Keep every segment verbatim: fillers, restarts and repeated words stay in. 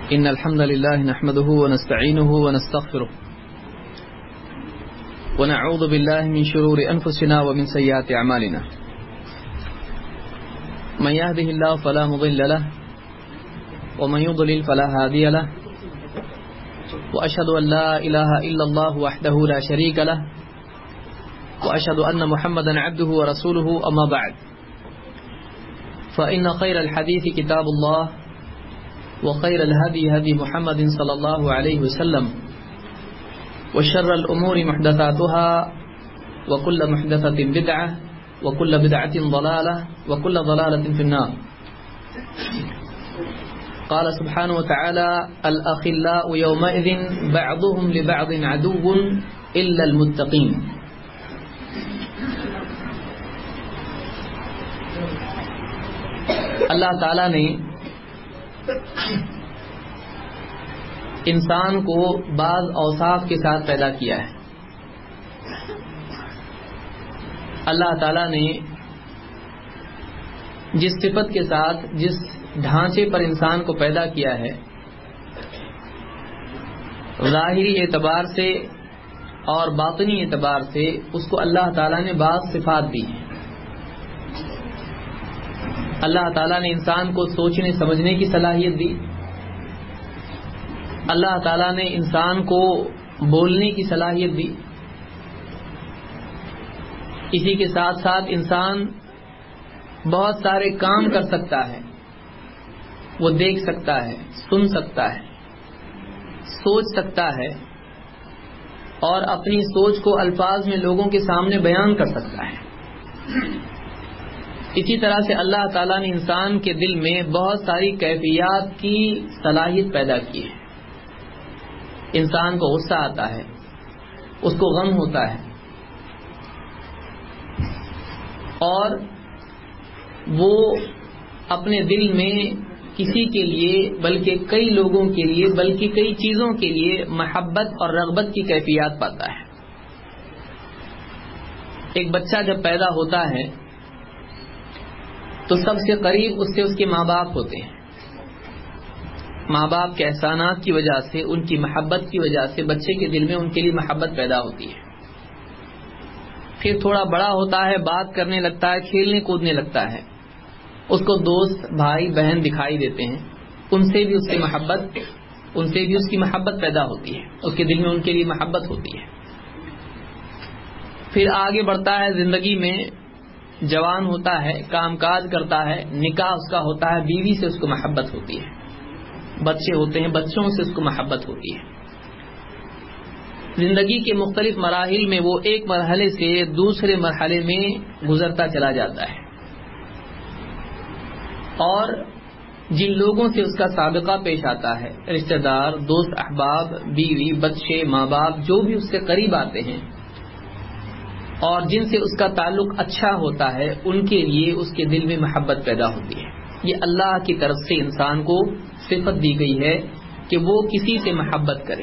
إن الحمد لله نحمده ونستعينه ونستغفره ونعوذ بالله من شرور أنفسنا ومن سيئات أعمالنا من يهده الله فلا مضل له ومن يضلل فلا هادي له وأشهد أن لا إله إلا الله وحده لا شريك له وأشهد أن محمدا عبده ورسوله أما بعد فإن خير الحديث كتاب الله وخير الهدي هدي محمد صلى الله عليه وسلم وشر الأمور محدثاتها وكل محدثة بدعة وكل بدعة ضلالة وكل ضلالة في النار. قال سبحانه وتعالى الأخلاء يومئذ بعضهم لبعض عدو إلا المتقين. اللہ تعالیٰ نے انسان کو بعض اوصاف کے ساتھ پیدا کیا ہے. اللہ تعالیٰ نے جس صفت کے ساتھ جس ڈھانچے پر انسان کو پیدا کیا ہے ظاہری اعتبار سے اور باطنی اعتبار سے اس کو اللہ تعالیٰ نے بعض صفات دی ہیں. اللہ تعالیٰ نے انسان کو سوچنے سمجھنے کی صلاحیت دی. اللہ تعالیٰ نے انسان کو بولنے کی صلاحیت دی. اسی کے ساتھ ساتھ انسان بہت سارے کام کر سکتا ہے. وہ دیکھ سکتا ہے، سن سکتا ہے، سوچ سکتا ہے اور اپنی سوچ کو الفاظ میں لوگوں کے سامنے بیان کر سکتا ہے. اسی طرح سے اللہ تعالیٰ نے انسان کے دل میں بہت ساری کیفیات کی صلاحیت پیدا کی ہے. انسان کو غصہ آتا ہے، اس کو غم ہوتا ہے اور وہ اپنے دل میں کسی کے لیے بلکہ کئی لوگوں کے لیے بلکہ کئی چیزوں کے لیے محبت اور رغبت کی کیفیات پاتا ہے. ایک بچہ جب پیدا ہوتا ہے تو سب سے قریب اس سے اس کے ماں باپ ہوتے ہیں. ماں باپ کے احسانات کی وجہ سے، ان کی محبت کی وجہ سے بچے کے دل میں ان کے لیے محبت پیدا ہوتی ہے. پھر تھوڑا بڑا ہوتا ہے، بات کرنے لگتا ہے، کھیلنے کودنے لگتا ہے. اس کو دوست بھائی بہن دکھائی دیتے ہیں، ان سے بھی اس کی محبت ان سے بھی اس کی محبت پیدا ہوتی ہے. اس کے دل میں ان کے لیے محبت ہوتی ہے. پھر آگے بڑھتا ہے، زندگی میں جوان ہوتا ہے، کام کاج کرتا ہے، نکاح اس کا ہوتا ہے، بیوی سے اس کو محبت ہوتی ہے. بچے ہوتے ہیں، بچوں سے اس کو محبت ہوتی ہے. زندگی کے مختلف مراحل میں وہ ایک مرحلے سے دوسرے مرحلے میں گزرتا چلا جاتا ہے اور جن لوگوں سے اس کا سابقہ پیش آتا ہے، رشتہ دار، دوست احباب، بیوی، بچے، ماں باپ، جو بھی اس سے قریب آتے ہیں اور جن سے اس کا تعلق اچھا ہوتا ہے، ان کے لیے اس کے دل میں محبت پیدا ہوتی ہے. یہ اللہ کی طرف سے انسان کو صفت دی گئی ہے کہ وہ کسی سے محبت کرے.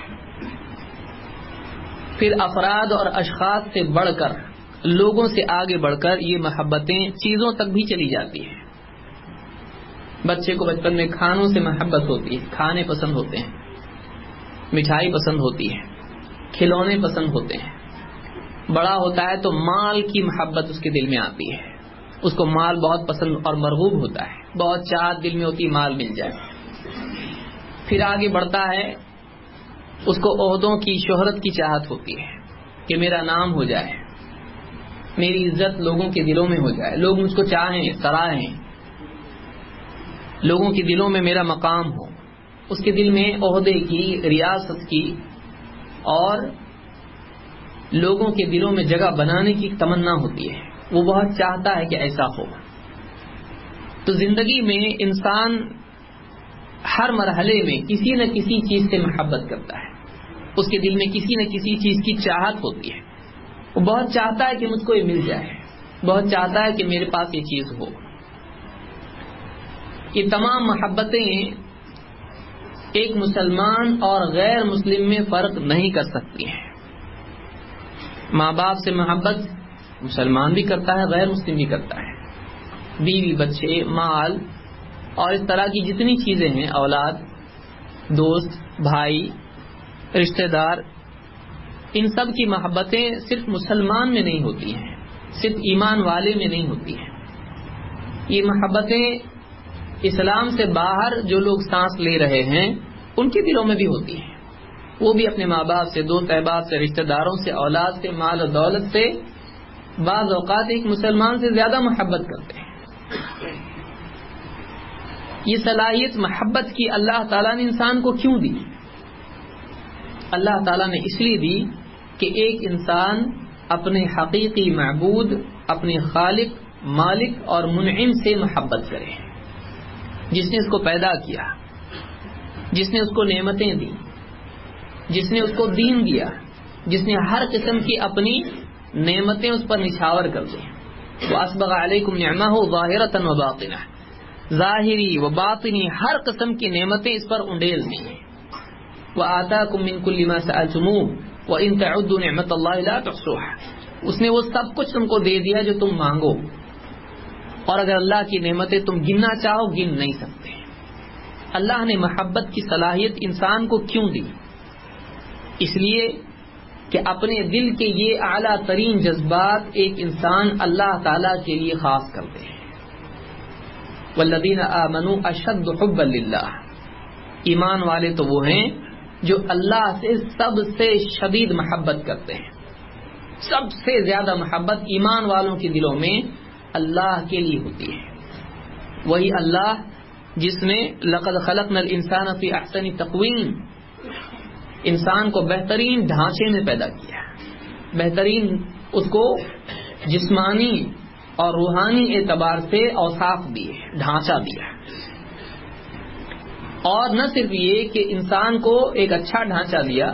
پھر افراد اور اشخاص سے بڑھ کر، لوگوں سے آگے بڑھ کر یہ محبتیں چیزوں تک بھی چلی جاتی ہیں. بچے کو بچپن میں کھانوں سے محبت ہوتی ہے، کھانے پسند ہوتے ہیں، مٹھائی پسند ہوتی ہے، کھلونے پسند ہوتے ہیں. بڑا ہوتا ہے تو مال کی محبت اس کے دل میں آتی ہے. اس کو مال بہت پسند اور مرغوب ہوتا ہے، بہت چاہت دل میں ہوتی ہے مال مل جائے. پھر آگے بڑھتا ہے، اس کو عہدوں کی، شہرت کی چاہت ہوتی ہے کہ میرا نام ہو جائے، میری عزت لوگوں کے دلوں میں ہو جائے، لوگ مجھ کو چاہیں، سراہیں، لوگوں کے دلوں میں میرا مقام ہو. اس کے دل میں عہدے کی، ریاست کی اور لوگوں کے دلوں میں جگہ بنانے کی تمنا ہوتی ہے. وہ بہت چاہتا ہے کہ ایسا ہو. تو زندگی میں انسان ہر مرحلے میں کسی نہ کسی چیز سے محبت کرتا ہے. اس کے دل میں کسی نہ کسی چیز کی چاہت ہوتی ہے. وہ بہت چاہتا ہے کہ مجھ کو یہ مل جائے، بہت چاہتا ہے کہ میرے پاس یہ چیز ہو. یہ تمام محبتیں ایک مسلمان اور غیر مسلم میں فرق نہیں کر سکتی ہیں. ماں باپ سے محبت مسلمان بھی کرتا ہے، غیر مسلم بھی کرتا ہے. بیوی، بچے، مال اور اس طرح کی جتنی چیزیں ہیں، اولاد، دوست، بھائی، رشتہ دار، ان سب کی محبتیں صرف مسلمان میں نہیں ہوتی ہیں، صرف ایمان والے میں نہیں ہوتی ہیں. یہ محبتیں اسلام سے باہر جو لوگ سانس لے رہے ہیں ان کے دلوں میں بھی ہوتی ہیں. وہ بھی اپنے ماں باپ سے، دوست احباب سے، رشتہ داروں سے، اولاد سے، مال و دولت سے بعض اوقات ایک مسلمان سے زیادہ محبت کرتے ہیں. یہ صلاحیت محبت کی اللہ تعالیٰ نے انسان کو کیوں دی؟ اللہ تعالیٰ نے اس لیے دی کہ ایک انسان اپنے حقیقی معبود، اپنے خالق، مالک اور منعم سے محبت کرے، جس نے اس کو پیدا کیا، جس نے اس کو نعمتیں دی، جس نے اس کو دین دیا، جس نے ہر قسم کی اپنی نعمتیں اس پر نچھاور کر دی. وَأَسْبَغَ عَلَيْكُمْ نِعْمَهُ ظَاهِرَةً وَبَاطِنَةً، ظاہری و باطنی ہر قسم کی نعمتیں اس پر انڈیل دی. وَآتَاكُم مِّن كُلِّ مَا سَأَلْتُمُوهُ وَإِن تَعُدُّوا نِعْمَةَ اللَّهِ لَا تُحْصُوهَا. اس نے وہ سب کچھ تم کو دے دیا جو تم مانگو، اور اگر اللہ کی نعمتیں تم گننا چاہو گن نہیں سکتے. اللہ نے محبت کی صلاحیت انسان کو کیوں دی؟ اس لیے کہ اپنے دل کے یہ اعلیٰ ترین جذبات ایک انسان اللہ تعالیٰ کے لیے خاص کرتے ہیں. والذین آمنوا اشد حبا للہ، ایمان والے تو وہ ہیں جو اللہ سے سب سے شدید محبت کرتے ہیں. سب سے زیادہ محبت ایمان والوں کے دلوں میں اللہ کے لیے ہوتی ہے. وہی اللہ جس نے لقد خلقنا الانسان فی احسن تقویم، انسان کو بہترین ڈھانچے میں پیدا کیا، بہترین اس کو جسمانی اور روحانی اعتبار سے اوصاف دیے، ڈھانچہ دیا. اور نہ صرف یہ کہ انسان کو ایک اچھا ڈھانچہ دیا،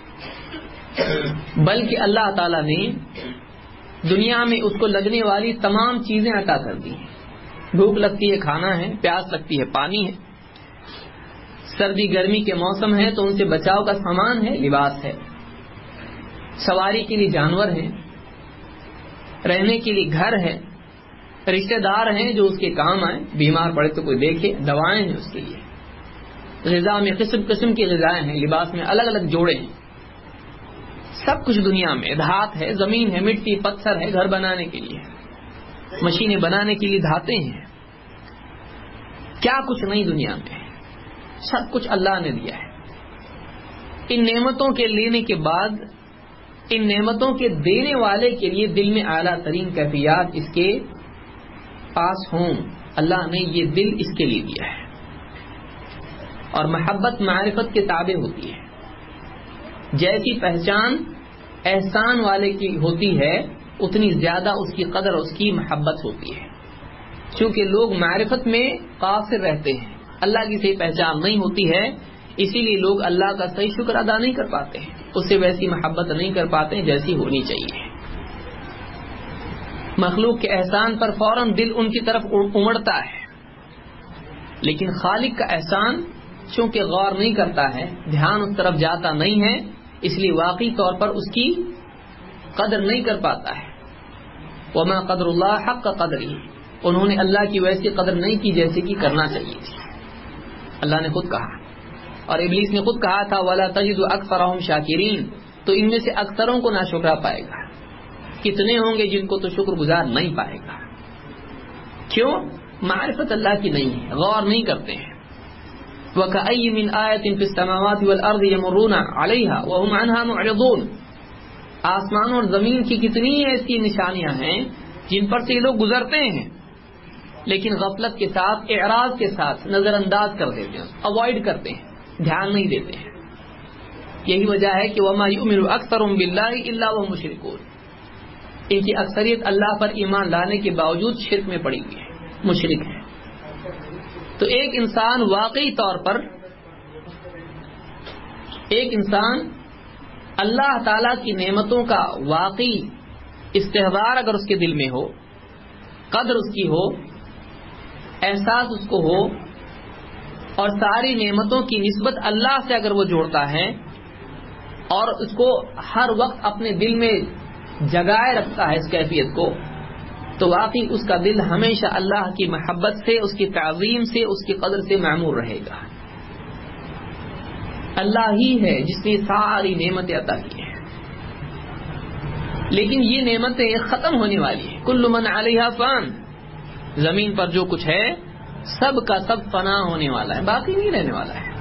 بلکہ اللہ تعالی نے دنیا میں اس کو لگنے والی تمام چیزیں عطا کر دی. بھوک لگتی ہے کھانا ہے، پیاس لگتی ہے پانی ہے، سردی گرمی کے موسم ہے تو ان سے بچاؤ کا سامان ہے، لباس ہے، سواری کے لیے جانور ہیں، رہنے کے لیے گھر ہے، رشتہ دار ہیں جو اس کے کام آئے، بیمار پڑے تو کوئی دیکھے، دوائیں ہیں اس کے لیے، غذا میں قسم قسم کی غذائیں ہیں، لباس میں الگ الگ جوڑے ہیں. سب کچھ دنیا میں، دھات ہے، زمین ہے، مٹی پتھر ہے، گھر بنانے کے لیے، مشینیں بنانے کے لیے دھاتیں ہیں. کیا کچھ نہیں دنیا میں، سب کچھ اللہ نے دیا ہے. ان نعمتوں کے لینے کے بعد ان نعمتوں کے دینے والے کے لیے دل میں اعلیٰ ترین کیفیات اس کے پاس ہوں. اللہ نے یہ دل اس کے لیے دیا ہے. اور محبت معرفت کے تابع ہوتی ہے. جیسی پہچان احسان والے کی ہوتی ہے اتنی زیادہ اس کی قدر، اس کی محبت ہوتی ہے. چونکہ لوگ معرفت میں قاصر رہتے ہیں، اللہ کی صحیح پہچان نہیں ہوتی ہے، اسی لیے لوگ اللہ کا صحیح شکر ادا نہیں کر پاتے ہیں، اس سے ویسی محبت نہیں کر پاتے ہیں جیسی ہونی چاہیے. مخلوق کے احسان پر فوراً دل ان کی طرف امڑتا ہے، لیکن خالق کا احسان چونکہ غور نہیں کرتا ہے، دھیان اس طرف جاتا نہیں ہے، اس لیے واقعی طور پر اس کی قدر نہیں کر پاتا ہے. وما قدر اللہ حق قدری، انہوں نے اللہ کی ویسی قدر نہیں کی جیسے کہ کرنا چاہیے تھی. اللہ نے خود کہا، اور ابلیس نے خود کہا تھا وَلَا تَجِدُ أَكْثَرَهُمْ شَاكِرِينَ، تو ان میں سے اکثروں کو ناشکرا پائے گا. کتنے ہوں گے جن کو تو شکر گزار نہیں پائے گا. کیوں؟ معرفت اللہ کی نہیں ہے، غور نہیں کرتے ہیں. وَكَأَيٍّ مِّنْ آيَةٍ فِي السَّمَاوَاتِ وَالْأَرْضِ يَمُرُّونَ عَلَيْهَا وَهُمْ عَنْهَا مُعْرِضُونَ، آسمان اور زمین کی کتنی ایسی نشانیاں ہیں جن پر سے یہ لوگ گزرتے ہیں لیکن غفلت کے ساتھ، اعراض کے ساتھ نظر انداز کر دیتے ہیں، اوائڈ کرتے ہیں، دھیان نہیں دیتے ہیں. یہی وجہ ہے کہ وَمَا يُؤْمِنُ أَكْثَرُهُم بِاللَّهِ إِلَّا وَهُمْ مُشْرِكُونَ، ان کی اکثریت اللہ پر ایمان لانے کے باوجود شرک میں پڑی ہوئی ہے، مشرک ہے. تو ایک انسان واقعی طور پر ایک انسان اللہ تعالی کی نعمتوں کا واقعی استحضار اگر اس کے دل میں ہو، قدر اس کی ہو، احساس اس کو ہو، اور ساری نعمتوں کی نسبت اللہ سے اگر وہ جوڑتا ہے اور اس کو ہر وقت اپنے دل میں جگائے رکھتا ہے اس کیفیت کو، تو واقعی اس کا دل ہمیشہ اللہ کی محبت سے، اس کی تعظیم سے، اس کی قدر سے معمور رہے گا. اللہ ہی ہے جس نے ساری نعمتیں عطا کی ہیں، لیکن یہ نعمتیں ختم ہونے والی ہیں. کل من علیہا فان، زمین پر جو کچھ ہے سب کا سب فنا ہونے والا ہے، باقی نہیں رہنے والا ہے.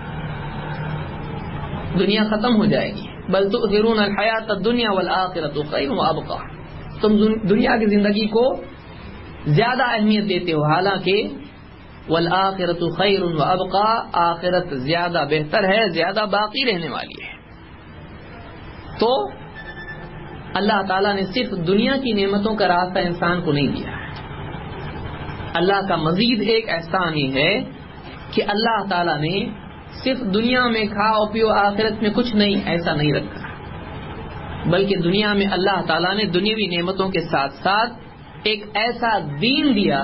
دنیا ختم ہو جائے گی. بل تؤثرون الحیات الدنیا والآخرۃ خیر وابقی، تم دنیا کی زندگی کو زیادہ اہمیت دیتے ہو، حالانکہ والآخرۃ خیر وابقی، آخرت زیادہ بہتر ہے، زیادہ باقی رہنے والی ہے. تو اللہ تعالیٰ نے صرف دنیا کی نعمتوں کا راستہ انسان کو نہیں دیا. اللہ کا مزید ایک احسان یہ ہے کہ اللہ تعالیٰ نے صرف دنیا میں کھاؤ پیو آخرت میں کچھ نہیں ایسا نہیں رکھا، بلکہ دنیا میں اللہ تعالیٰ نے دنیاوی نعمتوں کے ساتھ ساتھ ایک ایسا دین دیا،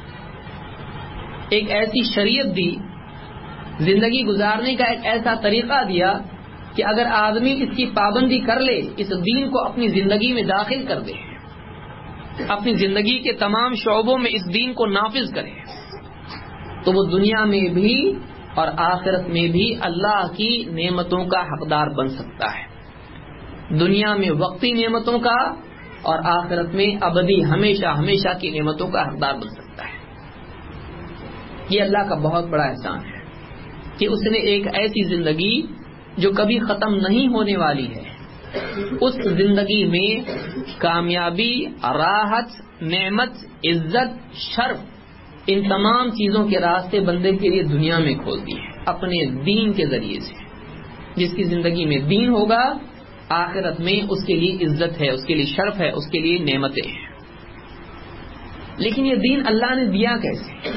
ایک ایسی شریعت دی، زندگی گزارنے کا ایک ایسا طریقہ دیا کہ اگر آدمی اس کی پابندی کر لے، اس دین کو اپنی زندگی میں داخل کر دے، اپنی زندگی کے تمام شعبوں میں اس دین کو نافذ کرے، تو وہ دنیا میں بھی اور آخرت میں بھی اللہ کی نعمتوں کا حقدار بن سکتا ہے. دنیا میں وقتی نعمتوں کا اور آخرت میں ابدی ہمیشہ ہمیشہ کی نعمتوں کا حقدار بن سکتا ہے. یہ اللہ کا بہت بڑا احسان ہے کہ اس نے ایک ایسی زندگی جو کبھی ختم نہیں ہونے والی ہے، اس زندگی میں کامیابی، راحت، نعمت، عزت، شرف، ان تمام چیزوں کے راستے بندے کے لیے دنیا میں کھول دیے اپنے دین کے ذریعے سے. جس کی زندگی میں دین ہوگا، آخرت میں اس کے لیے عزت ہے، اس کے لیے شرف ہے، اس کے لیے نعمتیں ہیں. لیکن یہ دین اللہ نے دیا کیسے؟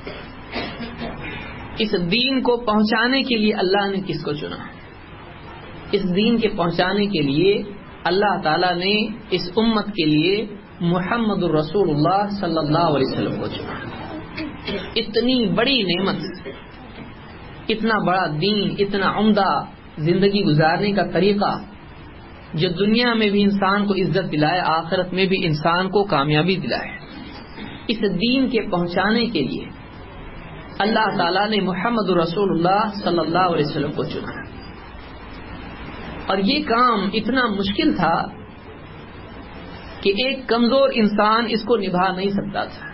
اس دین کو پہنچانے کے لیے اللہ نے کس کو چنا؟ اس دین کے پہنچانے کے لیے اللہ تعالیٰ نے اس امت کے لیے محمد الرسول اللہ صلی اللہ علیہ وسلم کو چنا. اتنی بڑی نعمت، اتنا بڑا دین، اتنا عمدہ زندگی گزارنے کا طریقہ جو دنیا میں بھی انسان کو عزت دلائے، آخرت میں بھی انسان کو کامیابی دلائے، اس دین کے پہنچانے کے لیے اللہ تعالیٰ نے محمد رسول اللہ صلی اللہ علیہ وسلم کو چنا. اور یہ کام اتنا مشکل تھا کہ ایک کمزور انسان اس کو نبھا نہیں سکتا تھا.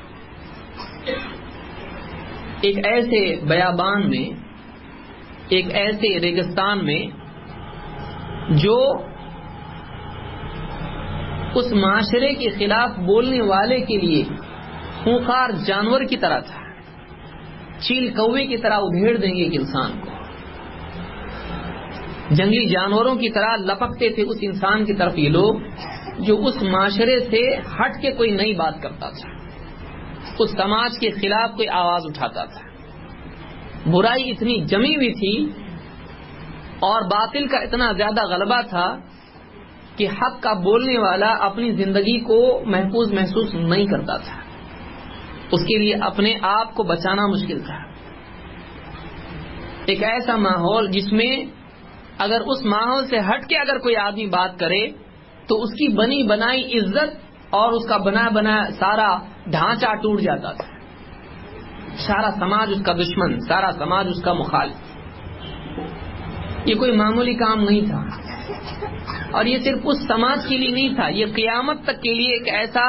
ایک ایسے بیابان میں، ایک ایسے ریگستان میں جو اس معاشرے کے خلاف بولنے والے کے لیے خونخوار جانور کی طرح تھا، چیل کوے کی طرح ادھیڑ دیں گے ایک انسان کو، جنگلی جانوروں کی طرح لپکتے تھے اس انسان کی طرف یہ لوگ جو اس معاشرے سے ہٹ کے کوئی نئی بات کرتا تھا، اس سماج کے خلاف کوئی آواز اٹھاتا تھا. برائی اتنی جمی ہوئی تھی اور باطل کا اتنا زیادہ غلبہ تھا کہ حق کا بولنے والا اپنی زندگی کو محفوظ محسوس نہیں کرتا تھا، اس کے لیے اپنے آپ کو بچانا مشکل تھا. ایک ایسا ماحول جس میں اگر اس ماحول سے ہٹ کے اگر کوئی آدمی بات کرے تو اس کی بنی بنائی عزت اور اس کا بنا بنا سارا ڈھانچہ ٹوٹ جاتا تھا. سارا سماج اس کا دشمن، سارا سماج اس کا مخالف. یہ کوئی معمولی کام نہیں تھا، اور یہ صرف اس سماج کے لیے نہیں تھا، یہ قیامت تک کے لیے ایک ایسا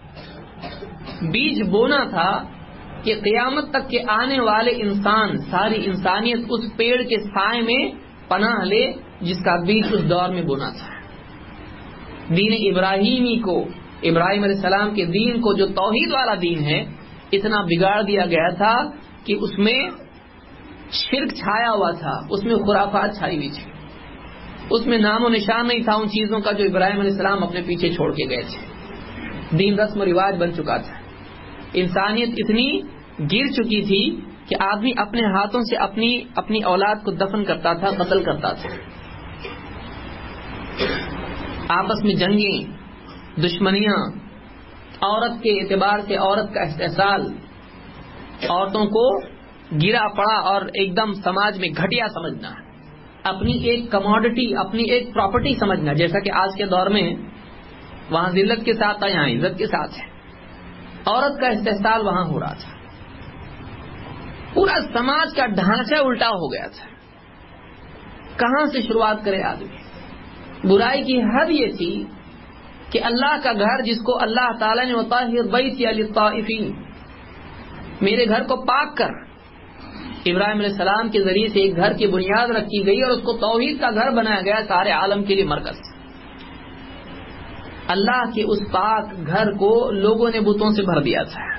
بیج بونا تھا کہ قیامت تک کے آنے والے انسان، ساری انسانیت اس پیڑ کے سائے میں پناہ لے جس کا بیج اس دور میں بونا تھا. دین ابراہیمی کو، ابراہیم علیہ السلام کے دین کو جو توحید والا دین ہے، اتنا بگاڑ دیا گیا تھا کہ اس میں شرک چھایا ہوا تھا، اس میں خرافات چھائی ہوئی تھی، اس میں نام و نشان نہیں تھا ان چیزوں کا جو ابراہیم علیہ السلام اپنے پیچھے چھوڑ کے گئے تھے. دین رسم و رواج بن چکا تھا. انسانیت اتنی گر چکی تھی کہ آدمی اپنے ہاتھوں سے اپنی اپنی اولاد کو دفن کرتا تھا، قتل کرتا تھا. آپس میں جنگیں، دشمنیاں، عورت کے اعتبار سے عورت کا استحصال، عورتوں کو گرا پڑا اور ایک دم سماج میں گھٹیا سمجھنا، اپنی ایک کموڈٹی، اپنی ایک پراپرٹی سمجھنا، جیسا کہ آج کے دور میں وہاں ذلت کے ساتھ ہے، یہاں عزت کے ساتھ ہے. عورت کا استحصال وہاں ہو رہا تھا. پورا سماج کا ڈھانچہ الٹا ہو گیا تھا. کہاں سے شروعات کرے آدمی؟ برائی کی حد یہ تھی کہ اللہ کا گھر جس کو اللہ تعالیٰ نے وطہر بیتی للطائفین، میرے گھر کو پاک کر، ابراہیم علیہ السلام کے ذریعے سے ایک گھر کی بنیاد رکھی گئی اور اس کو توحید کا گھر بنایا گیا، سارے عالم کے لیے مرکز۔ اللہ کے اس پاک گھر کو لوگوں نے بتوں سے بھر دیا تھا۔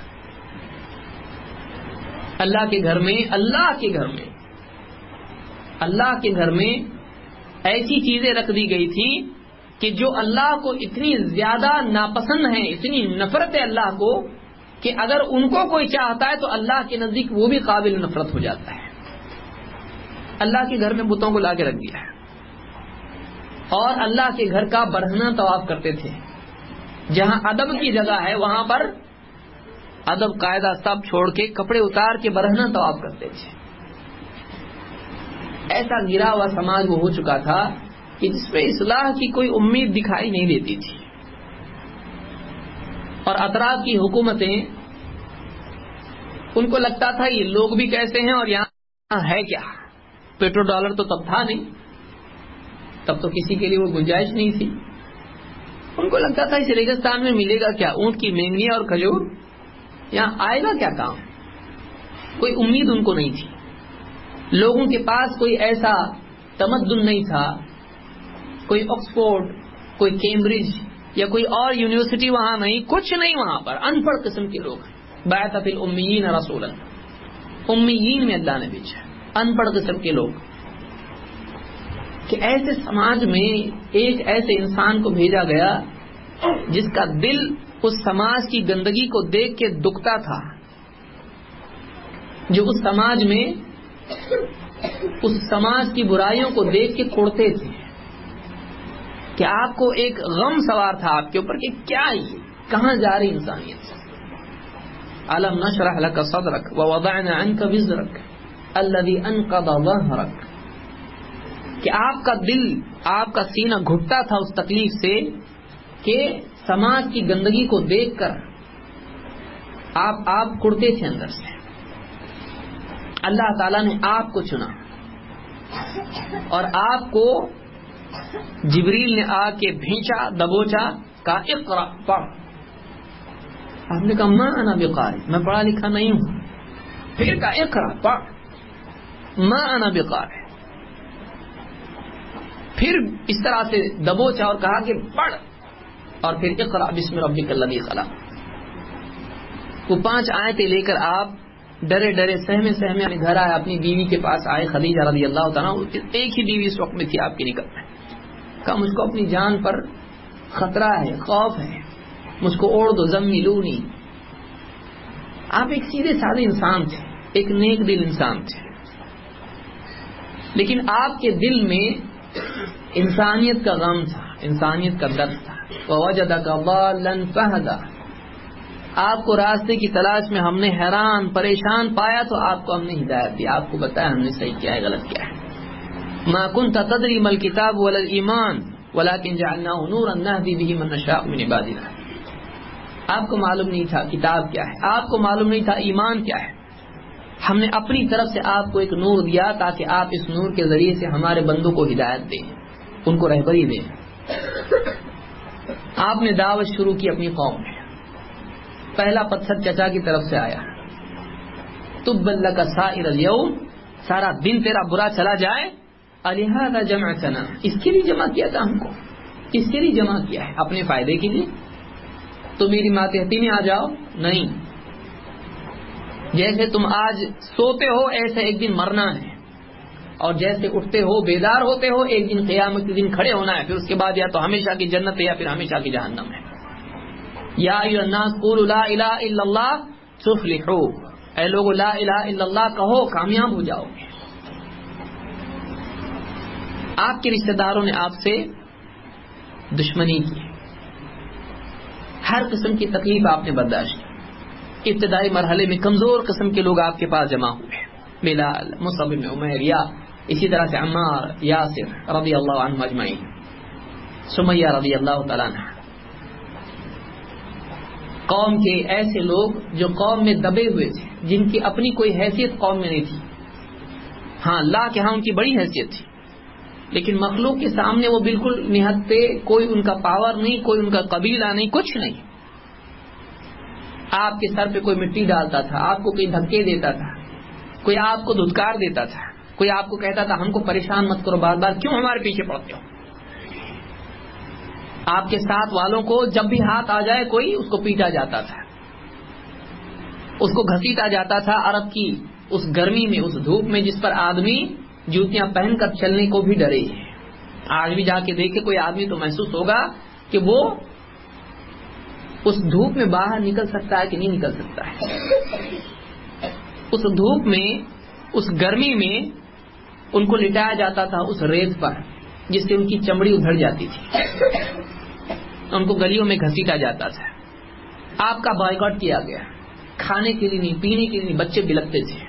اللہ کے گھر میں اللہ کے گھر میں اللہ کے گھر میں ایسی چیزیں رکھ دی گئی تھی کہ جو اللہ کو اتنی زیادہ ناپسند ہیں، اتنی نفرت ہے اللہ کو کہ اگر ان کو کوئی چاہتا ہے تو اللہ کے نزدیک وہ بھی قابل نفرت ہو جاتا ہے۔ اللہ کے گھر میں بتوں کو لا کے رکھ دیا ہے، اور اللہ کے گھر کا برہنہ طواف کرتے تھے۔ جہاں ادب کی جگہ ہے وہاں پر ادب قاعدہ سب چھوڑ کے کپڑے اتار کے برہنہ طواف کرتے تھے۔ ایسا گرا ہوا سماج وہ ہو چکا تھا کہ جس میں اصلاح کی کوئی امید دکھائی نہیں دیتی تھی، اور اطراف کی حکومتیں ان کو لگتا تھا یہ لوگ بھی کیسے ہیں اور یہاں ہے کیا۔ پیٹرو ڈالر تو تب تھا نہیں، تب تو کسی کے لیے وہ گنجائش نہیں تھی۔ ان کو لگتا تھا اس ریگستان میں ملے گا کیا، اونٹ کی مینگنیاں اور کھجور، یہاں آئے گا کیا کام۔ کوئی امید ان کو نہیں تھی، لوگوں کے پاس کوئی ایسا تمدن نہیں تھا، کوئی آکسفورڈ، کوئی کیمبرج یا کوئی اور یونیورسٹی وہاں نہیں، کچھ نہیں وہاں پر، ان پڑھ قسم کے لوگ ہیں۔ بعث فی الامیین رسولا، امیین میں اللہ نے بھیجا، ان پڑھ قسم کے لوگ، کہ ایسے سماج میں ایک ایسے انسان کو بھیجا گیا جس کا دل اس سماج کی گندگی کو دیکھ کے دکھتا تھا، جو اس سماج میں اس سماج کی برائیوں کو دیکھ کے کوڑتے تھے، کہ آپ کو ایک غم سوار تھا آپ کے اوپر کہ کیا یہ کہاں جا رہی انسانیت۔ الم نشرح لك صدرك ووضعنا عنك وزرك الذي انقض ظهرك، کہ آپ کا دل، آپ کا سینہ گھٹتا تھا اس تکلیف سے کہ سماج کی گندگی کو دیکھ کر آپ آپ کڑتے تھے اندر سے۔ اللہ تعالیٰ نے آپ کو چنا اور آپ کو جبریل نے آ کے بھینچا، دبوچا، کہا اقرا، پڑھ۔ آپ نے کہا ما انا بقاری، میں پڑھا لکھا نہیں ہوں۔ پھر کہا اقرا، پڑھ، ما انا بقاری۔ پھر اس طرح سے دبوچا اور کہا کہ پڑھ، اور پھر اقرا بسم ربک الذی خلق۔ وہ پانچ آیتیں لے کر آپ ڈرے ڈرے سہمے سہمے اپنے گھر آئے، اپنی بیوی کے پاس آئے، خدیجہ رضی اللہ تعالیٰ، ایک ہی بیوی اس وقت میں تھی آپ کی نکاح میں۔ کہا مجھ کو اپنی جان پر خطرہ ہے، خوف ہے، مجھ کو اوڑھ دو، زملونی۔ آپ ایک سیدھے سادے انسان تھے، ایک نیک دل انسان تھے، لیکن آپ کے دل میں انسانیت کا غم تھا، انسانیت کا درد تھا۔ وَوَجَدَكَ ضَالًّا فَهَدَىٰ، آپ کو راستے کی تلاش میں ہم نے حیران پریشان پایا تو آپ کو ہم نے ہدایت دی، آپ کو بتایا ہم نے صحیح کیا ہے غلط کیا ہے۔ مَا كُنْتَ تَدْرِي مَا الْكِتَابُ وَلَا الْإِيمَانُ وَلَكِنْ جَعَلْنَاهُ نُورًا نَهْدِي بِهِ مَن نَّشَاءُ مِنْ عِبَادِنَا۔ آپ کو معلوم نہیں تھا کتاب کیا ہے، آپ کو معلوم نہیں تھا ایمان کیا ہے، ہم نے اپنی طرف سے آپ کو ایک نور دیا تاکہ آپ اس نور کے ذریعے سے ہمارے بندوں کو ہدایت دیں، ان کو رہبری دیں۔ آپ نے دعوت شروع کی اپنی قوم میں، پہلا پتھر چچا کی طرف سے آیا، تبا لک سائر الیوم، سارا دن تیرا برا چلا جائے، الہذا جمعتنا، اس کے لیے جمع کیا تھا ہم کو، اس کے لیے جمع کیا ہے، اپنے فائدے کے لیے، تو میری ماتحتی میں آ جاؤ، نہیں، جیسے تم آج سوتے ہو ایسے ایک دن مرنا ہے، اور جیسے اٹھتے ہو بیدار ہوتے ہو ایک دن قیامت کے دن کھڑے ہونا ہے، پھر اس کے بعد یا تو ہمیشہ کی جنت ہے یا پھر ہمیشہ کی جہنم ہے۔ یا ایھا الناس قولوا لا الہ الا اللہ تفلحوا، اے لوگو لا الہ الا اللہ کہو کامیاب ہو جاؤ گے۔ آپ کے رشتہ داروں نے آپ سے دشمنی کی، ہر قسم کی تکلیف آپ نے برداشت کی، ابتدائی مرحلے میں کمزور قسم کے لوگ آپ کے پاس جمع ہوئے، بلال، مصعب بن عمیر، یا اسی طرح سے عمار، یاسر رضی اللہ عنہ اجمعین، سمیہ رضی اللہ تعالیٰ عنہ، قوم کے ایسے لوگ جو قوم میں دبے ہوئے تھے، جن کی اپنی کوئی حیثیت قوم میں نہیں تھی، ہاں اللہ کے ہاں ان کی بڑی حیثیت تھی، لیکن مخلوق کے سامنے وہ بالکل نہتے، کوئی ان کا پاور نہیں، کوئی ان کا قبیلہ نہیں، کچھ نہیں. آپ کے سر پہ کوئی مٹی ڈالتا تھا، آپ کو کوئی دھکے دیتا تھا، کوئی آپ کو دھتکار دیتا تھا، کوئی آپ کو کہتا تھا ہم کو پریشان مت کرو، بار بار کیوں ہمارے پیچھے پڑتے ہو. آپ کے ساتھ والوں کو جب بھی ہاتھ آ جائے کوئی، اس کو پیٹا جاتا تھا، اس کو گھسیٹا جاتا تھا. عرب کی اس گرمی میں، اس دھوپ میں، جس پر آدمی جوتیاں پہن کر چلنے کو بھی ڈرے. آج بھی جا کے دیکھے کوئی آدمی تو محسوس ہوگا کہ وہ اس دھوپ میں باہر نکل سکتا ہے کہ نہیں نکل سکتا ہے. اس دھوپ میں، اس گرمی میں ان کو لٹایا جاتا تھا اس ریت پر جس سے ان کی چمڑی ادھڑ جاتی تھی، ان کو گلیوں میں گھسیٹا جاتا تھا. آپ کا بائیکاٹ کیا گیا، کھانے کے لیے نہیں، پینے کے لیے نہیں، بچے بلکتے تھے.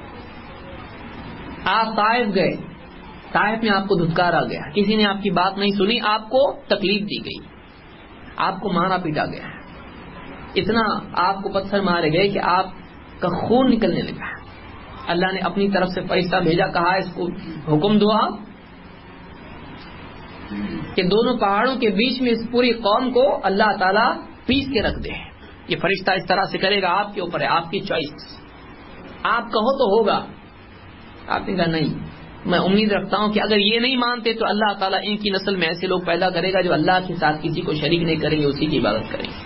آپ طائف گئے، طائف میں آپ کو دھتکار آ گیا، کسی نے آپ کی بات نہیں سنی، آپ کو تکلیف دی گئی، آپ کو مارا پیٹا گیا، اتنا آپ کو پتھر مارے گئے کہ آپ کا خون نکلنے لگا. اللہ نے اپنی طرف سے فرشتہ بھیجا، کہا اس کو حکم دو آپ کہ دونوں پہاڑوں کے بیچ میں اس پوری قوم کو اللہ تعالیٰ پیس کے رکھ دے. یہ فرشتہ اس طرح سے کرے گا، آپ کے اوپر ہے، آپ کی چوائس، آپ کہو تو ہوگا. آپ نے کہا نہیں، میں امید رکھتا ہوں کہ اگر یہ نہیں مانتے تو اللہ تعالیٰ ان کی نسل میں ایسے لوگ پیدا کرے گا جو اللہ کے ساتھ کسی کو شریک نہیں کریں گے، اسی کی عبادت کریں گے.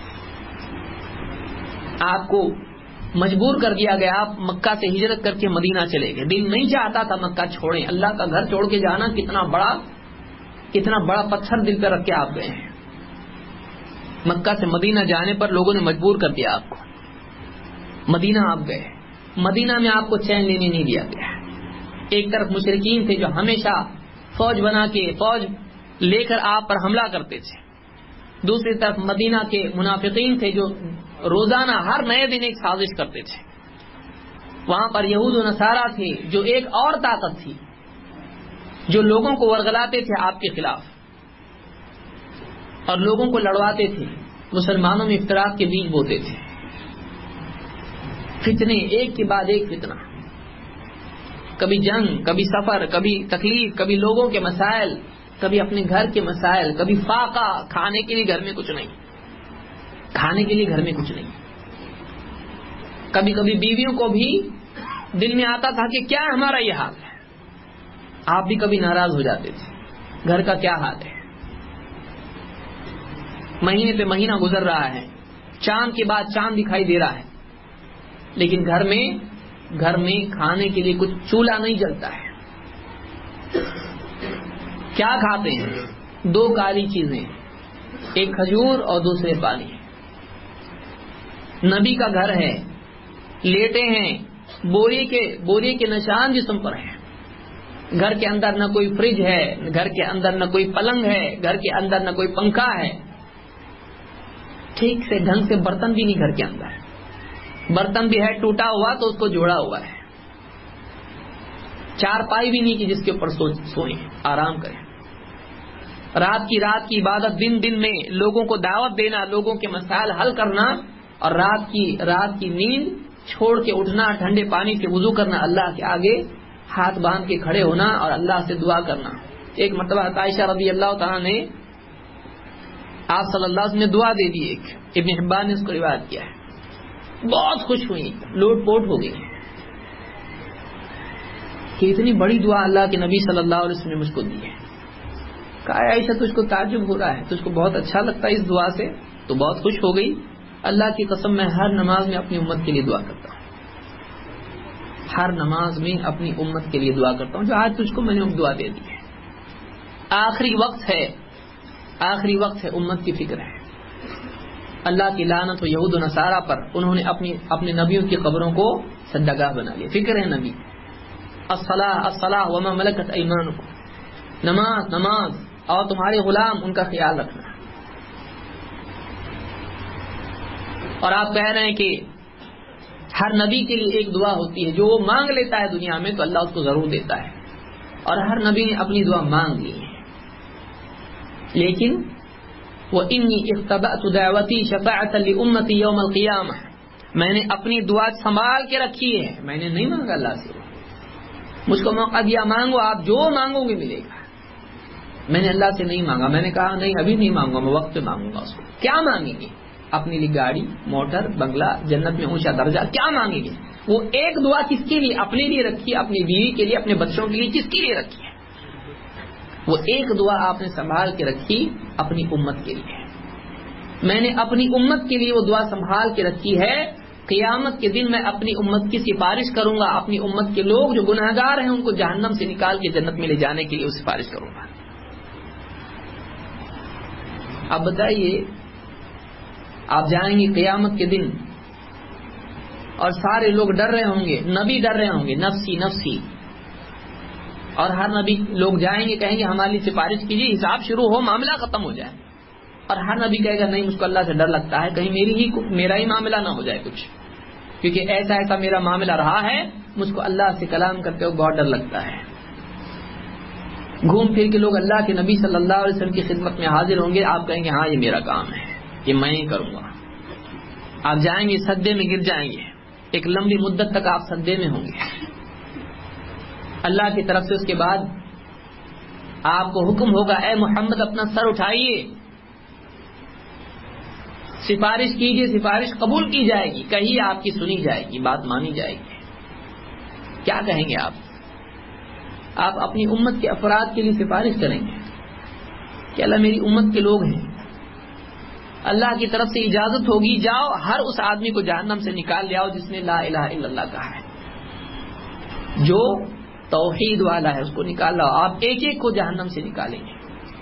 آپ کو مجبور کر دیا گیا، آپ مکہ سے ہجرت کر کے مدینہ چلے گئے. دل نہیں چاہتا تھا مکہ چھوڑیں، اللہ کا گھر چھوڑ کے جانا کتنا بڑا کتنا بڑا پتھر دل پہ رکھ کے آپ گئے ہیں. مکہ سے مدینہ جانے پر لوگوں نے مجبور کر دیا آپ کو. مدینہ آپ گئے، مدینہ میں آپ کو چین لینے نہیں دیا گیا. ایک طرف مشرکین تھے جو ہمیشہ فوج بنا کے، فوج لے کر آپ پر حملہ کرتے تھے. دوسری طرف مدینہ کے منافقین تھے جو روزانہ ہر نئے دن ایک سازش کرتے تھے. وہاں پر یہود و نصارہ تھے جو ایک اور طاقت تھی، جو لوگوں کو ورغلاتے تھے آپ کے خلاف اور لوگوں کو لڑواتے تھے، مسلمانوں میں افتراق کے بیج بوتے تھے. فتنے ایک کے بعد ایک فتنہ، کبھی جنگ، کبھی سفر، کبھی تکلیف، کبھی لوگوں کے مسائل، کبھی اپنے گھر کے مسائل، کبھی فاقہ، کھانے کے لیے گھر میں کچھ نہیں، کھانے کے لیے گھر میں کچھ نہیں. کبھی کبھی بیویوں کو بھی دل میں آتا تھا کہ کیا ہمارا یہ حال ہے. آپ بھی کبھی ناراض ہو جاتے تھے، گھر کا کیا حال ہے. مہینے پہ مہینہ گزر رہا ہے، چاند کے بعد چاند دکھائی دے رہا ہے، لیکن گھر میں گھر میں کھانے کے لیے کچھ چولہا نہیں جلتا ہے. کیا کھاتے ہیں؟ دو کالی چیزیں، ایک کھجور اور دوسرے پانی. نبی کا گھر ہے، لیٹے ہیں، بوری کے بوری کے نشان جسم پر ہیں. گھر کے اندر نہ کوئی فریج ہے، گھر کے اندر نہ کوئی پلنگ ہے، گھر کے اندر نہ کوئی پنکھا ہے، ٹھیک سے ڈھنگ سے برتن بھی نہیں گھر کے اندر. برتن بھی ہے ٹوٹا ہوا تو اس کو جوڑا ہوا ہے. چار پائی بھی نہیں کہ جس کے اوپر سوئیں آرام کریں. رات کی رات کی عبادت، دن دن میں لوگوں کو دعوت دینا، لوگوں کے مسائل حل کرنا، اور رات کی رات کی نیند چھوڑ کے اٹھنا، ٹھنڈے پانی سے وضو کرنا، اللہ کے آگے ہاتھ باندھ کے کھڑے ہونا اور اللہ سے دعا کرنا. ایک مرتبہ عائشہ رضی اللہ تعالیٰ نے آپ صلی اللہ علیہ وسلم نے دعا دے دی. ایک ابن حبان نے اس کو روایت کیا ہے، بہت خوش ہوئی، لوٹ پوٹ ہو گئی کہ اتنی بڑی دعا اللہ کے نبی صلی اللہ علیہ وسلم نے مجھ کو دی ہے. کہا عائشہ تجھ کو تعجب ہو رہا ہے، تجھ کو بہت اچھا لگتا ہے اس دعا سے؟ تو بہت خوش ہو گئی. اللہ کی قسم میں ہر نماز میں اپنی امت کے لیے دعا کرتا ہوں، ہر نماز میں اپنی امت کے لیے دعا کرتا ہوں، جو آج تجھ کو میں نے دعا دے دی ہے. آخری وقت ہے، آخری وقت ہے، امت کی فکر ہے. اللہ کی لعنت و یہود و نصارہ پر، انہوں نے اپنی اپنے نبیوں کی قبروں کو سجدگاہ بنا لیا. فکر ہے نبی، الصلاۃ الصلاۃ وما ملکت ایمانکم، نماز نماز اور تمہارے غلام ان کا خیال رکھنا. اور آپ کہہ رہے ہیں کہ ہر نبی کے لیے ایک دعا ہوتی ہے، جو وہ مانگ لیتا ہے دنیا میں تو اللہ اس کو ضرور دیتا ہے. اور ہر نبی نے اپنی دعا مانگ لی ہے، لیکن وَإِنِّي اخْتَبَأْتُ دَعْوَتِي شَفَاعَةً لِأُمَّتِي يَوْمَ الْقِيَامَةِ، میں نے اپنی دعا سنبھال کے رکھی ہے، میں نے نہیں مانگا اللہ سے. مجھ کو موقع دیا، مانگو، آپ جو مانگو گے ملے گا. میں نے اللہ سے نہیں مانگا. میں نے کہا نہیں ابھی نہیں مانگوں میں وقت پہ مانگوں گا. اس کو کیا مانگیں گے؟ اپنے لیے گاڑی, موٹر, بنگلہ, جنت میں اونچا درجہ, کیا مانگیں گے؟ وہ ایک دعا کس کے لیے؟ اپنے لیے رکھی, اپنی بیوی کے لیے, اپنے بچوں کے لیے, کس کے لیے رکھی ہے؟ وہ ایک دعا آپ نے سنبھال کے رکھی اپنی امت کے لیے. میں نے اپنی امت کے لیے وہ دعا سنبھال کے رکھی ہے. قیامت کے دن میں اپنی امت کی سفارش کروں گا. اپنی امت کے لوگ جو گنہگار ہیں ان کو جہنم سے نکال کے جنت میں لے جانے کے لیے وہ سفارش کروں گا. اب بتائیے, آپ جائیں گے قیامت کے دن اور سارے لوگ ڈر رہے ہوں گے, نبی ڈر رہے ہوں گے نفسی نفسی, اور ہر نبی لوگ جائیں گے کہیں گے ہمارے لیے سفارش کیجیے, حساب شروع ہو, معاملہ ختم ہو جائے. اور ہر نبی کہے گا نہیں مجھ کو اللہ سے ڈر لگتا ہے کہیں میری ہی میرا ہی معاملہ نہ ہو جائے کچھ, کیونکہ ایسا ایسا میرا معاملہ رہا ہے, مجھ کو اللہ سے کلام کرتے ہوئے بہت ڈر لگتا ہے. گھوم پھر کے لوگ اللہ کے نبی صلی اللہ علیہ وسلم کی خدمت میں حاضر ہوں گے. آپ کہیں گے ہاں یہ میرا کام ہے, یہ میں ہی کروں گا. آپ جائیں گے سدے میں گر جائیں گے, ایک لمبی مدت تک آپ سدے میں ہوں گے. اللہ کی طرف سے اس کے بعد آپ کو حکم ہوگا اے محمد اپنا سر اٹھائیے, سفارش کیجیے, سفارش قبول کی جائے گی, کہیے آپ کی سنی جائے گی, بات مانی جائے گی. کیا کہیں گے آپ؟ آپ اپنی امت کے افراد کے لیے سفارش کریں گے کہ اللہ میری امت کے لوگ ہیں, اللہ کی طرف سے اجازت ہوگی جاؤ ہر اس آدمی کو جہنم سے نکال لے آؤ جس نے لا الہ الا اللہ کہا ہے, جو توحید والا ہے اس کو نکال لاؤ. آپ ایک ایک کو جہنم سے نکالیں گے.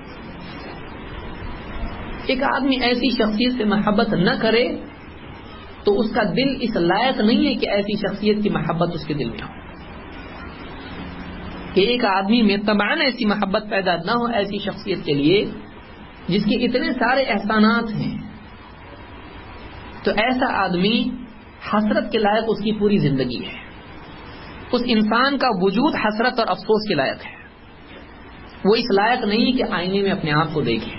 ایک آدمی ایسی شخصیت سے محبت نہ کرے تو اس کا دل اس لائق نہیں ہے کہ ایسی شخصیت کی محبت اس کے دل میں ہو. کہ ایک آدمی میں تمام ایسی محبت پیدا نہ ہو ایسی شخصیت کے لیے جس کے اتنے سارے احسانات ہیں, تو ایسا آدمی حسرت کے لائق اس کی پوری زندگی ہے. اس انسان کا وجود حسرت اور افسوس کے لائق ہے. وہ اس لائق نہیں کہ آئینے میں اپنے آپ کو دیکھے.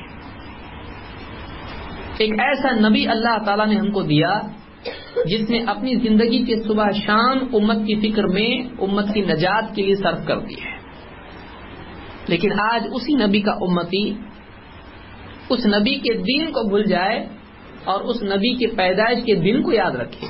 ایک ایسا نبی اللہ تعالیٰ نے ہم کو دیا جس نے اپنی زندگی کے صبح شام امت کی فکر میں امت کی نجات کے لیے صرف کر دی ہے. لیکن آج اسی نبی کا امتی اس نبی کے دین کو بھول جائے اور اس نبی کے پیدائش کے دن کو یاد رکھے,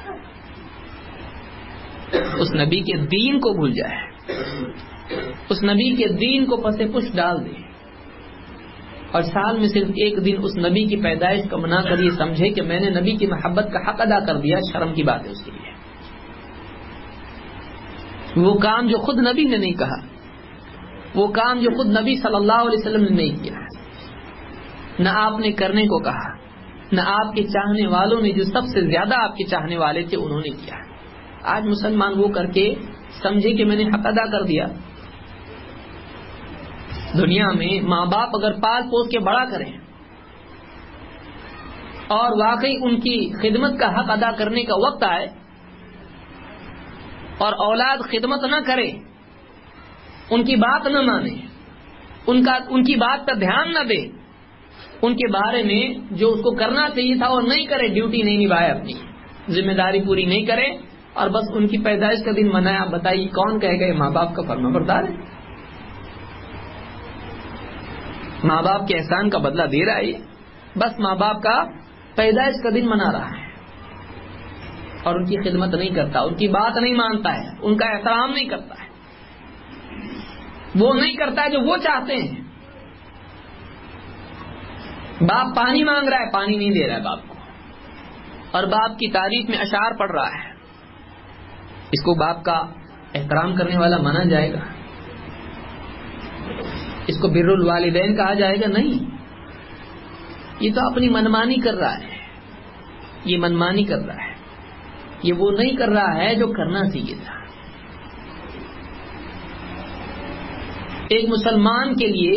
اس نبی کے دین کو بھول جائے, اس نبی کے دین کو پس پش ڈال دے, اور سال میں صرف ایک دن اس نبی کی پیدائش کا منا کر یہ سمجھے کہ میں نے نبی کی محبت کا حق ادا کر دیا. شرم کی بات ہے اس کے لیے. وہ کام جو خود نبی نے نہیں کہا, وہ کام جو خود نبی صلی اللہ علیہ وسلم نے نہیں کیا, نہ آپ نے کرنے کو کہا, نہ آپ کے چاہنے والوں نے جو سب سے زیادہ آپ کے چاہنے والے تھے انہوں نے کیا. آج مسلمان وہ کر کے سمجھے کہ میں نے حق ادا کر دیا. دنیا میں ماں باپ اگر پال پوس کے بڑا کریں اور واقعی ان کی خدمت کا حق ادا کرنے کا وقت آئے اور اولاد خدمت نہ کرے, ان کی بات نہ مانے, ان کا ان کی بات پر دھیان نہ دے, ان کے بارے میں جو اس کو کرنا چاہیے تھا وہ نہیں کرے, ڈیوٹی نہیں نبھائے, اپنی ذمہ داری پوری نہیں کرے, اور بس ان کی پیدائش کا دن منایا. بتائیے کون کہے گا یہ ماں باپ کا فرما بردار ہے؟ ماں باپ کے احسان کا بدلہ دے رہا ہے, بس ماں باپ کا پیدائش کا دن منا رہا ہے اور ان کی خدمت نہیں کرتا, ان کی بات نہیں مانتا ہے, ان کا احترام نہیں کرتا ہے, وہ نہیں کرتا ہے جو وہ چاہتے ہیں. باپ پانی مانگ رہا ہے, پانی نہیں دے رہا ہے باپ کو, اور باپ کی تعریف میں اشعار پڑھ رہا ہے. اس کو باپ کا احترام کرنے والا مانا جائے گا؟ اس کو بر الوالدین کہا جائے گا؟ نہیں. یہ تو اپنی منمانی کر رہا ہے, یہ منمانی کر رہا ہے, یہ وہ نہیں کر رہا ہے جو کرنا چاہیے تھا. ایک مسلمان کے لیے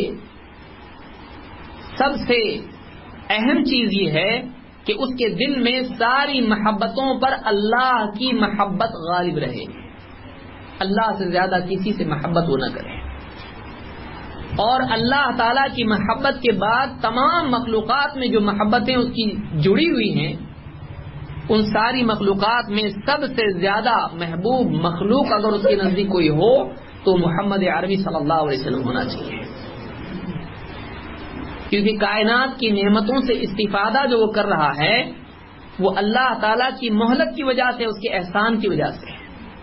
سب سے اہم چیز یہ ہے کہ اس کے دل میں ساری محبتوں پر اللہ کی محبت غالب رہے, اللہ سے زیادہ کسی سے محبت وہ نہ کرے, اور اللہ تعالیٰ کی محبت کے بعد تمام مخلوقات میں جو محبتیں اس کی جڑی ہوئی ہیں ان ساری مخلوقات میں سب سے زیادہ محبوب مخلوق اگر اس کے نزدیک کوئی ہو تو محمد عربی صلی اللہ علیہ وسلم ہونا چاہیے. کیونکہ کائنات کی نعمتوں سے استفادہ جو وہ کر رہا ہے وہ اللہ تعالیٰ کی مہلت کی وجہ سے، اس کے احسان کی وجہ سے ہے،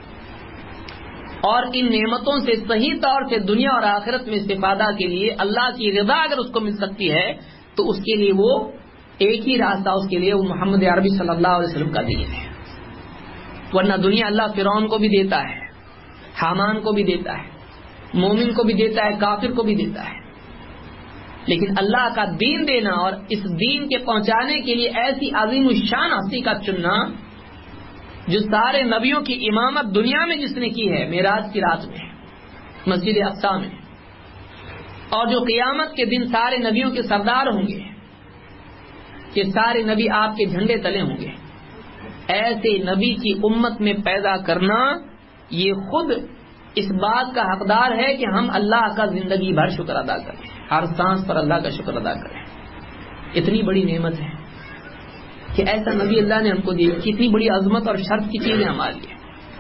اور ان نعمتوں سے صحیح طور سے دنیا اور آخرت میں استفادہ کے لیے اللہ کی رضا اگر اس کو مل سکتی ہے تو اس کے لیے وہ ایک ہی راستہ، اس کے لیے وہ محمد عربی صلی اللہ علیہ وسلم کا دین ہے. ورنہ دنیا اللہ فرعون کو بھی دیتا ہے، حامان کو بھی دیتا ہے، مومن کو بھی دیتا ہے، کافر کو بھی دیتا ہے، لیکن اللہ کا دین دینا اور اس دین کے پہنچانے کے لیے ایسی عظیم الشان ہستی کا چننا جو سارے نبیوں کی امامت دنیا میں جس نے کی ہے معراج کی رات میں مسجد اقصی میں، اور جو قیامت کے دن سارے نبیوں کے سردار ہوں گے کہ سارے نبی آپ کے جھنڈے تلے ہوں گے، ایسے نبی کی امت میں پیدا کرنا یہ خود اس بات کا حقدار ہے کہ ہم اللہ کا زندگی بھر شکر ادا کریں، ہر سانس پر اللہ کا شکر ادا کریں. اتنی بڑی نعمت ہے کہ ایسا نبی اللہ نے ہم کو دی، کتنی بڑی عظمت اور شرف کی چیزیں ہمارے لیے.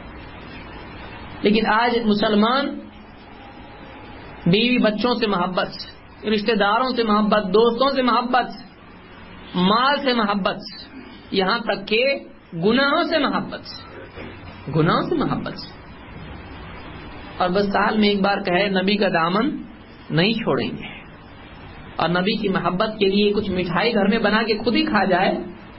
لیکن آج مسلمان بیوی بچوں سے محبت، رشتہ داروں سے محبت، دوستوں سے محبت، مال سے محبت، یہاں تک کہ گناہوں سے محبت گناہوں سے محبت اور بس سال میں ایک بار کہے نبی کا دامن نہیں چھوڑیں گے، اور نبی کی محبت کے لیے کچھ مٹھائی گھر میں بنا کے خود ہی کھا جائے،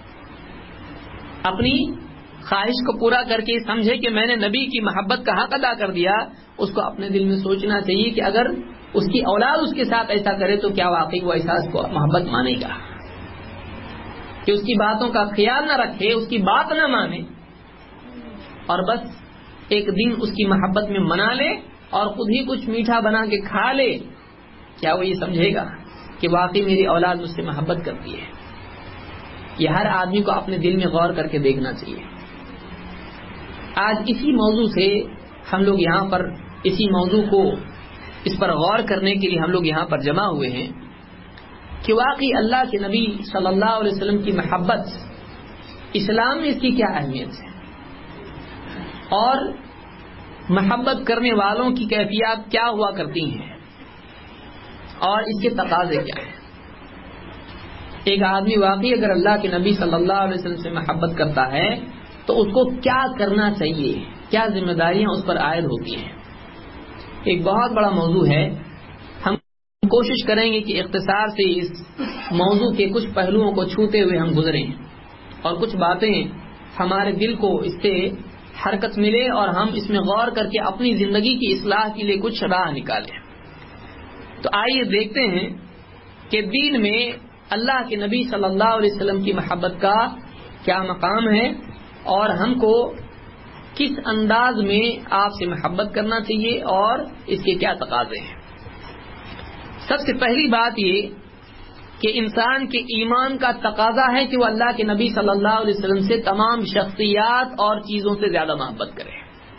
اپنی خواہش کو پورا کر کے سمجھے کہ میں نے نبی کی محبت کا حق ادا کر دیا. اس کو اپنے دل میں سوچنا چاہیے کہ اگر اس کی اولاد اس کے ساتھ ایسا کرے تو کیا واقعی وہ ایسا اس کو محبت مانے گا، کہ اس کی باتوں کا خیال نہ رکھے، اس کی بات نہ مانے اور بس ایک دن اس کی محبت میں منا لے اور خود ہی کچھ میٹھا بنا کے کھا لے. کیا وہ یہ سمجھے گا کہ واقعی میری اولاد مجھ سے محبت کرتی ہے؟ یہ ہر آدمی کو اپنے دل میں غور کر کے دیکھنا چاہیے. آج اسی موضوع سے ہم لوگ یہاں پر اسی موضوع کو اس پر غور کرنے کے لیے ہم لوگ یہاں پر جمع ہوئے ہیں کہ واقعی اللہ کے نبی صلی اللہ علیہ وسلم کی محبت اسلام میں اس کی کیا اہمیت ہے، اور محبت کرنے والوں کی کیفیات کیا ہوا کرتی ہیں اور اس کے تقاضے کیا ہیں. ایک آدمی واقعی اگر اللہ کے نبی صلی اللہ علیہ وسلم سے محبت کرتا ہے تو اس کو کیا کرنا چاہیے، کیا ذمہ داریاں اس پر عائد ہوتی ہیں. ایک بہت بڑا موضوع ہے، ہم کوشش کریں گے کہ اختصار سے اس موضوع کے کچھ پہلوؤں کو چھوتے ہوئے ہم گزریں اور کچھ باتیں ہمارے دل کو اس سے حرکت ملے اور ہم اس میں غور کر کے اپنی زندگی کی اصلاح کے لیے کچھ راہ نکالیں. تو آئیے دیکھتے ہیں کہ دین میں اللہ کے نبی صلی اللہ علیہ وسلم کی محبت کا کیا مقام ہے اور ہم کو کس انداز میں آپ سے محبت کرنا چاہیے اور اس کے کیا تقاضے ہیں. سب سے پہلی بات یہ کہ انسان کے ایمان کا تقاضا ہے کہ وہ اللہ کے نبی صلی اللہ علیہ وسلم سے تمام شخصیات اور چیزوں سے زیادہ محبت کرے.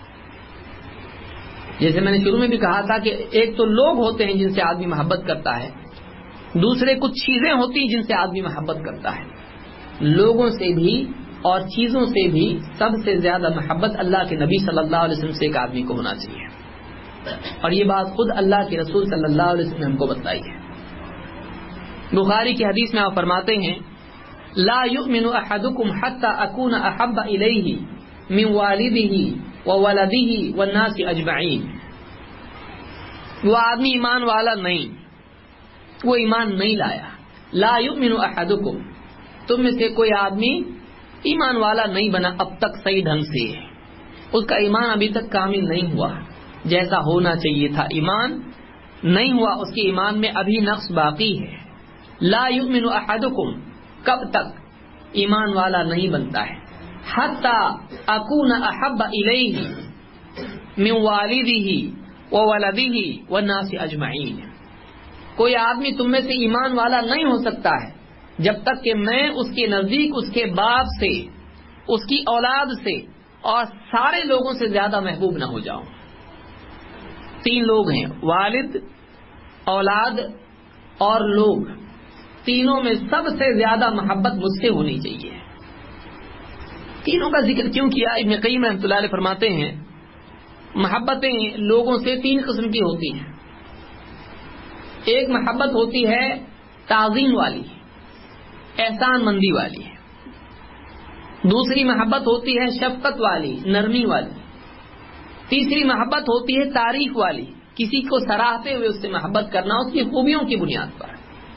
جیسے میں نے شروع میں بھی کہا تھا کہ ایک تو لوگ ہوتے ہیں جن سے آدمی محبت کرتا ہے، دوسرے کچھ چیزیں ہوتی ہیں جن سے آدمی محبت کرتا ہے. لوگوں سے بھی اور چیزوں سے بھی سب سے زیادہ محبت اللہ کے نبی صلی اللہ علیہ وسلم سے ایک آدمی کو ہونا چاہیے، اور یہ بات خود اللہ کے رسول صلی اللہ علیہ وسلم نے ہم کو بتائی ہے. بخاری کی حدیث میں آپ فرماتے ہیں لا یؤمن احدکم حتی اکون احب الیہ من والدہ وولدہ والناس اجمعین. وہ آدمی ایمان والا نہیں، وہ ایمان نہیں لایا. لا یؤمن احدکم، تم میں سے کوئی آدمی ایمان والا نہیں بنا اب تک صحیح ڈھنگ سے، اس کا ایمان ابھی تک کامل نہیں ہوا جیسا ہونا چاہیے تھا، ایمان نہیں ہوا، اس کے ایمان میں ابھی نقص باقی ہے. لا یؤمن احدکم، کب تک ایمان والا نہیں بنتا ہے، حتی اکون احب الیہ من والدہ وولدہ والناس اجمعین. کوئی آدمی تم میں سے ایمان والا نہیں ہو سکتا ہے جب تک کہ میں اس کے نزدیک اس کے باپ سے، اس کی اولاد سے اور سارے لوگوں سے زیادہ محبوب نہ ہو جاؤں. تین لوگ ہیں، والد، اولاد اور لوگ، تینوں میں سب سے زیادہ محبت مجھ سے ہونی چاہیے. تینوں کا ذکر کیوں کیا؟ ابن قیم رحمۃ اللہ علیہ فرماتے ہیں محبتیں لوگوں سے تین قسم کی ہوتی ہیں. ایک محبت ہوتی ہے تعظیم والی, احسان مندی والی. دوسری محبت ہوتی ہے شفقت والی, نرمی والی. تیسری محبت ہوتی ہے تعریف والی, کسی کو سراہتے ہوئے اس سے محبت کرنا اس کی خوبیوں کی بنیاد پر.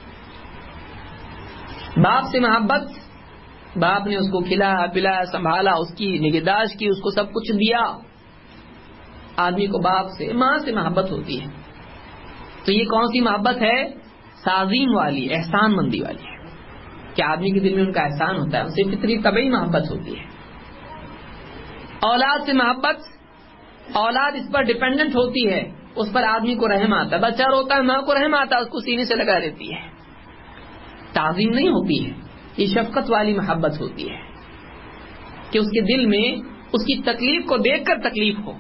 باپ سے محبت, باپ نے اس کو کھلایا پلایا سنبھالا, اس کی نگہداشت کی, اس کو سب کچھ دیا. آدمی کو باپ سے, ماں سے محبت ہوتی ہے. تو یہ کون سی محبت ہے؟ تعظیم والی, احسان مندی والی ہے کہ آدمی کے دل میں ان کا احسان ہوتا ہے, ان سے فطری طبعی محبت ہوتی ہے. اولاد سے محبت, اولاد اس پر ڈیپینڈنٹ ہوتی ہے, اس پر آدمی کو رحم آتا ہے. بچہ روتا ہے, ماں کو رحم آتا ہے, اس کو سینے سے لگا دیتی ہے. تعظیم نہیں ہوتی ہے, یہ شفقت والی محبت ہوتی ہے کہ اس کے دل میں اس کی تکلیف کو دیکھ کر تکلیف ہو.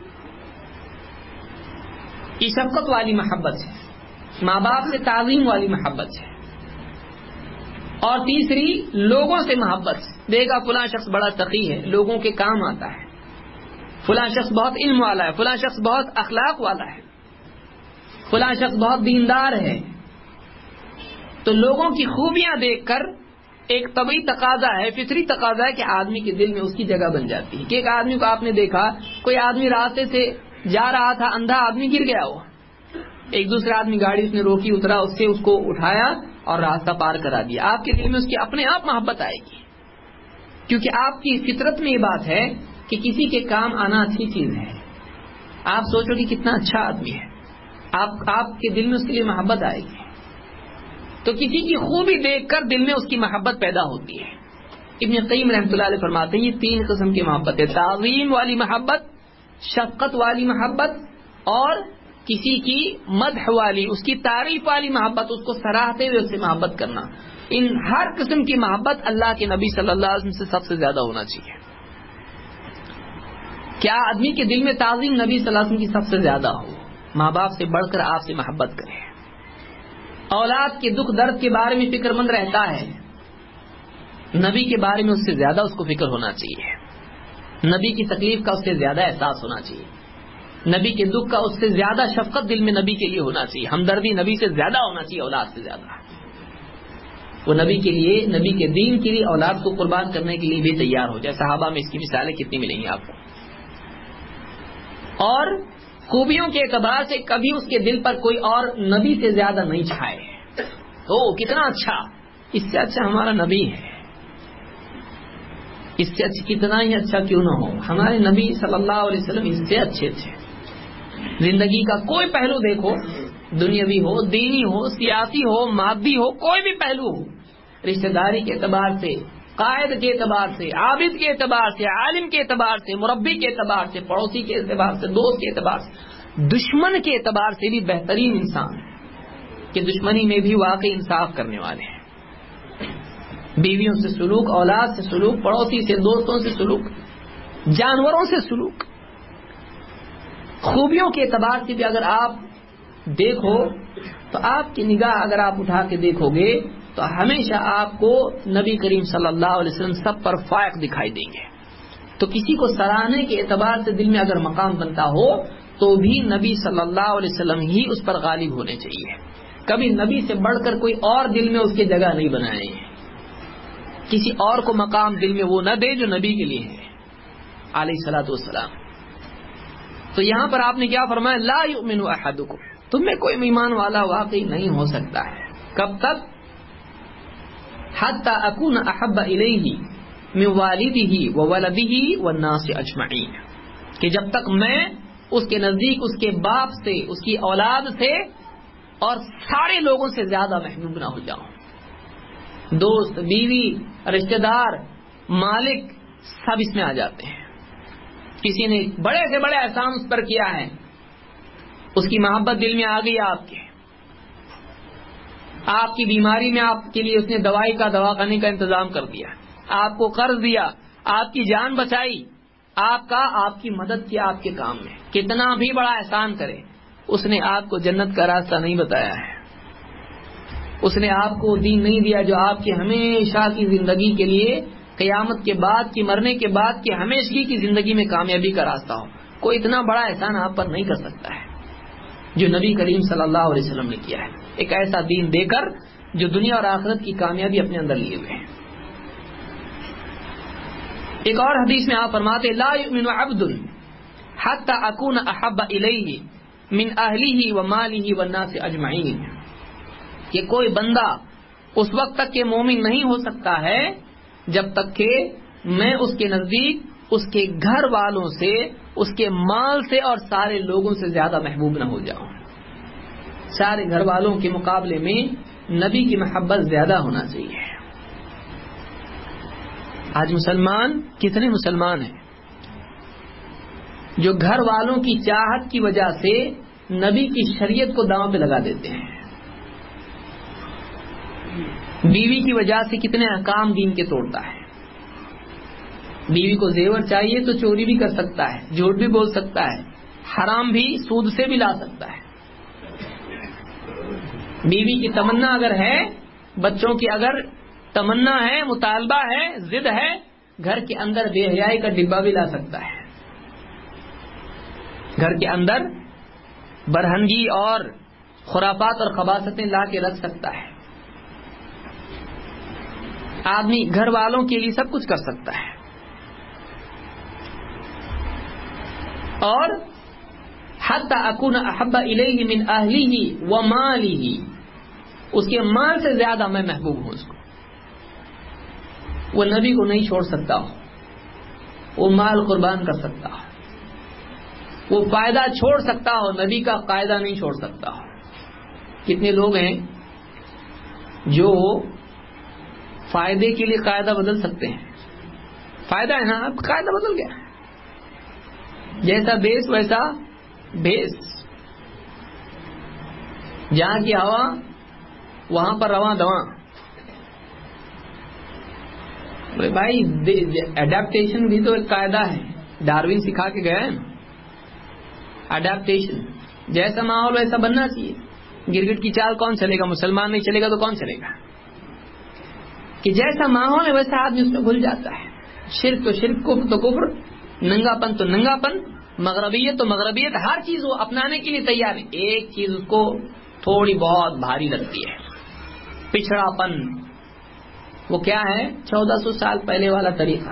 یہ شفقت والی محبت ہے, ماں باپ سے تعظیم والی محبت ہے. اور تیسری لوگوں سے محبت, دیکھا فلاں شخص بڑا تقی ہے, لوگوں کے کام آتا ہے, فلاں شخص بہت علم والا ہے, فلاں شخص بہت اخلاق والا ہے, فلاں شخص بہت دیندار ہے. تو لوگوں کی خوبیاں دیکھ کر ایک طبعی تقاضا ہے, فطری تقاضا ہے کہ آدمی کے دل میں اس کی جگہ بن جاتی ہے. کہ ایک آدمی کو آپ نے دیکھا, کوئی آدمی راستے سے جا رہا تھا, اندھا آدمی گر گیا, وہ ایک دوسرا آدمی گاڑی اس نے روکی, اترا, اس سے اس کو اٹھایا اور راستہ پار کرا دیا. آپ کے دل میں اس کی اپنے آپ محبت آئے گی, کیونکہ آپ کی فطرت میں یہ بات ہے کہ کسی کے کام آنا اچھی چیز ہے. آپ سوچو کہ کتنا اچھا آدمی ہے, آپ آپ کے دل میں اس کے لیے محبت آئے گی. تو کسی کی خوبی دیکھ کر دل میں اس کی محبت پیدا ہوتی ہے. ابن قیم رحمۃ اللہ علیہ فرماتے ہیں یہ تین قسم کی محبت ہے, تعظیم والی محبت, شفقت والی محبت, اور کسی کی مدح والی, اس کی تعریف والی محبت, اس کو سراہتے ہوئے اس سے محبت کرنا. ان ہر قسم کی محبت اللہ کے نبی صلی اللہ علیہ وسلم سے سب سے زیادہ ہونا چاہیے. کیا آدمی کے دل میں تعظیم نبی صلی اللہ علیہ وسلم کی سب سے زیادہ ہو, ماں باپ سے بڑھ کر آپ سے محبت کرے, اولاد کے دکھ درد کے بارے میں فکر مند رہتا ہے, نبی کے بارے میں اس سے زیادہ اس کو فکر ہونا چاہیے, نبی کی تکلیف کا اس سے زیادہ احساس ہونا چاہیے, نبی کے دکھ کا اس سے زیادہ شفقت دل میں نبی کے لیے ہونا چاہیے, ہمدردی نبی سے زیادہ ہونا چاہیے اولاد سے زیادہ. وہ نبی کے لیے, نبی کے دین کے لیے اولاد کو قربان کرنے کے لیے بھی تیار ہو جائے. صحابہ میں اس کی مثالیں کتنی ملیں گی آپ کو. اور خوبیوں کے اعتبار سے کبھی اس کے دل پر کوئی اور نبی سے زیادہ نہیں چھائے. تو کتنا اچھا, اس سے اچھا ہمارا نبی ہے, اس سے اچھا کتنا ہی اچھا کیوں نہ ہو, ہمارے نبی صلی اللہ علیہ وسلم اس سے اچھے تھے. زندگی کا کوئی پہلو دیکھو, دنیاوی ہو, دینی ہو, سیاسی ہو, مادی ہو, کوئی بھی پہلو ہو, رشتہ داری کے اعتبار سے, قائد کے اعتبار سے, عابد کے اعتبار سے, عالم کے اعتبار سے, مربی کے اعتبار سے, پڑوسی کے اعتبار سے, دوست کے اعتبار سے, دشمن کے اعتبار سے بھی بہترین انسان کہ دشمنی میں بھی واقعی انصاف کرنے والے ہیں. بیویوں سے سلوک, اولاد سے سلوک, پڑوسی سے, دوستوں سے سلوک, جانوروں سے سلوک. خوبیوں کے اعتبار سے بھی اگر آپ دیکھو تو آپ کی نگاہ اگر آپ اٹھا کے دیکھو گے تو ہمیشہ آپ کو نبی کریم صلی اللہ علیہ وسلم سب پر فائق دکھائی دیں گے. تو کسی کو سراہنے کے اعتبار سے دل میں اگر مقام بنتا ہو تو بھی نبی صلی اللہ علیہ وسلم ہی اس پر غالب ہونے چاہیے. کبھی نبی سے بڑھ کر کوئی اور دل میں اس کی جگہ نہیں بنائے, کسی اور کو مقام دل میں وہ نہ دے جو نبی کے لیے ہے علیہ الصلوۃ والسلام. تو یہاں پر آپ نے کیا فرمایا, لا یؤمن احدکم, تم میں کوئی ایمان والا واقعی نہیں ہو سکتا ہے. کب تک؟ حتی اکون احب الیہ من والدہ وولدہ والناس اجمعین, کہ جب تک میں اس کے نزدیک اس کے باپ سے, اس کی اولاد سے اور سارے لوگوں سے زیادہ محبوب نہ ہو جاؤں. دوست, بیوی, رشتہ دار, مالک, سب اس میں آ جاتے ہیں. کسی نے بڑے سے بڑے احسان اس پر کیا ہے, اس کی محبت دل میں آ گئی آپ کے, آپ کی بیماری میں آپ کے لیے اس نے دوائی کا, دواخانے کا انتظام کر دیا, آپ کو قرض دیا, آپ کی جان بچائی, آپ کا آپ کی مدد کیا آپ کے کام میں. کتنا بھی بڑا احسان کرے, اس نے آپ کو جنت کا راستہ نہیں بتایا ہے, اس نے آپ کو دین نہیں دیا جو آپ کی ہمیشہ کی زندگی کے لیے, قیامت کے بعد کی, مرنے کے بعد کی ہمیشگی کی زندگی میں کامیابی کا راستہ ہو. کوئی اتنا بڑا احسان آپ پر نہیں کر سکتا ہے جو نبی کریم صلی اللہ علیہ وسلم نے کیا ہے. ایک ایسا دین دے کر جو دنیا اور آخرت کی کامیابی اپنے اندر لیے ہوئے ہیں. ایک اور حدیث میں آپ فرماتے لا یؤمن عبد حتی اکون احب الیہ من اہلہ ومالہ والناس اجمعین، کہ کوئی بندہ اس وقت تک کہ مومن نہیں ہو سکتا ہے جب تک کہ میں اس کے نزدیک اس کے گھر والوں سے، اس کے مال سے اور سارے لوگوں سے زیادہ محبوب نہ ہو جاؤں. سارے گھر والوں کے مقابلے میں نبی کی محبت زیادہ ہونا چاہیے. آج مسلمان کتنے مسلمان ہیں جو گھر والوں کی چاہت کی وجہ سے نبی کی شریعت کو داؤں پہ لگا دیتے ہیں. بیوی کی وجہ سے کتنے احکام دین کے توڑتا ہے. بیوی کو زیور چاہیے تو چوری بھی کر سکتا ہے، جھوٹ بھی بول سکتا ہے، حرام بھی سود سے بھی لا سکتا ہے. بیوی کی تمنا اگر ہے، بچوں کی اگر تمنا ہے، مطالبہ ہے، ضد ہے، گھر کے اندر بے حیائی کا ڈبہ بھی لا سکتا ہے. گھر کے اندر برہنگی اور خرافات اور خباثتیں لا کے رکھ سکتا ہے. آدمی گھر والوں کے لیے سب کچھ کر سکتا ہے. اور حتی اکون احب الیہ من اہلہ ومالہ، اس کے مال سے زیادہ میں محبوب ہوں اس کو. وہ نبی کو نہیں چھوڑ سکتا ہو، وہ مال قربان کر سکتا ہو، وہ فائدہ چھوڑ سکتا ہو، نبی کا قاعدہ نہیں چھوڑ سکتا ہو. کتنے لوگ ہیں جو فائدے کے لیے قاعدہ بدل سکتے ہیں. فائدہ ہے نا، اب قاعدہ بدل گیا، جیسا بیس ویسا بیس. جہاں کی ہوا وہاں پر رواں دواں. بھائی اڈیپٹیشن بھی تو ایک قاعدہ ہے، ڈاروین سکھا کے گیا ہے نا. اڈیپٹیشن، جیسا ماحول ویسا بننا چاہیے. گرگٹ کی چال کون چلے گا؟ مسلمان نہیں چلے گا تو کون چلے گا؟ کہ جیسا ماحول ہے ویسا آدمی اس میں بھول جاتا ہے. شرک تو شرک، کفر تو کفر، ننگا پن تو ننگا پن، مغربیت تو مغربیت، ہر چیز وہ اپنانے کے لیے تیار ہے. ایک چیز اس کو تھوڑی بہت بھاری لگتی ہے، پچھڑا پن. وہ کیا ہے؟ چودہ سو سال پہلے والا طریقہ،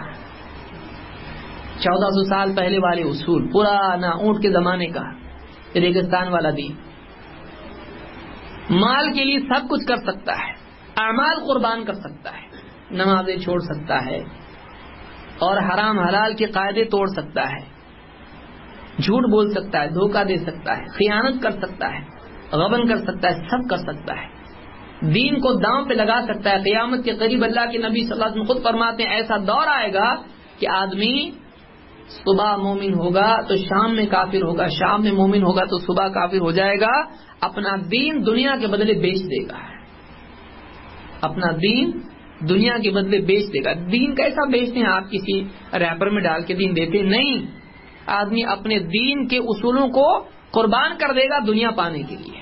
چودہ سو سال پہلے والے اصول، پرانا اونٹ کے زمانے کا ریگستان والا دین. مال کے لیے سب کچھ کر سکتا ہے، اعمال قربان کر سکتا ہے، نمازیں چھوڑ سکتا ہے اور حرام حلال کے قاعدے توڑ سکتا ہے، جھوٹ بول سکتا ہے، دھوکہ دے سکتا ہے، خیانت کر سکتا ہے، غبن کر سکتا ہے، سب کر سکتا ہے. دین کو داؤں پہ لگا سکتا ہے. قیامت کے قریب اللہ کے نبی صلی اللہ علیہ وسلم خود فرماتے ہیں ایسا دور آئے گا کہ آدمی صبح مومن ہوگا تو شام میں کافر ہوگا، شام میں مومن ہوگا تو صبح کافر ہو جائے گا. اپنا دین دنیا کے بدلے بیچ دے گا، اپنا دین دنیا کے بدلے بیچ دے گا. دین کیسا بیچتے ہیں؟ آپ کسی ریپر میں ڈال کے دین دیتے نہیں. آدمی اپنے دین کے اصولوں کو قربان کر دے گا دنیا پانے کے لیے.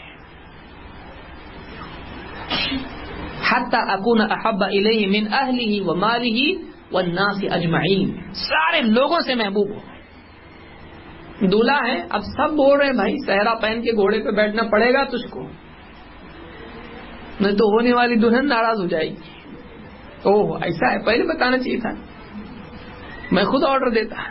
حتی اکون احب الیہ من اہلہ ومالہ والناس اجمعین، سارے لوگوں سے محبوب ہو. دولہا ہے، اب سب بول رہے ہیں بھائی صحرا پہن کے گھوڑے پہ بیٹھنا پڑے گا تجھ کو، نہیں تو ہونے والی دلہن ناراض ہو جائے گی. اوہ ایسا ہے، پہلے بتانا چاہیے تھا، میں خود آرڈر دیتا.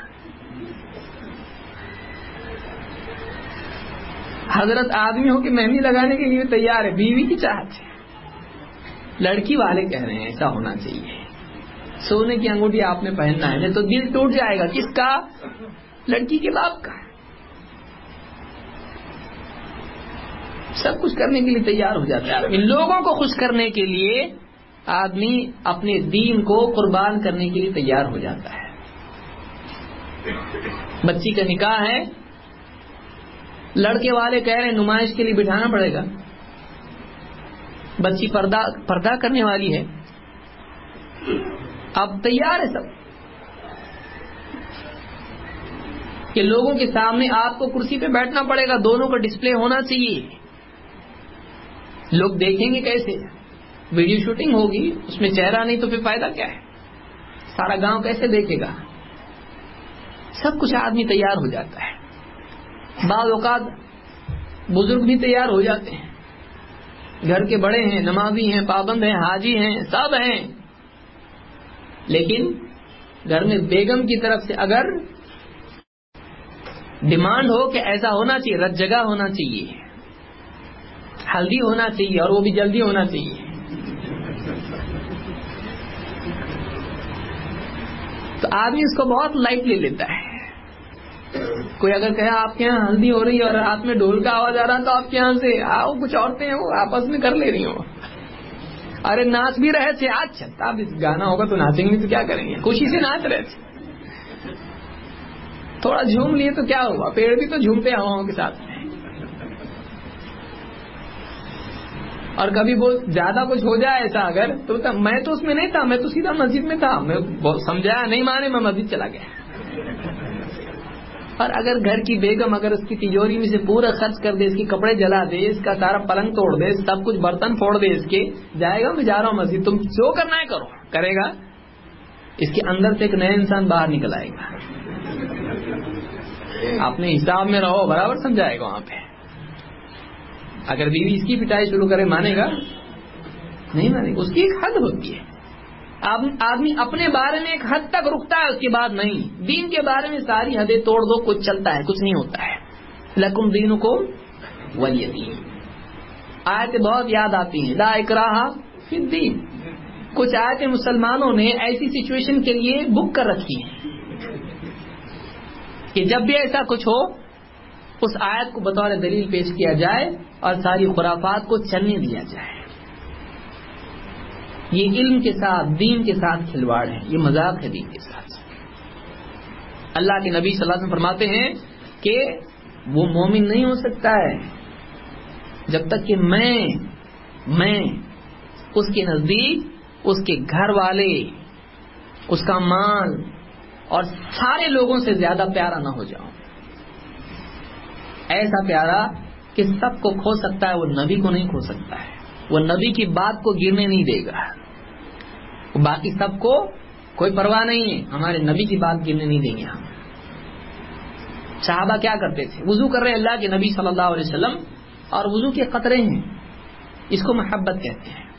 حضرت آدمی ہو کہ مہندی لگانے کے لیے تیار ہے، بیوی کی چاہت ہے. لڑکی والے کہہ رہے ہیں ایسا ہونا چاہیے، سونے کی انگوٹھی آپ نے پہننا ہے، نہیں تو دل ٹوٹ جائے گا. کس کا؟ لڑکی کے باپ کا. سب کچھ کرنے کے لیے تیار ہو جاتا ہے. لوگوں کو خوش کرنے کے لیے آدمی اپنے دین کو قربان کرنے کے لیے تیار ہو جاتا ہے. بچی کا نکاح ہے، لڑکے والے کہہ رہے ہیں نمائش کے لیے بٹھانا پڑے گا. بچی پردہ پردہ کرنے والی ہے، اب تیار ہے سب کہ لوگوں کے سامنے آپ کو کرسی پہ بیٹھنا پڑے گا، دونوں کا ڈسپلے ہونا چاہیے. لوگ دیکھیں گے کیسے؟ ویڈیو شوٹنگ ہوگی، اس میں چہرہ نہیں تو پھر فائدہ کیا ہے؟ سارا گاؤں کیسے دیکھے گا؟ سب کچھ آدمی تیار ہو جاتا ہے. بعض اوقات بزرگ بھی تیار ہو جاتے ہیں. گھر کے بڑے ہیں، نمازی ہیں، پابند ہیں، حاجی ہیں، سب ہیں، لیکن گھر میں بیگم کی طرف سے اگر ڈیمانڈ ہو کہ ایسا ہونا چاہیے، رت جگہ ہونا چاہیے، ہلدی ہونا چاہیے، اور وہ بھی جلدی ہونا چاہیے، تو آدمی اس کو بہت لائٹ لے لیتا ہے. کوئی اگر کہے آپ کے یہاں ہلدی ہو رہی ہے اور رات میں ڈھول کا آواز آ رہا تو آپ کے یہاں سے آؤ، کچھ عورتیں ہیں وہ آپس میں کر لے رہی ہوں، ارے ناچ بھی رہے تھے آج، اب گانا ہوگا تو ناچیں گے تو کیا کریں گے، خوشی سے ناچ رہے تھے، تھوڑا جھوم لیے تو کیا ہوا، پیڑ بھی تو جھومتے ہواؤں کے ساتھ. اور کبھی بہت زیادہ کچھ ہو جائے ایسا اگر تو میں تو اس میں نہیں تھا، میں تو سیدھا مسجد میں تھا، میں سمجھایا نہیں مانے، میں مسجد چلا گیا. اور اگر گھر کی بیگم اگر اس کی تجوری میں سے پورا خرچ کر دے، اس کے کپڑے جلا دے، اس کا سارا پلنگ توڑ دے، سب کچھ برتن پھوڑ دے، اس کے جائے گا میں جا رہا ہوں مسجد، تم جو کرنا ہے کرو، کرے گا. اس کے اندر سے ایک نیا انسان باہر نکل آئے گا. اپنے حساب میں رہو، برابر سمجھائے گا وہاں پہ. اگر بیوی اس کی پٹائی شروع کرے مانے گا نہیں، مانے گا. اس کی ایک حد ہوتی ہے. آدمی اپنے بارے میں ایک حد تک رکتا ہے، اس کے بعد نہیں. دین کے بارے میں ساری حدیں توڑ دو، کچھ چلتا ہے، کچھ نہیں ہوتا ہے. لکم دینکم ولی دین. آیتیں بہت یاد آتی ہیں، لا اکراہ فی الدین. کچھ آیتیں مسلمانوں نے ایسی سچویشن کے لیے بک کر رکھی ہیں کہ جب بھی ایسا کچھ ہو اس آیت کو بطور دلیل پیش کیا جائے اور ساری خرافات کو چلنے دیا جائے. یہ علم کے ساتھ، دین کے ساتھ کھلواڑ ہے، یہ مذاق ہے دین کے ساتھ. اللہ کے نبی صلی اللہ علیہ وسلم فرماتے ہیں کہ وہ مومن نہیں ہو سکتا ہے جب تک کہ میں میں اس کے نزدیک اس کے گھر والے، اس کا مال اور سارے لوگوں سے زیادہ پیارا نہ ہو جاؤں. ایسا پیارا کہ سب کو کھو سکتا ہے، وہ نبی کو نہیں کھو سکتا ہے. وہ نبی کی بات کو گرنے نہیں دے گا. باقی سب کو کوئی پرواہ نہیں ہے، ہمارے نبی کی بات گرنے نہیں دیں گے ہم. صحابہ کیا کرتے تھے؟ وضو کر رہے اللہ کے نبی صلی اللہ علیہ وسلم، اور وضو کے قطرے ہیں، اس کو محبت کہتے ہیں.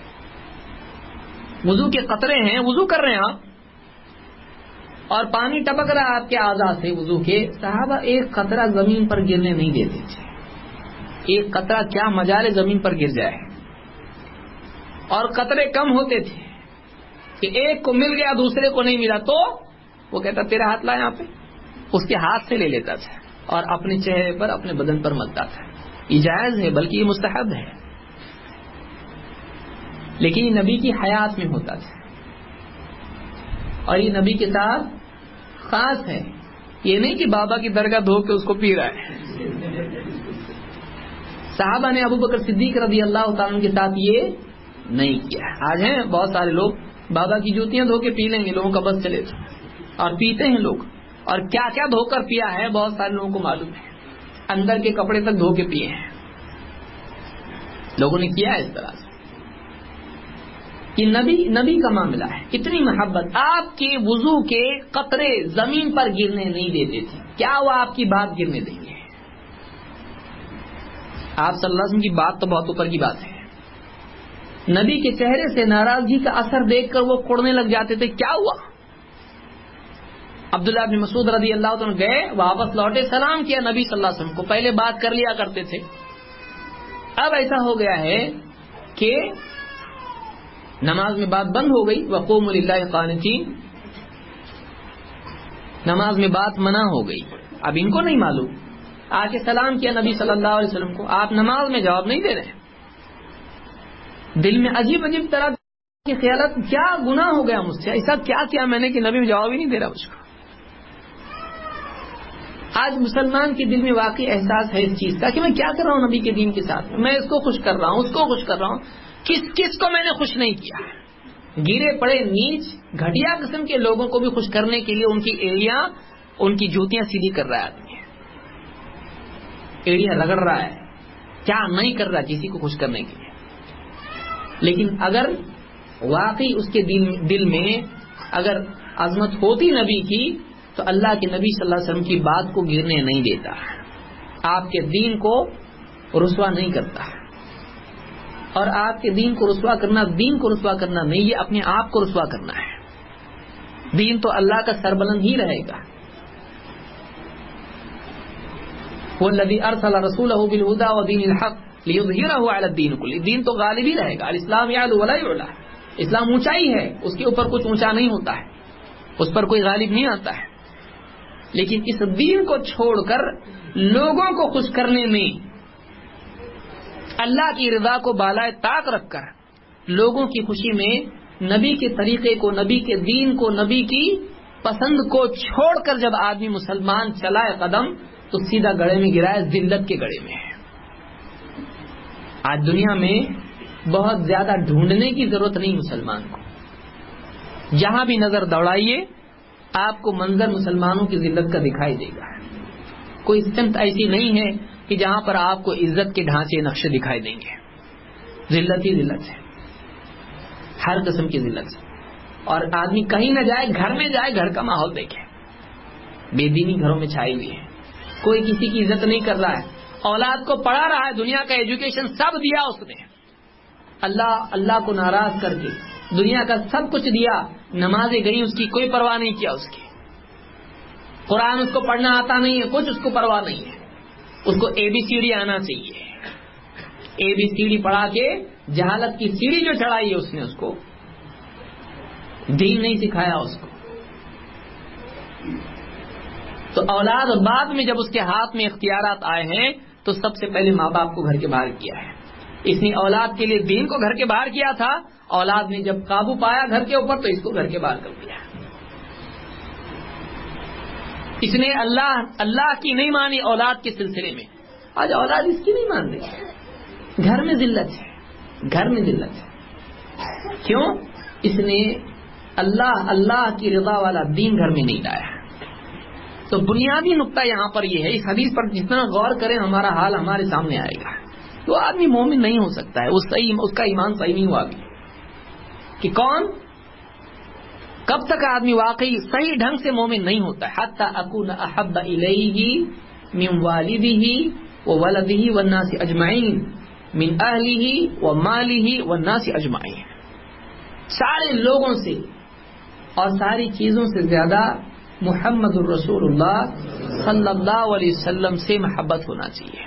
وضو کے قطرے ہیں، وضو کر رہے ہیں آپ اور پانی ٹپک رہا ہے آپ کے اعضاء سے وضو کے. صحابہ ایک قطرہ زمین پر گرنے نہیں دیتے تھے. ایک قطرہ کیا مجال زمین پر گر جائے. اور قطرے کم ہوتے تھے کہ ایک کو مل گیا دوسرے کو نہیں ملا تو وہ کہتا تیرا ہاتھ لا یہاں پہ، اس کے ہاتھ سے لے لیتا تھا اور اپنے چہرے پر، اپنے بدن پر ملتا تھا. یہ جائز ہے، بلکہ یہ مستحب ہے، لیکن یہ نبی کی حیات میں ہوتا تھا اور یہ نبی کے ساتھ خاص ہے. یہ نہیں کہ بابا کی درگاہ دھو کے اس کو پی رہا ہے. صحابہ نے ابو بکر صدیق رضی اللہ تعالیٰ کے ساتھ یہ نہیں کیا. آج ہیں بہت سارے لوگ بابا کی جوتیاں دھو کے پی لیں گے، لوگوں کا بس چلے تھے، اور پیتے ہیں لوگ. اور کیا کیا دھو کر پیا ہے بہت سارے لوگوں کو معلوم ہے. اندر کے کپڑے تک دھو کے پیے ہیں لوگوں نے، کیا ہے اس طرح سے. کہ نبی نبی کا معاملہ ہے. اتنی محبت، آپ کے وضو کے قطرے زمین پر گرنے نہیں دیتے تھے. کیا وہ آپ کی بات گرنے دیں گے؟ آپ صلی اللہ علیہ وسلم کی بات تو بہت اوپر کی بات ہے. نبی کے چہرے سے ناراضگی کا اثر دیکھ کر وہ کوڑنے لگ جاتے تھے. کیا ہوا؟ عبداللہ بن مسعود رضی اللہ عنہ گئے، واپس لوٹے، سلام کیا نبی صلی اللہ علیہ وسلم کو. پہلے بات کر لیا کرتے تھے، اب ایسا ہو گیا ہے کہ نماز میں بات بند ہو گئی. وقوموا للہ قانتین، نماز میں بات منع ہو گئی. اب ان کو نہیں معلوم. آ کے سلام کیا نبی صلی اللہ علیہ وسلم کو، آپ نماز میں جواب نہیں دے رہے. دل میں عجیب عجیب طرح کے خیالات، کیا گناہ ہو گیا مجھ سے، ایسا کیا کیا میں نے کہ نبی میں جواب ہی نہیں دے رہا مجھ کو. آج مسلمان کے دل میں واقعی احساس ہے اس چیز کا کہ میں کیا کر رہا ہوں نبی کے دین کے ساتھ. میں اس کو خوش کر رہا ہوں، اس کو خوش کر رہا ہوں، کس کس کو میں نے خوش نہیں کیا. گرے پڑے نیچ گھٹیا قسم کے لوگوں کو بھی خوش کرنے کے لیے ان کی ایڑیاں، ان کی جوتیاں سیدھی کر رہا ہے آدمی. ایڑیاں رگڑ رہا ہے، کیا نہیں کر رہا کسی کو خوش کرنے کے لیے. لیکن اگر واقعی اس کے دل دل میں اگر عظمت ہوتی نبی کی تو اللہ کے نبی صلی اللہ علیہ وسلم کی بات کو گرنے نہیں دیتا، آپ کے دین کو رسوا نہیں کرتا. اور آپ کے دین کو رسوا کرنا دین کو رسوا کرنا نہیں، یہ اپنے آپ کو رسوا کرنا ہے۔ دین تو اللہ کا سربلند ہی رہے گا۔ والذی ارسل رسولہ بالہدی ودین الحق لیظہرہ علی الدین کلہ، دین تو غالب ہی رہے گا۔ الاسلام یعلو ولا یعلی، اسلام اونچائی ہے، اس کے اوپر کچھ اونچا نہیں ہوتا ہے، اس پر کوئی غالب نہیں آتا ہے۔ لیکن اس دین کو چھوڑ کر لوگوں کو خوش کرنے میں، اللہ کی رضا کو بالائے طاق رکھ کر لوگوں کی خوشی میں نبی کے طریقے کو، نبی کے دین کو، نبی کی پسند کو چھوڑ کر جب آدمی مسلمان چلائے قدم تو سیدھا گڑھے میں گرا ہے، ذلت کے گڑھے میں ہے۔ آج دنیا میں بہت زیادہ ڈھونڈنے کی ضرورت نہیں مسلمان کو، جہاں بھی نظر دوڑائیے آپ کو منظر مسلمانوں کی ذلت کا دکھائی دے گا۔ کوئی سمت ایسی نہیں ہے کہ جہاں پر آپ کو عزت کے ڈھانچے نقشے دکھائی دیں گے، ذلت ہی ذلت ہے، ہر قسم کی ذلت ہے۔ اور آدمی کہیں نہ جائے، گھر میں جائے، گھر کا ماحول دیکھے، بے دینی گھروں میں چھائی ہوئی ہے، کوئی کسی کی عزت نہیں کر رہا ہے، اولاد کو پڑھا رہا ہے، دنیا کا ایجوکیشن سب دیا اس نے، اللہ اللہ کو ناراض کر کے دنیا کا سب کچھ دیا، نمازیں گئی اس کی کوئی پرواہ نہیں کیا، اس کی قرآن اس کو پڑھنا آتا نہیں ہے، کچھ اس کو پرواہ نہیں ہے، اس کو اے بی سی ڈی آنا چاہیے، اے بی سی ڈی پڑھا کے جہالت کی سیڑھی جو چڑھائی ہے اس نے، اس کو دین نہیں سکھایا اس کو۔ تو اولاد بعد میں جب اس کے ہاتھ میں اختیارات آئے ہیں تو سب سے پہلے ماں باپ کو گھر کے باہر کیا ہے۔ اس نے اولاد کے لیے دین کو گھر کے باہر کیا تھا، اولاد نے جب قابو پایا گھر کے اوپر تو اس کو گھر کے باہر کر دیا۔ اس نے اللہ اللہ کی نہیں مانی اولاد کے سلسلے میں، آج اولاد اس کی نہیں مان رہی، گھر میں ذلت ہے، گھر میں ذلت ہے۔ کیوں؟ اس نے اللہ اللہ کی رضا والا دین گھر میں نہیں لایا۔ تو بنیادی نقطہ یہاں پر یہ ہے، اس حدیث پر جتنا غور کریں ہمارا حال ہمارے سامنے آئے گا۔ تو آدمی مومن نہیں ہو سکتا ہے، اس صحیح اس کا ایمان صحیح نہیں ہوا ابھی کہ کون کب تک آدمی واقعی صحیح ڈھنگ سے مومن نہیں ہوتا ہے۔ حتی اکون احب الیہ من والدہ وولدہ والناس اجمعین من اہلہ ومالہ والناس اجمعین، سارے لوگوں سے اور ساری چیزوں سے زیادہ محمد الرسول اللہ صلی اللہ علیہ وسلم سے محبت ہونا چاہیے۔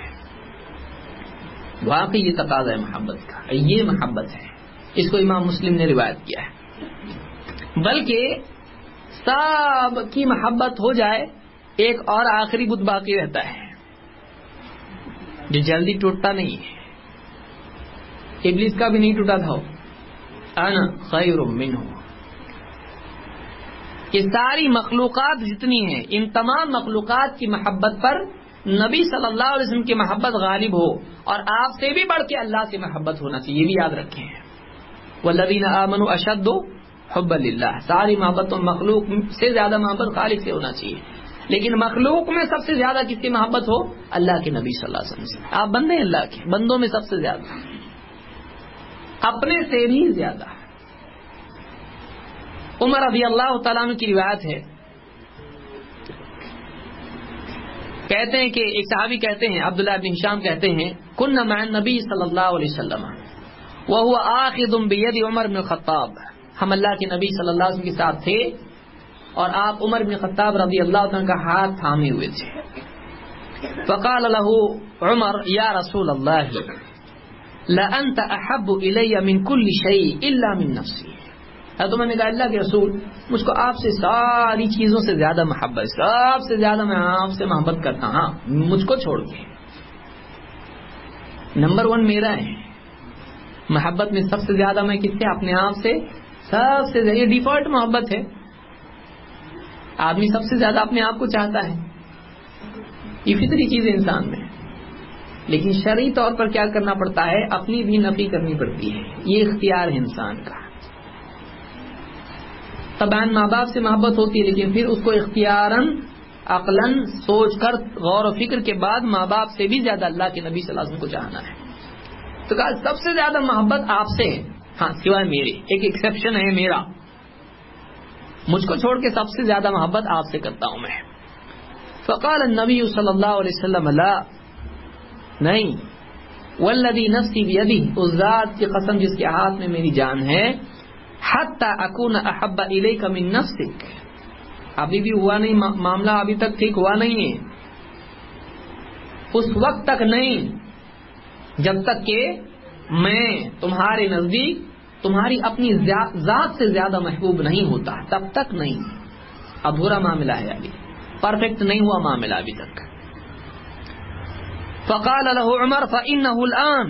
واقعی یہ تقاضا ہے محبت کا، یہ محبت ہے، اس کو امام مسلم نے روایت کیا ہے۔ بلکہ سب کی محبت ہو جائے، ایک اور آخری بت باقی رہتا ہے جو جلدی ٹوٹتا نہیں ہے، ابلیس کا بھی نہیں ٹوٹا تھا، انا خیر منہ۔ یہ ساری مخلوقات جتنی ہیں، ان تمام مخلوقات کی محبت پر نبی صلی اللہ علیہ وسلم کی محبت غالب ہو، اور آپ سے بھی بڑھ کے اللہ سے محبت ہونا چاہیے، یہ بھی یاد رکھیں۔ والذین آمنوا اشد حبا للہ، ساری محبت و مخلوق سے زیادہ محبت خالق سے ہونا چاہیے، لیکن مخلوق میں سب سے زیادہ کس کی محبت ہو؟ اللہ کے نبی صلی اللہ علیہ وسلم سے۔ آپ بندے اللہ کے، بندوں میں سب سے زیادہ، اپنے سے بھی زیادہ۔ عمر رضی اللہ تعالیٰ عنہ کی روایت ہے، کہتے ہیں کہ ایک صحابی کہتے ہیں، عبداللہ بن ہشام کہتے ہیں، کنا مع النبی صلی اللہ علیہ وسلم وهو آخذ بید عمر بن الخطاب، ہم اللہ کے نبی صلی اللہ علیہ وسلم کے ساتھ تھے اور آپ عمر بن خطاب رضی اللہ عنہ کا ہاتھ تھامے ہوئے تھے۔ فقال له عمر یا رسول اللہ لأنت احب الی من کل شیء الا من نفسی، تو میں نے کہا اللہ کے رسول، مجھ کو آپ سے ساری چیزوں سے زیادہ محبت، سب سے زیادہ میں آپ سے محبت کرتا ہوں، ہاں مجھ کو چھوڑ کے، نمبر ون میرا ہے محبت میں، سب سے زیادہ میں کس سے؟ اپنے آپ سے سب سے زیادہ، یہ ڈیفالٹ محبت ہے، آدمی سب سے زیادہ اپنے آپ کو چاہتا ہے، یہ فطری چیز ہے انسان میں، لیکن شرعی طور پر کیا کرنا پڑتا ہے؟ اپنی بھی نفی کرنی پڑتی ہے، یہ اختیار ہے انسان کا۔ طبعاً ماں باپ سے محبت ہوتی ہے، لیکن پھر اس کو اختیاراً عقلاً سوچ کر غور و فکر کے بعد ماں باپ سے بھی زیادہ اللہ کے نبی صلی اللہ علیہ وسلم کو چاہنا ہے۔ تو کہا سب سے زیادہ محبت آپ سے ہے، ہاں سوائے میرے، ایک ایکسیپشن ہے میرا، مجھ کو چھوڑ کے سب سے زیادہ محبت آپ سے کرتا ہوں میں۔ فقال النبی صلی اللہ علیہ وسلم لا، نہیں والذی نفسی بیدی، اس ذات کی قسم جس کے ہاتھ میں میری جان ہے، حتی اکون احب الیک من نفسک، ابھی بھی ہوا نہیں معاملہ، ابھی تک ٹھیک ہوا نہیں ہے، اس وقت تک نہیں جب تک کہ میں تمہارے نزدیک تمہاری اپنی ذات سے زیادہ محبوب نہیں ہوتا، تب تک نہیں، ادھورا معاملہ ہے، ابھی پرفیکٹ نہیں ہوا معاملہ ابھی تک۔ فقال له عمر فإنه الآن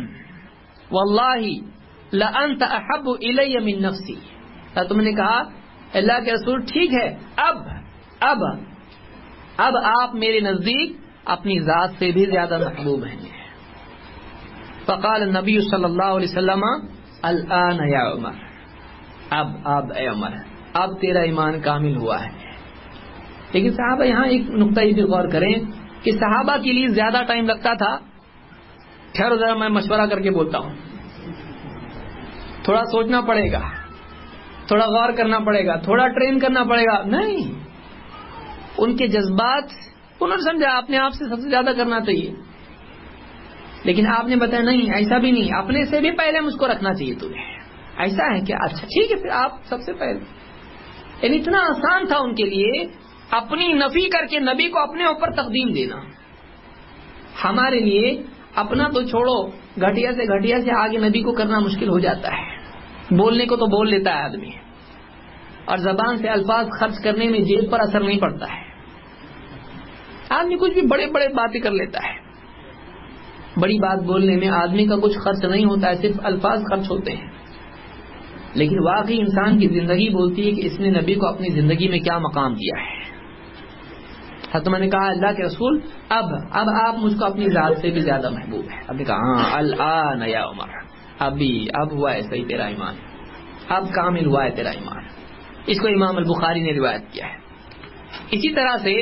والله لأنت أحب إلي من نفسي، تم نے کہا اللہ کے رسول ٹھیک ہے، اب اب اب آپ میرے نزدیک اپنی ذات سے بھی زیادہ محبوب ہیں۔ فقال النبی صلی اللہ علیہ وسلم الآن یا عمر، اب اب اے عمر، اب تیرا ایمان کامل ہوا ہے۔ لیکن صحابہ یہاں ایک نقطہ یہ بھی غور کریں کہ صحابہ کے لیے زیادہ ٹائم لگتا تھا، ٹھہرو ذرا میں مشورہ کر کے بولتا ہوں، تھوڑا سوچنا پڑے گا، تھوڑا غور کرنا پڑے گا، تھوڑا ٹرین کرنا پڑے گا، نہیں، ان کے جذبات انہوں نے سمجھا اپنے آپ سے سب سے زیادہ کرنا چاہیے، لیکن آپ نے بتایا نہیں، ایسا بھی نہیں، اپنے سے بھی پہلے مجھ کو رکھنا چاہیے تمہیں، ایسا ہے کہ اچھا ٹھیک ہے پھر آپ سب سے پہلے، یعنی اتنا آسان تھا ان کے لیے اپنی نفی کر کے نبی کو اپنے اوپر تقدیم دینا۔ ہمارے لیے اپنا تو چھوڑو، گھٹیا سے گھٹیا سے آگے نبی کو کرنا مشکل ہو جاتا ہے، بولنے کو تو بول لیتا ہے آدمی، اور زبان سے الفاظ خرچ کرنے میں جیب پر اثر نہیں پڑتا ہے، آدمی کچھ بھی بڑے بڑے باتیں کر لیتا ہے، بڑی بات بولنے میں آدمی کا کچھ خرچ نہیں ہوتا ہے، صرف الفاظ خرچ ہوتے ہیں، لیکن واقعی انسان کی زندگی بولتی ہے کہ اس نے نبی کو اپنی زندگی میں کیا مقام دیا ہے۔ حضرت میں نے کہا اللہ کے رسول اب اب آپ مجھ کو اپنی ذات سے بھی زیادہ محبوب ہے۔ اب نے کہا ہاں الآن یا عمر، ابھی اب ہوا ہے صحیح تیرا ایمان، اب کامل ہوا ہے تیرا ایمان۔ اس کو امام البخاری نے روایت کیا ہے۔ اسی طرح سے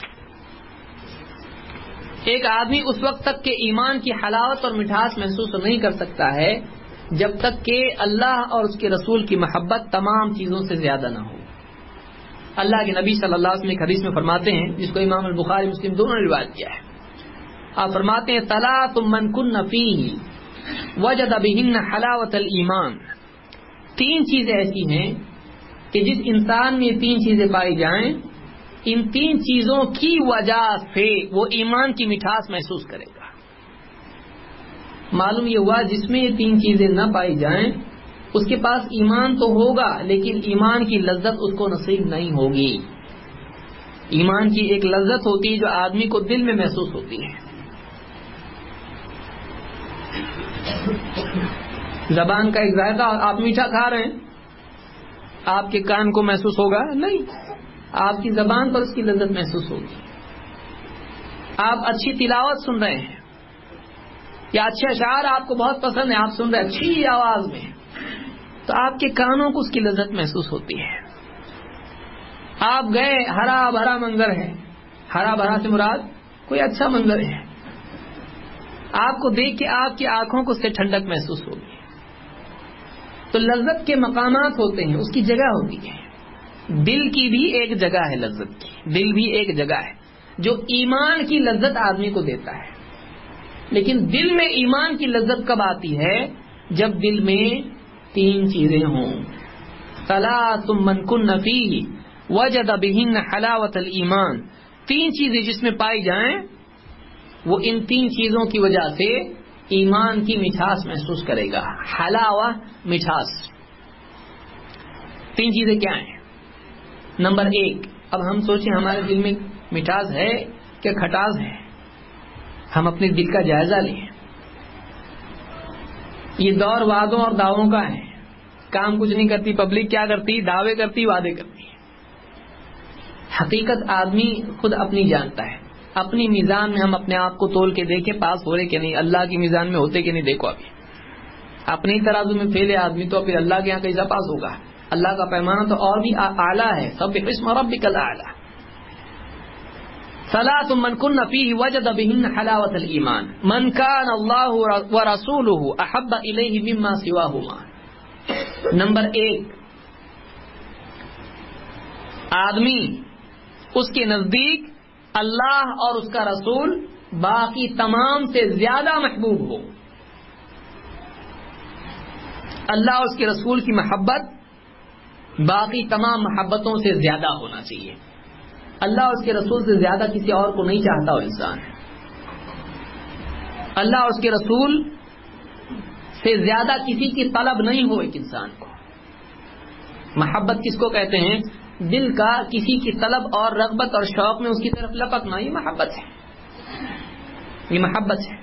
ایک آدمی اس وقت تک کہ ایمان کی حلاوت اور مٹھاس محسوس نہیں کر سکتا ہے جب تک کہ اللہ اور اس کے رسول کی محبت تمام چیزوں سے زیادہ نہ ہو۔ اللہ کے نبی صلی اللہ علیہ وسلم ایک حدیث میں فرماتے ہیں، جس کو امام البخاری مسلم دونوں نے روایت کیا ہے، آپ فرماتے ہیں ثلاث من کن فیہ وجد بہن حلاوت الایمان، تین چیزیں ایسی ہیں کہ جس انسان میں تین چیزیں پائی جائیں، ان تین چیزوں کی وجہ سے وہ ایمان کی مٹھاس محسوس کرے گا۔ معلوم یہ ہوا جس میں یہ تین چیزیں نہ پائی جائیں اس کے پاس ایمان تو ہوگا لیکن ایمان کی لذت اس کو نصیب نہیں ہوگی۔ ایمان کی ایک لذت ہوتی ہے جو آدمی کو دل میں محسوس ہوتی ہے، زبان کا ایک ذائقہ، آپ میٹھا کھا رہے ہیں، آپ کے کان کو محسوس ہوگا نہیں، آپ کی زبان پر اس کی لذت محسوس ہوگی۔ آپ اچھی تلاوت سن رہے ہیں یا اچھے اشعار آپ کو بہت پسند ہے، آپ سن رہے ہیں اچھی آواز میں، تو آپ کے کانوں کو اس کی لذت محسوس ہوتی ہے۔ آپ گئے، ہرا بھرا منظر ہے، ہرا بھرا سے مراد کوئی اچھا منظر ہے، آپ کو دیکھ کے آپ کی آنکھوں کو اس سے ٹھنڈک محسوس ہوگی۔ تو لذت کے مقامات ہوتے ہیں، اس کی جگہ ہوتی ہے، دل کی بھی ایک جگہ ہے، لذت کی دل بھی ایک جگہ ہے جو ایمان کی لذت آدمی کو دیتا ہے۔ لیکن دل میں ایمان کی لذت کب آتی ہے؟ جب دل میں تین چیزیں ہوں، ثلاث من کن فیہ وجد بہن حلاوت الایمان، تین چیزیں جس میں پائی جائیں وہ ان تین چیزوں کی وجہ سے ایمان کی مٹھاس محسوس کرے گا۔ حلاوہ، مٹھاس، تین چیزیں کیا ہیں؟ نمبر ایک، اب ہم سوچیں ہمارے دل میں مٹھاس ہے کیا کھٹاس ہے؟ ہم اپنے دل کا جائزہ لیں۔ یہ دور وعدوں اور دعووں کا ہے، کام کچھ نہیں کرتی پبلک، کیا کرتی؟ دعوے کرتی، وعدے کرتی۔ حقیقت آدمی خود اپنی جانتا ہے، اپنی میزان میں ہم اپنے آپ کو تول کے دیکھیں پاس ہو رہے کہ نہیں، اللہ کی میزان میں ہوتے کہ نہیں دیکھو ابھی۔ اپنی ترازو میں فیل ہے آدمی تو پھر اللہ کے یہاں کیسا پاس ہوگا؟ اللہ کا پیمانہ تو اور بھی اعلیٰ ہے، سبح اسم ربک الاعلیٰ۔ ثلاث من کن فیہ وجد بہن حلاوت الایمان، من کان اللہ ورسولہ احب الیہ مما سواہما۔ نمبر ایک، آدمی اس کے نزدیک اللہ اور اس کا رسول باقی تمام سے زیادہ محبوب ہو۔ اللہ اور اس کے رسول کی محبت باقی تمام محبتوں سے زیادہ ہونا چاہیے. اللہ اور اس کے رسول سے زیادہ کسی اور کو نہیں چاہتا وہ انسان. اللہ اور اس کے رسول سے زیادہ کسی کی طلب نہیں ہو ایک انسان کو. محبت کس کو کہتے ہیں؟ دل کا کسی کی طلب اور رغبت اور شوق میں اس کی طرف لپکنا، یہ محبت ہے. یہ محبت ہے.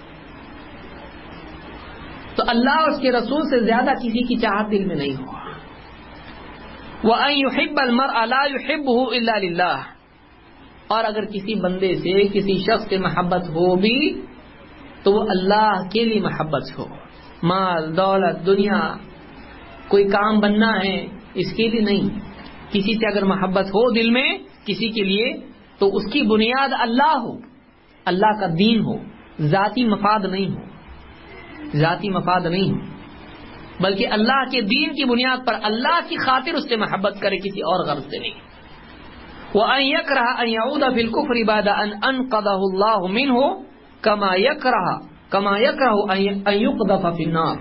تو اللہ اور اس کے رسول سے زیادہ کسی کی چاہت دل میں نہیں ہو. وَأَن يُحِبَّ الْمَرْءَ لَا يُحِبُّهُ إِلَّا لِلَّهِ، اور اگر کسی بندے سے کسی شخص سے محبت ہو بھی تو وہ اللہ کے لیے محبت ہو. مال دولت دنیا کوئی کام بننا ہے اس کے لیے نہیں. کسی سے اگر محبت ہو دل میں کسی کے لیے تو اس کی بنیاد اللہ ہو، اللہ کا دین ہو، ذاتی مفاد نہیں ہو. ذاتی مفاد نہیں ہو بلکہ اللہ کے دین کی بنیاد پر اللہ کی خاطر اس سے محبت کرے، کسی اور غرض سے نہیں. وَأَن يَكْرَهَ أَن يَعُودَ فِي الْكُفْرِ بَعْدَ أَنْ أَنْقَذَهُ اللَّهُ مِنْهُ كَمَا يَكْرَهُ كَمَا يَكْرَهُ أَن يُقْذَفَ فِي النَّارِ.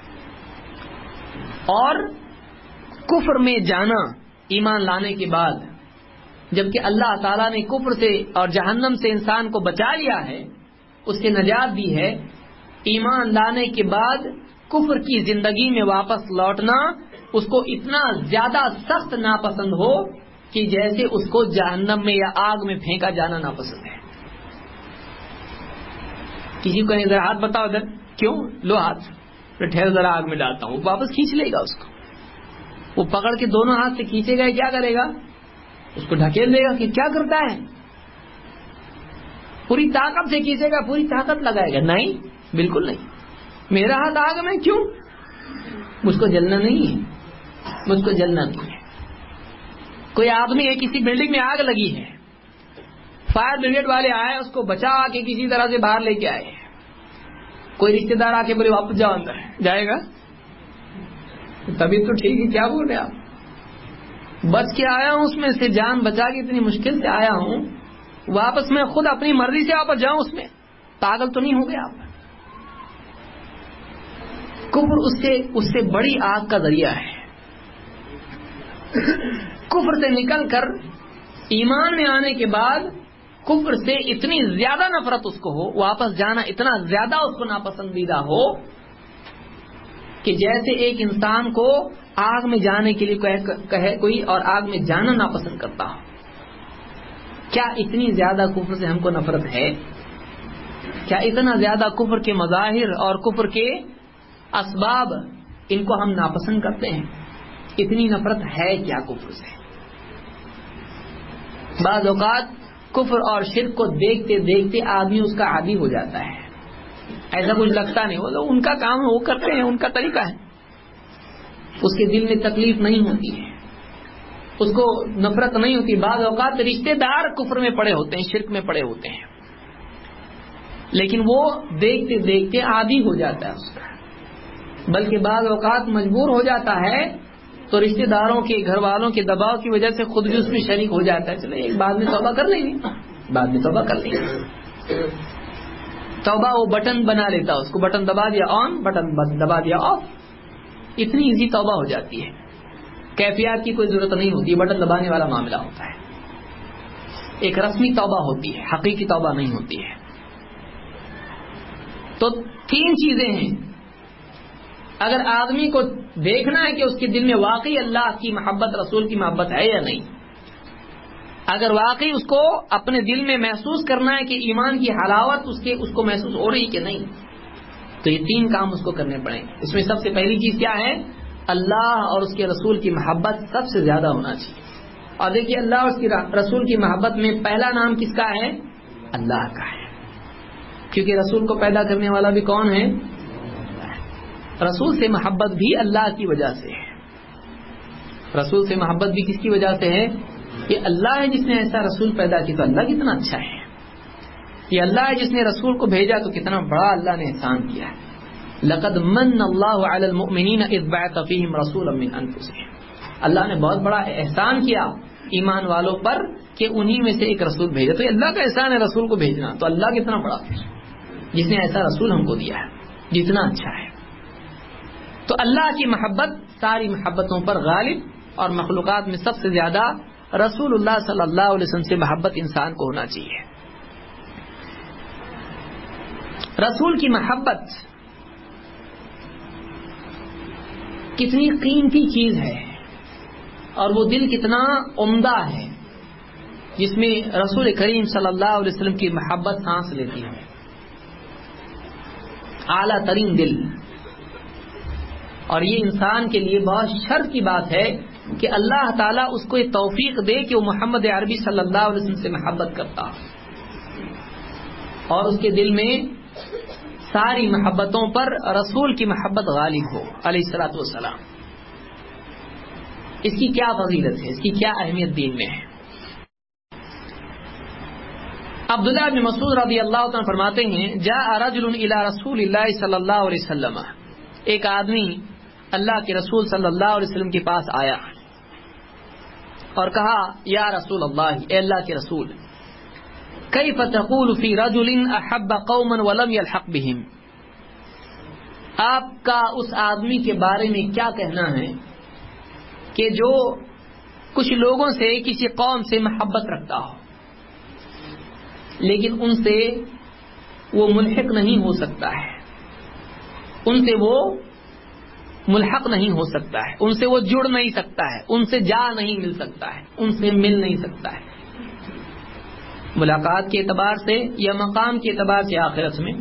اور کفر میں جانا ایمان لانے کے بعد، جبکہ اللہ تعالیٰ نے کفر سے اور جہنم سے انسان کو بچا لیا ہے، اس سے نجات دی ہے، ایمان لانے کے بعد کفر کی زندگی میں واپس لوٹنا اس کو اتنا زیادہ سخت ناپسند ہو کہ جیسے اس کو جہنم میں یا آگ میں پھینکا جانا ناپسند ہے. کسی کو ادھر ہاتھ بتاؤ، ادھر کیوں لو ہاتھ، ٹھہر ذرا آگ میں ڈالتا ہوں، واپس کھینچ لے گا اس کو. وہ پکڑ کے دونوں ہاتھ سے کھینچے گا، کیا کرے گا؟ اس کو ڈھکیل دے گا کہ کیا کرتا ہے، پوری طاقت سے کھینچے گا، پوری طاقت لگائے گا. نہیں، بالکل نہیں. میرا ہاتھ آگ میں کیوں؟ مجھ کو جلنا نہیں ہے، مجھ کو جلنا نہیں ہے. کوئی آدمی ہے، کسی بلڈنگ میں آگ لگی ہے، فائر بریگیڈ والے آئے، اس کو بچا کے کسی طرح سے باہر لے کے آئے. کوئی رشتے دار آ کے بولے واپس جاؤ اندر، جائے گا؟ تبھی تو ٹھیک ہے، کیا بول رہے آپ؟ بچ کے آیا ہوں اس میں سے، جان بچا کے اتنی مشکل سے آیا ہوں، واپس میں خود اپنی مرضی سے واپس جاؤں اس میں؟ پاگل تو نہیں ہو گیا آپ؟ کفر اس سے اس سے بڑی آگ کا ذریعہ ہے. کفر سے نکل کر ایمان میں آنے کے بعد کفر سے اتنی زیادہ نفرت اس کو ہو، واپس جانا اتنا زیادہ اس کو ناپسندیدہ ہو کہ جیسے ایک انسان کو آگ میں جانے کے لیے کہے کوئی اور آگ میں جانا ناپسند کرتا ہو. کیا اتنی زیادہ کفر سے ہم کو نفرت ہے؟ کیا اتنا زیادہ کفر کے مظاہر اور کفر کے اسباب ان کو ہم ناپسند کرتے ہیں؟ اتنی نفرت ہے کیا کفر سے؟ بعض اوقات کفر اور شرک کو دیکھتے دیکھتے آدمی اس کا عادی ہو جاتا ہے، ایسا کچھ لگتا نہیں، وہ لوگ ان کا کام وہ کرتے ہیں، ان کا طریقہ ہے. اس کے دل میں تکلیف نہیں ہوتی ہے، اس کو نفرت نہیں ہوتی. بعض اوقات رشتے دار کفر میں پڑے ہوتے ہیں، شرک میں پڑے ہوتے ہیں، لیکن وہ دیکھتے دیکھتے عادی ہو جاتا ہے اس کا. بلکہ بعض اوقات مجبور ہو جاتا ہے تو رشتے داروں کے، گھر والوں کے دباؤ کی وجہ سے خود بھی اس میں شریک ہو جاتا ہے. چلو ایک بعد میں توبہ کر لیں گے، بعد میں توبہ کر لیں گے. توبہ وہ بٹن بنا لیتا، اس کو بٹن دبا دیا آن، بٹن دبا دیا آف. اتنی ایزی توبہ ہو جاتی ہے، کیفیات کی کوئی ضرورت نہیں ہوتی، بٹن دبانے والا معاملہ ہوتا ہے. ایک رسمی توبہ ہوتی ہے، حقیقی توبہ نہیں ہوتی ہے. تو تین چیزیں ہیں. اگر آدمی کو دیکھنا ہے کہ اس کے دل میں واقعی اللہ کی محبت، رسول کی محبت ہے یا نہیں، اگر واقعی اس کو اپنے دل میں محسوس کرنا ہے کہ ایمان کی حلاوت اس کے اس کو محسوس ہو رہی کہ نہیں، تو یہ تین کام اس کو کرنے پڑیں گے. اس میں سب سے پہلی چیز کیا ہے؟ اللہ اور اس کے رسول کی محبت سب سے زیادہ ہونا چاہیے. اور دیکھیے اللہ اور اس کی رسول کی محبت میں پہلا نام کس کا ہے؟ اللہ کا ہے، کیونکہ رسول کو پیدا کرنے والا بھی کون ہے؟ رسول سے محبت بھی اللہ کی وجہ سے ہے. رسول سے محبت بھی کس کی وجہ سے ہے؟ یہ اللہ ہے جس نے ایسا رسول پیدا کیا. تو اللہ کتنا اچھا ہے. یہ اللہ ہے جس نے رسول کو بھیجا، تو کتنا بڑا اللہ نے احسان کیا ہے. لقد من اللہ علی المؤمنین اذ بعث فیہم رسولا من انفسہم. اللہ نے بہت بڑا احسان کیا ایمان والوں پر کہ انہی میں سے ایک رسول بھیجا. تو یہ اللہ کا احسان ہے رسول کو بھیجنا. تو اللہ کتنا بڑا جس نے ایسا رسول ہم کو دیا ہے، جتنا اچھا ہے. تو تو اللہ کی محبت ساری محبتوں پر غالب، اور مخلوقات میں سب سے زیادہ رسول اللہ صلی اللہ علیہ وسلم سے محبت انسان کو ہونا چاہیے۔ رسول کی محبت کتنی قیمتی چیز ہے، اور وہ دل کتنا عمدہ ہے جس میں رسول کریم صلی اللہ علیہ وسلم کی محبت سانس لیتی ہے۔ اعلیٰ ترین دل، اور یہ انسان کے لیے بہت شرف کی بات ہے کہ اللہ تعالیٰ اس کو یہ توفیق دے کہ وہ محمد عربی صلی اللہ علیہ وسلم سے محبت کرتا اور اس کے دل میں ساری محبتوں پر رسول کی محبت غالب ہو علیہ الصلوۃ والسلام۔ اس کی کیا فضیلت ہے، اس کی کیا اہمیت دین میں ہے۔ عبداللہ بن مسعود رضی اللہ عنہ فرماتے ہیں، جاء رجل الی رسول اللہ صلی اللہ علیہ وسلم، ایک آدمی اللہ کے رسول صلی اللہ علیہ وسلم کے پاس آیا اور کہا، یا رسول اللہ، اے اللہ کے رسول، کیف تقول فی رجل احب قوما ولم یلحق بهم، آپ کا اس آدمی کے بارے میں کیا کہنا ہے کہ جو کچھ لوگوں سے، کسی قوم سے محبت رکھتا ہو لیکن ان سے وہ ملحق نہیں ہو سکتا ہے، ان سے وہ ملحق نہیں ہو سکتا ہے، ان سے وہ جڑ نہیں سکتا ہے، ان سے جا نہیں مل سکتا ہے، ان سے مل نہیں سکتا ہے، ملاقات کے اعتبار سے یا مقام کے اعتبار سے آخرت میں۔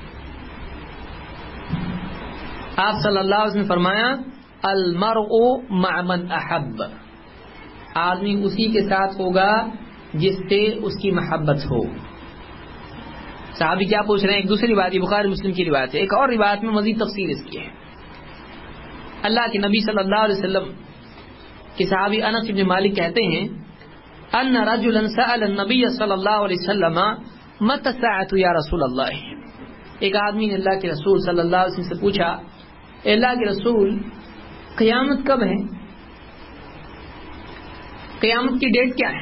آپ صلی اللہ علیہ وسلم نے فرمایا، المرء مع من احب، آدمی اسی کے ساتھ ہوگا جس سے اس کی محبت ہو۔ صحابی کیا پوچھ رہے ہیں؟ ایک دوسری بات، یہ بخاری مسلم کی روایت ہے۔ ایک اور روایت میں مزید تفصیل اس کی ہے۔ اللہ کے نبی صلی اللہ علیہ وسلم کے صحابی انس بن مالک کہتے ہیں، ان رجلا سأل النبی صلی اللہ علیہ وسلم متى الساعة یا رسول اللہ، ایک آدمی نے اللہ کے رسول صلی اللہ علیہ وسلم سے پوچھا، اے اللہ کے رسول، قیامت کب ہے؟ قیامت کی ڈیٹ کیا ہے؟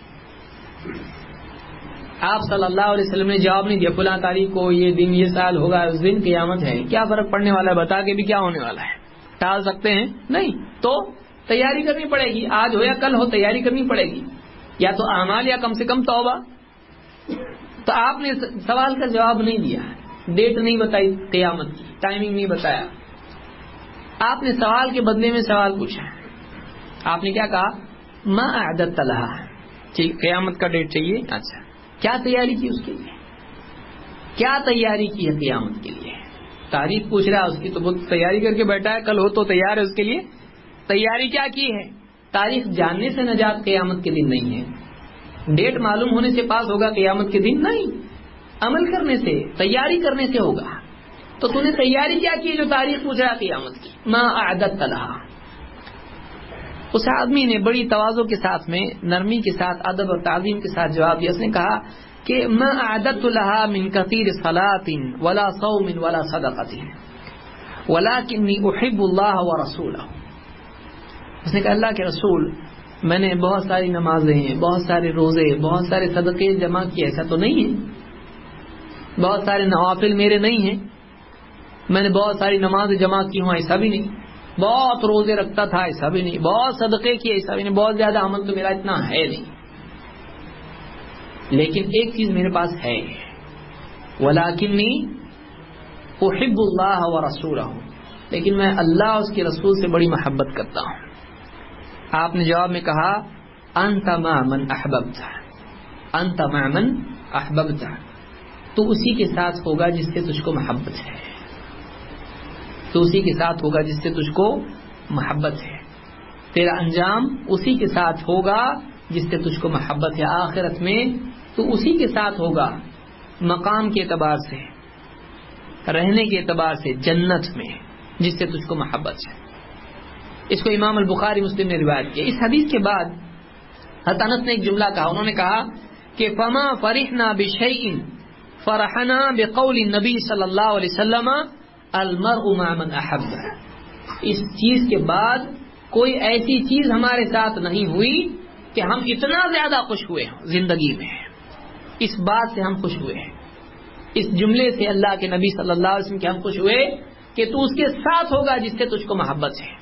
آپ صلی اللہ علیہ وسلم نے جواب نہیں دیا، فلاں تاریخ کو یہ دن یہ سال ہوگا، اس دن قیامت ہے، کیا فرق پڑنے والا ہے، بتا کے بھی کیا ہونے والا ہے، ٹال سکتے ہیں؟ نہیں، تو تیاری کرنی پڑے گی، آج ہو یا کل ہو تیاری کرنی پڑے گی، یا تو اعمال یا کم سے کم توبہ۔ تو آپ نے سوال کا جواب نہیں دیا، ڈیٹ نہیں بتائی قیامت کی، ٹائمنگ نہیں بتایا، آپ نے سوال کے بدلے میں سوال پوچھا۔ آپ نے کیا کہا؟ ما اعددت لها، قیامت کا ڈیٹ چاہیے، اچھا کیا تیاری کی اس کے لیے، کیا تیاری کی ہے قیامت کے لیے؟ تاریخ پوچھ رہا ہے اس کی، تو بہت تیاری کر کے بیٹھا ہے، کل ہو تو تیار ہے اس کے لیے، تیاری کیا کی ہے؟ تاریخ جاننے سے نجات قیامت کے دن نہیں ہے، ڈیٹ معلوم ہونے سے پاس ہوگا قیامت کے دن نہیں، عمل کرنے سے، تیاری کرنے سے ہوگا۔ تو تو نے تیاری کیا کی جو تاریخ پوچھ رہا قیامت کی؟ ما اعددت لها۔ اس آدمی نے بڑی تواضع کے ساتھ میں، نرمی کے ساتھ، ادب اور تعظیم کے ساتھ جواب دیا۔ اس نے کہا کہ ما اعددت لها من كثير صلاة ولا صوم ولا صدقة ولكني احب الله ورسوله۔ اس نے کہا، اللہ کے رسول، میں نے بہت ساری نمازیں، بہت سارے روزے، بہت سارے صدقے جمع کیے، ایسا تو نہیں ہے، بہت سارے نوافل میرے نہیں ہیں، میں نے بہت ساری نمازیں جمع کی ہوں، ایسا بھی نہیں، بہت روزے رکھتا تھا، ایسا بھی نہیں، بہت صدقے کیے، ایسا بھی نہیں، بہت زیادہ عمل تو میرا اتنا ہے نہیں، لیکن ایک چیز میرے پاس ہے، وَلَكِنِّي أُحِبُّ اللَّهَ وَرَسُولَهُ، لیکن میں اللہ اور اس کے رسول سے بڑی محبت کرتا ہوں۔ آپ نے جواب میں کہا، أَنْتَ مَعَ مَنْ أَحْبَبْتَ، أَنْتَ مَعَ مَنْ أَحْبَبْتَ، تو اسی کے ساتھ ہوگا جس سے تجھ کو محبت ہے، تو اسی کے ساتھ ہوگا جس سے تجھ کو محبت ہے، تیرا انجام اسی کے ساتھ ہوگا جس سے تجھ کو محبت ہے، آخرت میں تو اسی کے ساتھ ہوگا، مقام کے اعتبار سے، رہنے کے اعتبار سے جنت میں، جس سے تجھ کو محبت ہے۔ اس کو امام البخاری مسلم نے روایت کیا۔ اس حدیث کے بعد حضرت انس نے ایک جملہ کہا، انہوں نے کہا کہ فما فرحنا بشیء فرحنا بقول النبی صلی اللہ علیہ وسلم المرء مع من احب، اس چیز کے بعد کوئی ایسی چیز ہمارے ساتھ نہیں ہوئی کہ ہم اتنا زیادہ خوش ہوئے ہیں زندگی میں، اس بات سے ہم خوش ہوئے ہیں، اس جملے سے اللہ کے نبی صلی اللہ علیہ وسلم کے ہم خوش ہوئے کہ تو اس کے ساتھ ہوگا جس سے تجھ کو محبت ہے،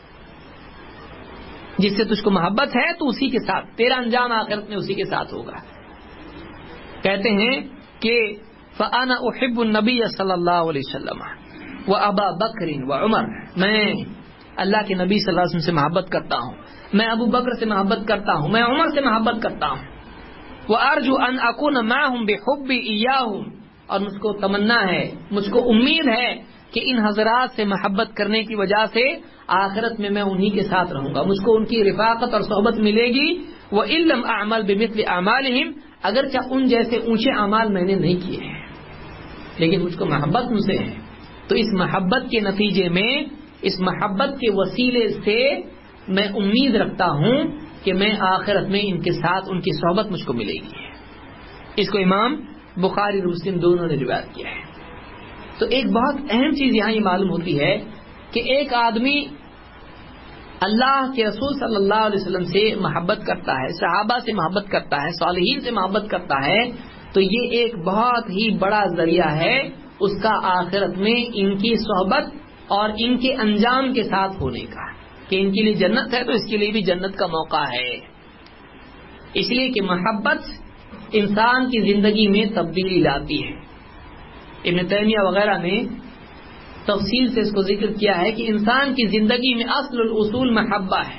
جس سے تجھ کو محبت ہے تو اسی کے ساتھ، تیرا انجام آخرت میں اسی کے ساتھ ہوگا. کہتے ہیں کہ فَأَنَا أُحِبُّ النَّبِيَّ صلی اللہ علیہ وسلم وَأَبَا بَكْرٍ وَعُمَرٍ، میں اللہ کے نبی صلی اللہ علیہ وسلم سے محبت کرتا ہوں، میں ابو بکر سے محبت کرتا ہوں، میں عمر سے محبت کرتا ہوں. وَأَرْجُو أَنْ أَكُونَ مَعَهُمْ بِحُبِّي إِيَّاهُمْ، اور مجھ کو تمنا ہے، مجھ کو امید ہے کہ ان حضرات سے محبت کرنے کی وجہ سے آخرت میں میں انہی کے ساتھ رہوں گا، مجھ کو ان کی رفاقت اور صحبت ملے گی. وَإِن لَّمْ أَعْمَلْ بِمِثْلِ أَعْمَالِهِمْ، اگرچہ ان جیسے اونچے اعمال میں نے نہیں کیے ہیں لیکن مجھ کو محبت ان سے ہے. تو اس محبت کے نتیجے میں، اس محبت کے وسیلے سے میں امید رکھتا ہوں کہ میں آخرت میں ان کے ساتھ ان کی صحبت مجھ کو ملے گی. اس کو امام بخاری اور مسلم دونوں نے روایت کیا ہے. تو ایک بہت اہم چیز یہاں یہ معلوم ہوتی ہے کہ ایک آدمی اللہ کے رسول صلی اللہ علیہ وسلم سے محبت کرتا ہے، صحابہ سے محبت کرتا ہے، صالحین سے محبت کرتا ہے، تو یہ ایک بہت ہی بڑا ذریعہ ہے اس کا آخرت میں ان کی صحبت اور ان کے انجام کے ساتھ ہونے کا، کہ ان کے لیے جنت ہے تو اس کے لیے بھی جنت کا موقع ہے. اس لیے کہ محبت انسان کی زندگی میں تبدیلی لاتی ہے. ابن تیمیہ وغیرہ نے تفصیل سے اس کو ذکر کیا ہے کہ انسان کی زندگی میں اصل الاصول محبہ ہے.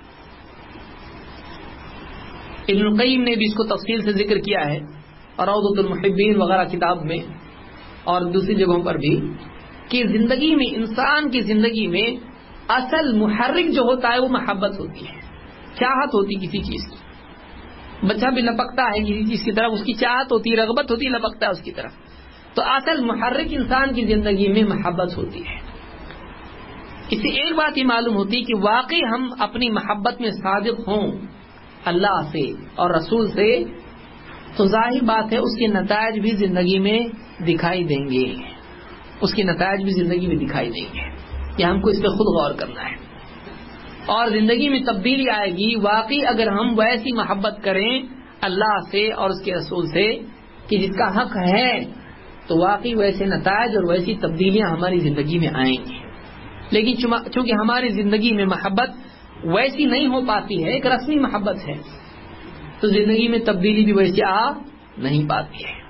ابن القیم نے بھی اس کو تفصیل سے ذکر کیا ہے اور روضۃ المحبین وغیرہ کتاب میں اور دوسری جگہوں پر بھی، کہ زندگی میں، انسان کی زندگی میں اصل محرک جو ہوتا ہے وہ محبت ہوتی ہے، چاہت ہوتی کسی چیز کی. بچہ بھی لپکتا ہے کسی چیز کی طرف، اس کی چاہت ہوتی ہے، رغبت ہوتی ہے، لپکتا ہے اس کی طرف. تو اصل محرک انسان کی زندگی میں محبت ہوتی ہے. اس سے ایک بات یہ معلوم ہوتی کہ واقعی ہم اپنی محبت میں صادق ہوں اللہ سے اور رسول سے، تو ظاہر بات ہے اس کے نتائج بھی زندگی میں دکھائی دیں گے، اس کے نتائج بھی زندگی میں دکھائی دیں گے. یہ ہم کو اس پہ خود غور کرنا ہے. اور زندگی میں تبدیلی آئے گی واقعی اگر ہم ویسی محبت کریں اللہ سے اور اس کے رسول سے کہ جس کا حق ہے، تو واقعی ویسے نتائج اور ویسی تبدیلیاں ہماری زندگی میں آئیں گی. لیکن چونکہ ہماری زندگی میں محبت ویسی نہیں ہو پاتی ہے، ایک رسمی محبت ہے، تو زندگی میں تبدیلی بھی ویسی آ نہیں پاتی ہے.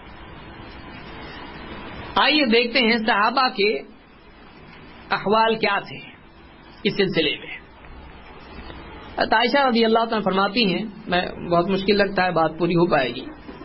آئیے دیکھتے ہیں صحابہ کے احوال کیا تھے اس سلسلے میں. عائشہ رضی اللہ تعالیٰ فرماتی ہیں، میں بہت مشکل لگتا ہے بات پوری ہو پائے گی.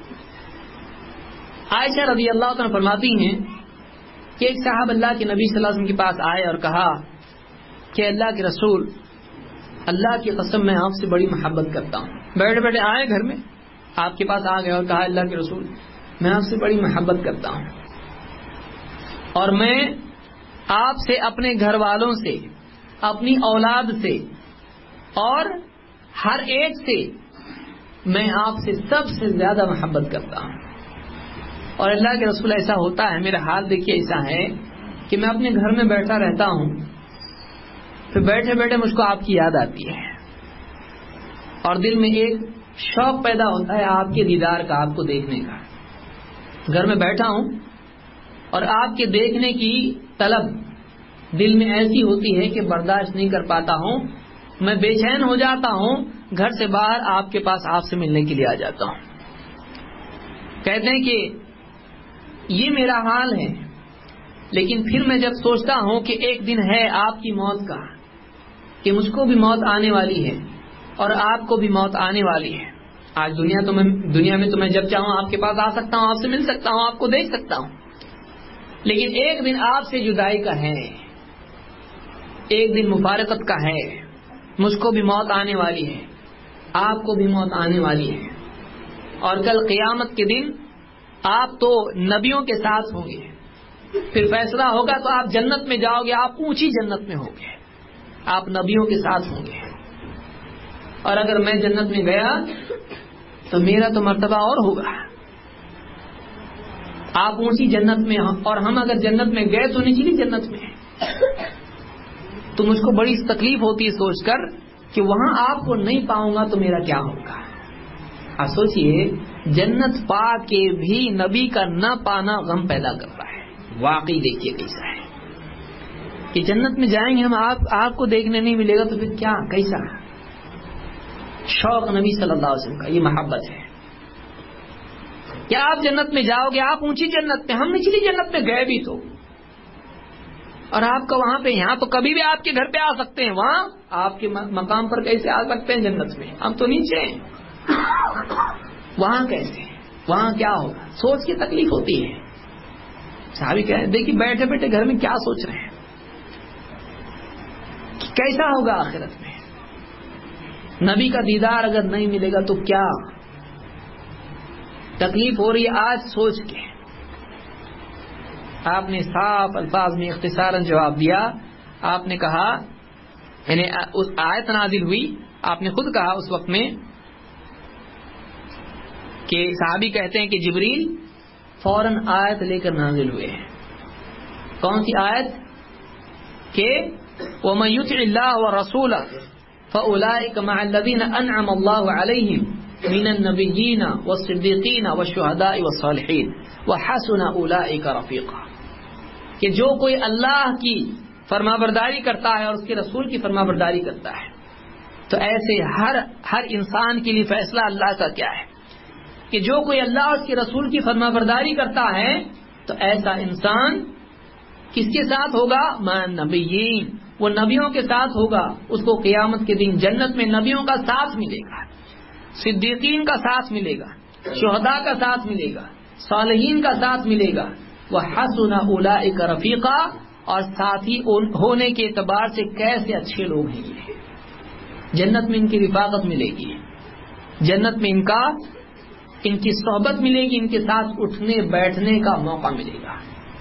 عائشہ رضی اللہ تعالیٰ فرماتی ہیں کہ ایک صاحب اللہ کے نبی صلی اللہ علیہ وسلم کے پاس آئے اور کہا کہ اللہ کے رسول، اللہ کی قسم میں آپ سے بڑی محبت کرتا ہوں. بیٹھے بیٹھے آئے گھر میں، آپ کے پاس آ گئے اور کہا اللہ کے رسول میں آپ سے بڑی محبت کرتا ہوں، اور میں آپ سے، اپنے گھر والوں سے، اپنی اولاد سے اور ہر ایک سے میں آپ سے سب سے زیادہ محبت کرتا ہوں. اور اللہ کے رسول ایسا ہوتا ہے، میرا حال دیکھیے ایسا ہے کہ میں اپنے گھر میں بیٹھا رہتا ہوں، پھر بیٹھے بیٹھے مجھ کو آپ کی یاد آتی ہے اور دل میں ایک شوق پیدا ہوتا ہے آپ کے دیدار کا، آپ کو دیکھنے کا. گھر میں بیٹھا ہوں اور آپ کے دیکھنے کی طلب دل میں ایسی ہوتی ہے کہ برداشت نہیں کر پاتا ہوں، میں بے چین ہو جاتا ہوں، گھر سے باہر آپ کے پاس آپ سے ملنے کے لیے آ جاتا ہوں. کہتے ہیں کہ یہ میرا حال ہے. لیکن پھر میں جب سوچتا ہوں کہ ایک دن ہے آپ کی موت کا، کہ مجھ کو بھی موت آنے والی ہے اور آپ کو بھی موت آنے والی ہے. آج دنیا تو میں دنیا میں تو میں جب چاہوں آپ کے پاس آ سکتا ہوں، آپ سے مل سکتا ہوں، آپ کو دیکھ سکتا ہوں، لیکن ایک دن آپ سے جدائی کا ہے، ایک دن مفارقت کا ہے. مجھ کو بھی موت آنے والی ہے، آپ کو بھی موت آنے والی ہے. اور کل قیامت کے دن آپ تو نبیوں کے ساتھ ہوں گے، پھر فیصلہ ہوگا تو آپ جنت میں جاؤ گے، آپ اونچی جنت میں ہوں گے، آپ نبیوں کے ساتھ ہوں گے. اور اگر میں جنت میں گیا تو میرا تو مرتبہ اور ہوگا. آپ اونچی جنت میں اور ہم اگر جنت میں گئے تو نچلی جنت میں. تو مجھ کو بڑی تکلیف ہوتی ہے سوچ کر کہ وہاں آپ کو نہیں پاؤں گا تو میرا کیا ہوگا. آپ سوچئے جنت پا کے بھی نبی کا نہ پانا غم پیدا کرتا ہے. واقعی دیکھیے کیسا ہے. کہ جنت میں جائیں گے ہم، آپ آپ کو دیکھنے نہیں ملے گا تو پھر کیا، کیسا شوق نبی صلی اللہ علیہ وسلم کا، یہ محبت ہے کہ آپ جنت میں جاؤ گے، آپ اونچی جنت میں، ہم نچلی جنت میں گئے بھی تو، اور آپ کا وہاں پہ، یہاں تو کبھی بھی آپ کے گھر پہ آ سکتے ہیں، وہاں آپ کے مقام پر کیسے آ سکتے ہیں جنت میں، ہم تو نیچے ہیں، وہاں کیسے، وہاں کیا ہوگا، سوچ کی تکلیف ہوتی ہے۔ صحابی کہہ رہے ہیں دیکھیے بیٹھے بیٹھے گھر میں کیا سوچ رہے ہیں کہ کیسا ہوگا آخرت میں، نبی کا دیدار اگر نہیں ملے گا تو کیا تکلیف ہو رہی ہے آج سوچ کے۔ آپ نے صاف الفاظ میں اختصاراً جواب دیا، آپ نے کہا، یعنی اس آیت نازل ہوئی، آپ نے خود کہا اس وقت میں کہ صحابی کہتے ہیں کہ جبریل فوراً آیت لے کر نازل ہوئے ہیں۔ کون سی آیت؟ کہ وَمَن يُطِعِ اللَّهَ وَرَسُولَهُ فَأُولَٰئِكَ مَعَ الَّذِينَ أَنْعَمَ اللَّهُ عَلَيْهِمْ مِنَ النَّبِيِّينَ وَالصِّدِّيقِينَ وَالشُّهَدَاءِ وَالصَّالِحِينَ وَحَسُنَ أُولَٰئِكَ رَفِيقًا، کہ جو کوئی اللہ کی فرمانبرداری کرتا ہے اور اس کے رسول کی فرمانبرداری کرتا ہے تو ایسے ہر ہر انسان کے لیے فیصلہ اللہ کا کیا ہے کہ جو کوئی اللہ اور اس کے رسول کی فرمانبرداری کرتا ہے تو ایسا انسان کس کے ساتھ ہوگا؟ مع النبیین، وہ نبیوں کے ساتھ ہوگا، اس کو قیامت کے دن جنت میں نبیوں کا ساتھ ملے گا، صدیقین کا ساتھ ملے گا، شہداء کا ساتھ ملے گا، صالحین کا ساتھ ملے گا، وحسن اولئک رفیقا، اور ساتھی ہونے کے اعتبار سے کیسے اچھے لوگ ہیں یہ، جنت میں ان کی رفاقت ملے گی، جنت میں ان کا ان کی صحبت ملے گی، ان کے ساتھ اٹھنے بیٹھنے کا موقع ملے گا۔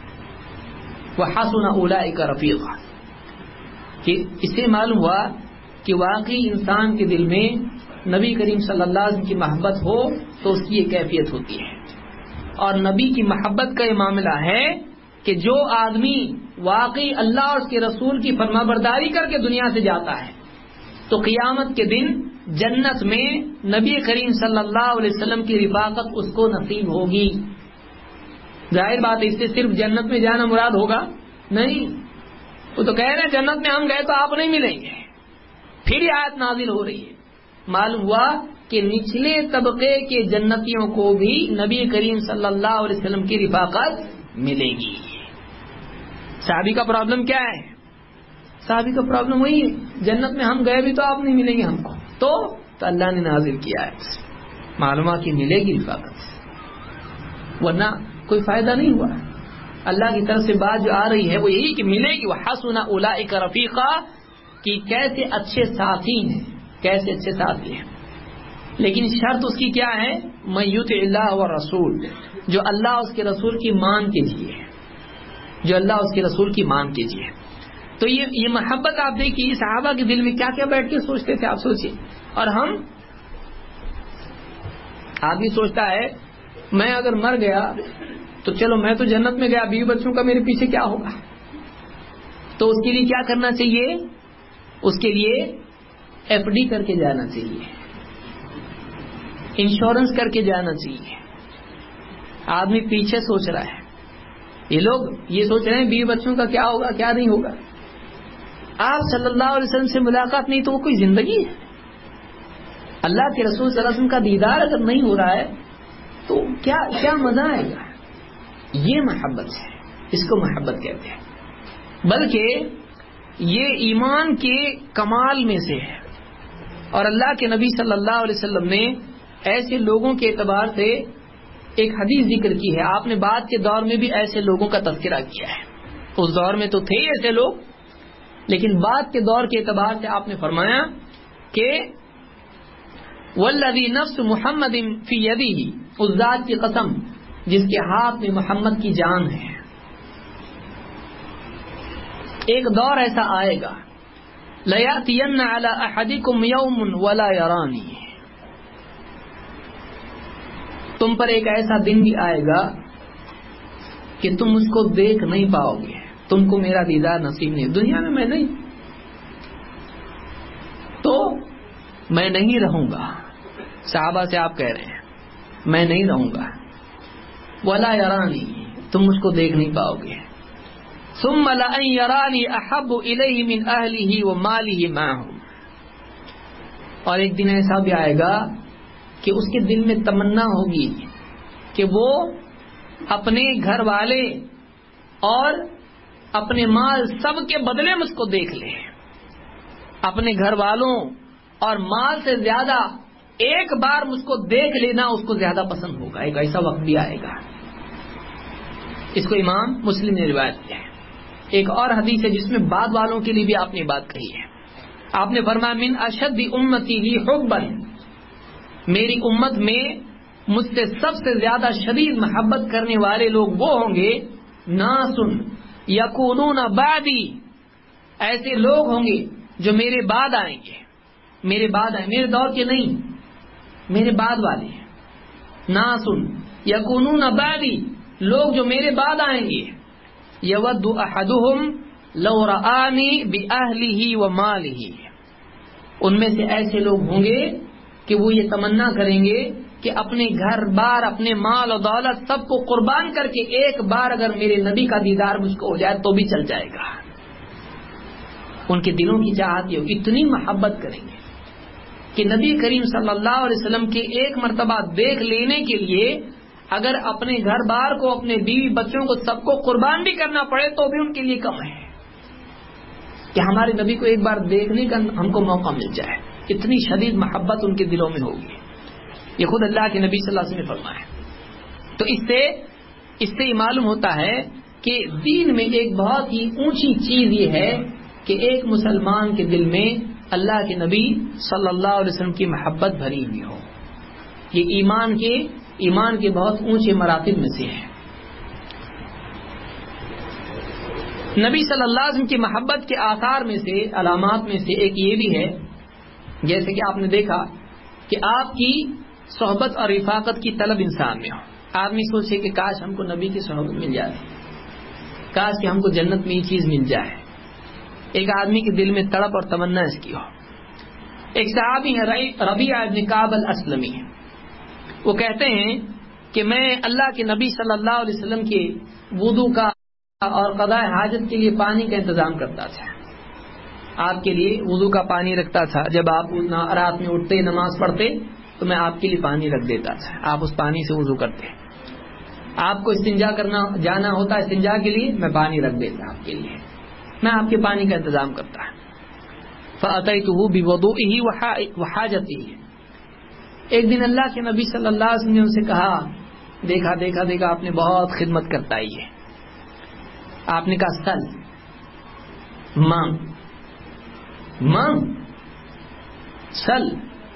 وحسن اولئک رفیقا، کہ اسے معلوم ہوا کہ واقعی انسان کے دل میں نبی کریم صلی اللہ علیہ وسلم کی محبت ہو تو اس کی یہ کیفیت ہوتی ہے، اور نبی کی محبت کا یہ معاملہ ہے کہ جو آدمی واقعی اللہ اور اس کے رسول کی فرمانبرداری کر کے دنیا سے جاتا ہے تو قیامت کے دن جنت میں نبی کریم صلی اللہ علیہ وسلم کی رفاقت اس کو نصیب ہوگی۔ ظاہر بات ہے اس سے صرف جنت میں جانا مراد ہوگا نہیں، وہ تو کہہ رہے ہیں جنت میں ہم گئے تو آپ نہیں ملیں گے، پھر یہ آیت نازل ہو رہی ہے، معلوم ہوا کہ نچلے طبقے کے جنتیوں کو بھی نبی کریم صلی اللہ علیہ وسلم کی رفاقت ملے گی۔ صحابی کا پرابلم کیا ہے؟ صحابی کا پرابلم وہی ہے، جنت میں ہم گئے بھی تو آپ نہیں ملیں گے ہم کو، تو تو اللہ نے نازل کیا ہے، معلومات کی ملے گی رفاقت، ورنہ کوئی فائدہ نہیں ہوا۔ اللہ کی طرف سے بات جو آ رہی ہے وہ یہی کہ ملے گی، وحسن اولئک رفیقا، کہ کیسے اچھے ساتھی ہیں، کیسے اچھے ساتھی ہیں، لیکن شرط اس کی کیا ہے؟ من یطع اللہ والرسول، جو اللہ اس کے رسول کی مان کیجیے، جو اللہ اس کے رسول کی مان کیجیے۔ تو یہ یہ محبت آپ دیکھیے صحابہ کے دل میں کیا کیا بیٹھ کے سوچتے تھے، آپ سوچیے، اور ہم آدمی سوچتا ہے میں اگر مر گیا تو چلو میں تو جنت میں گیا، بیوی بچوں کا میرے پیچھے کیا ہوگا، تو اس کے لیے کیا کرنا چاہیے؟ اس کے لیے ایف ڈی کر کے جانا چاہیے، انشورنس کر کے جانا چاہیے۔ آدمی پیچھے سوچ رہا ہے، یہ لوگ یہ سوچ رہے ہیں بیوی بچوں کا کیا ہوگا کیا نہیں ہوگا۔ آپ صلی اللہ علیہ وسلم سے ملاقات نہیں تو وہ کوئی زندگی ہے؟ اللہ کے رسول صلی اللہ علیہ وسلم کا دیدار اگر نہیں ہو رہا ہے تو کیا کیا مزہ آئے گا؟ یہ محبت ہے، اس کو محبت کہتے ہیں، بلکہ یہ ایمان کے کمال میں سے ہے، اور اللہ کے نبی صلی اللہ علیہ وسلم نے ایسے لوگوں کے اعتبار سے ایک حدیث ذکر کی ہے۔ آپ نے بعد کے دور میں بھی ایسے لوگوں کا تذکرہ کیا ہے، اس دور میں تو تھے ایسے لوگ، لیکن بعد کے دور کے اعتبار سے آپ نے فرمایا کہ والذی نفس محمد فی یدہ، اس ذات کی قسم جس کے ہاتھ میں محمد کی جان ہے، ایک دور ایسا آئے گا لیاتین علی احدکم یوم ولا یرانی، تم پر ایک ایسا دن بھی آئے گا کہ تم مجھ کو دیکھ نہیں پاؤ گے، تم کو میرا دیدار نصیب نہیں، دنیا میں میں نہیں تو میں نہیں رہوں گا۔ صحابہ سے آپ کہہ رہے ہیں میں نہیں رہوں گا، ولا یرانی، تم مجھ کو دیکھ نہیں پاؤ گے۔ ثم لأن يراني أحب إليه من أهله وماله معهم. اور ایک دن ایسا بھی آئے گا کہ اس کے دل میں تمنا ہوگی کہ وہ اپنے گھر والے اور اپنے مال سب کے بدلے مجھ کو دیکھ لے. اپنے گھر والوں اور مال سے زیادہ ایک بار مجھ کو دیکھ لینا اس کو زیادہ پسند ہوگا. ایک ایسا وقت بھی آئے گا. اس کو امام مسلم نے روایت کیا ہے. ایک اور حدیث ہے جس میں بعد والوں کے لیے بھی آپ نے بات کہی ہے. آپ نے فرمایا من اشد امتی لی حبا، میری امت میں مجھ سے سب سے زیادہ شدید محبت کرنے والے لوگ وہ ہوں گے ناس یکونون بعدی، ایسے لوگ ہوں گے جو میرے بعد آئیں گے. میرے بعد آئیں، میرے دور کے نہیں، میرے بعد والے. ناس یکونون بعدی، لوگ جو میرے بعد آئیں گے. یود احدہم لو رآنی بأہلہ ومالہ، ان میں سے ایسے لوگ ہوں گے کہ وہ یہ تمنا کریں گے کہ اپنے گھر بار، اپنے مال و دولت سب کو قربان کر کے ایک بار اگر میرے نبی کا دیدار مجھ کو ہو جائے تو بھی چل جائے گا. ان کے دلوں کی چاہت یہ اتنی محبت کریں گے کہ نبی کریم صلی اللہ علیہ وسلم کے ایک مرتبہ دیکھ لینے کے لیے اگر اپنے گھر بار کو، اپنے بیوی بچوں کو سب کو قربان بھی کرنا پڑے تو بھی ان کے لیے کم ہے کہ ہمارے نبی کو ایک بار دیکھنے کا ہم کو موقع مل جائے. اتنی شدید محبت ان کے دلوں میں ہوگی. یہ خود اللہ کے نبی صلی اللہ علیہ وسلم نے فرمایا. تو اس سے اس سے یہ معلوم ہوتا ہے کہ دین میں ایک بہت ہی اونچی چیز یہ ہے کہ ایک مسلمان کے دل میں اللہ کے نبی صلی اللہ علیہ وسلم کی محبت بھری ہوئی ہو. یہ ایمان کے ایمان کے بہت اونچے مراتب میں سے ہے. نبی صلی اللہ علیہ وسلم کی محبت کے آثار میں سے، علامات میں سے ایک یہ بھی ہے، جیسے کہ آپ نے دیکھا کہ آپ کی صحبت اور رفاقت کی طلب انسان میں ہو. آدمی سوچے کہ کاش ہم کو نبی کی صحبت مل جائے، کاش کہ ہم کو جنت میں یہ چیز مل جائے. ایک آدمی کے دل میں تڑپ اور تمنا اس کی ہو. ایک صحابی ہے ربیعہ ابن کعب الاسلمی، وہ کہتے ہیں کہ میں اللہ کے نبی صلی اللہ علیہ وسلم کے وضو کا اور قضاء حاجت کے لیے پانی کا انتظام کرتا تھا. آپ کے لیے وضو کا پانی رکھتا تھا. جب آپ رات میں اٹھتے نماز پڑھتے تو میں آپ کے لیے پانی رکھ دیتا تھا. آپ اس پانی سے وضو کرتے. آپ کو استنجا کرنا جانا ہوتا استنجا کے لیے، میں پانی رکھ دیتا آپ کے لیے. میں آپ کے پانی کا انتظام کرتا. فأتيته بوضوئه وحاجته. ایک دن اللہ کے نبی صلی اللہ علیہ وسلم نے ان سے کہا، دیکھا دیکھا دیکھا آپ نے بہت خدمت کرتا ہی ہے. آپ نے کہا سل، مانگ مانگ سل.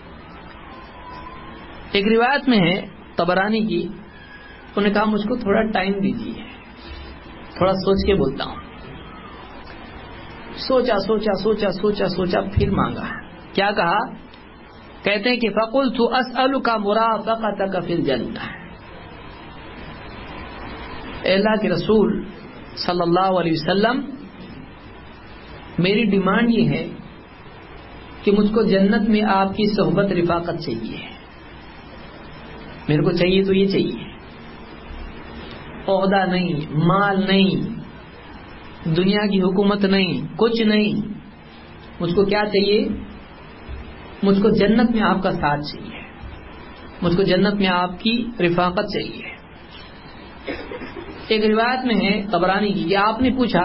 ایک روایت میں ہے طبرانی کی، انہوں نے کہا مجھ کو تھوڑا ٹائم دیجیے، تھوڑا سوچ کے بولتا ہوں. سوچا سوچا سوچا سوچا سوچا پھر مانگا. کیا کہا؟ کہتے ہیں کہ فقلت اسألک مرافقتک فی الجنہ. اے اللہ کے رسول صلی اللہ علیہ وسلم، میری ڈیمانڈ یہ ہے کہ مجھ کو جنت میں آپ کی صحبت رفاقت چاہیے. میرے کو چاہیے تو یہ چاہیے، عہدہ نہیں، مال نہیں، دنیا کی حکومت نہیں، کچھ نہیں. مجھ کو کیا چاہیے؟ مجھ کو جنت میں آپ کا ساتھ چاہیے، مجھ کو جنت میں آپ کی رفاقت چاہیے. ایک روایت میں ہے طبرانی کی کہ آپ نے پوچھا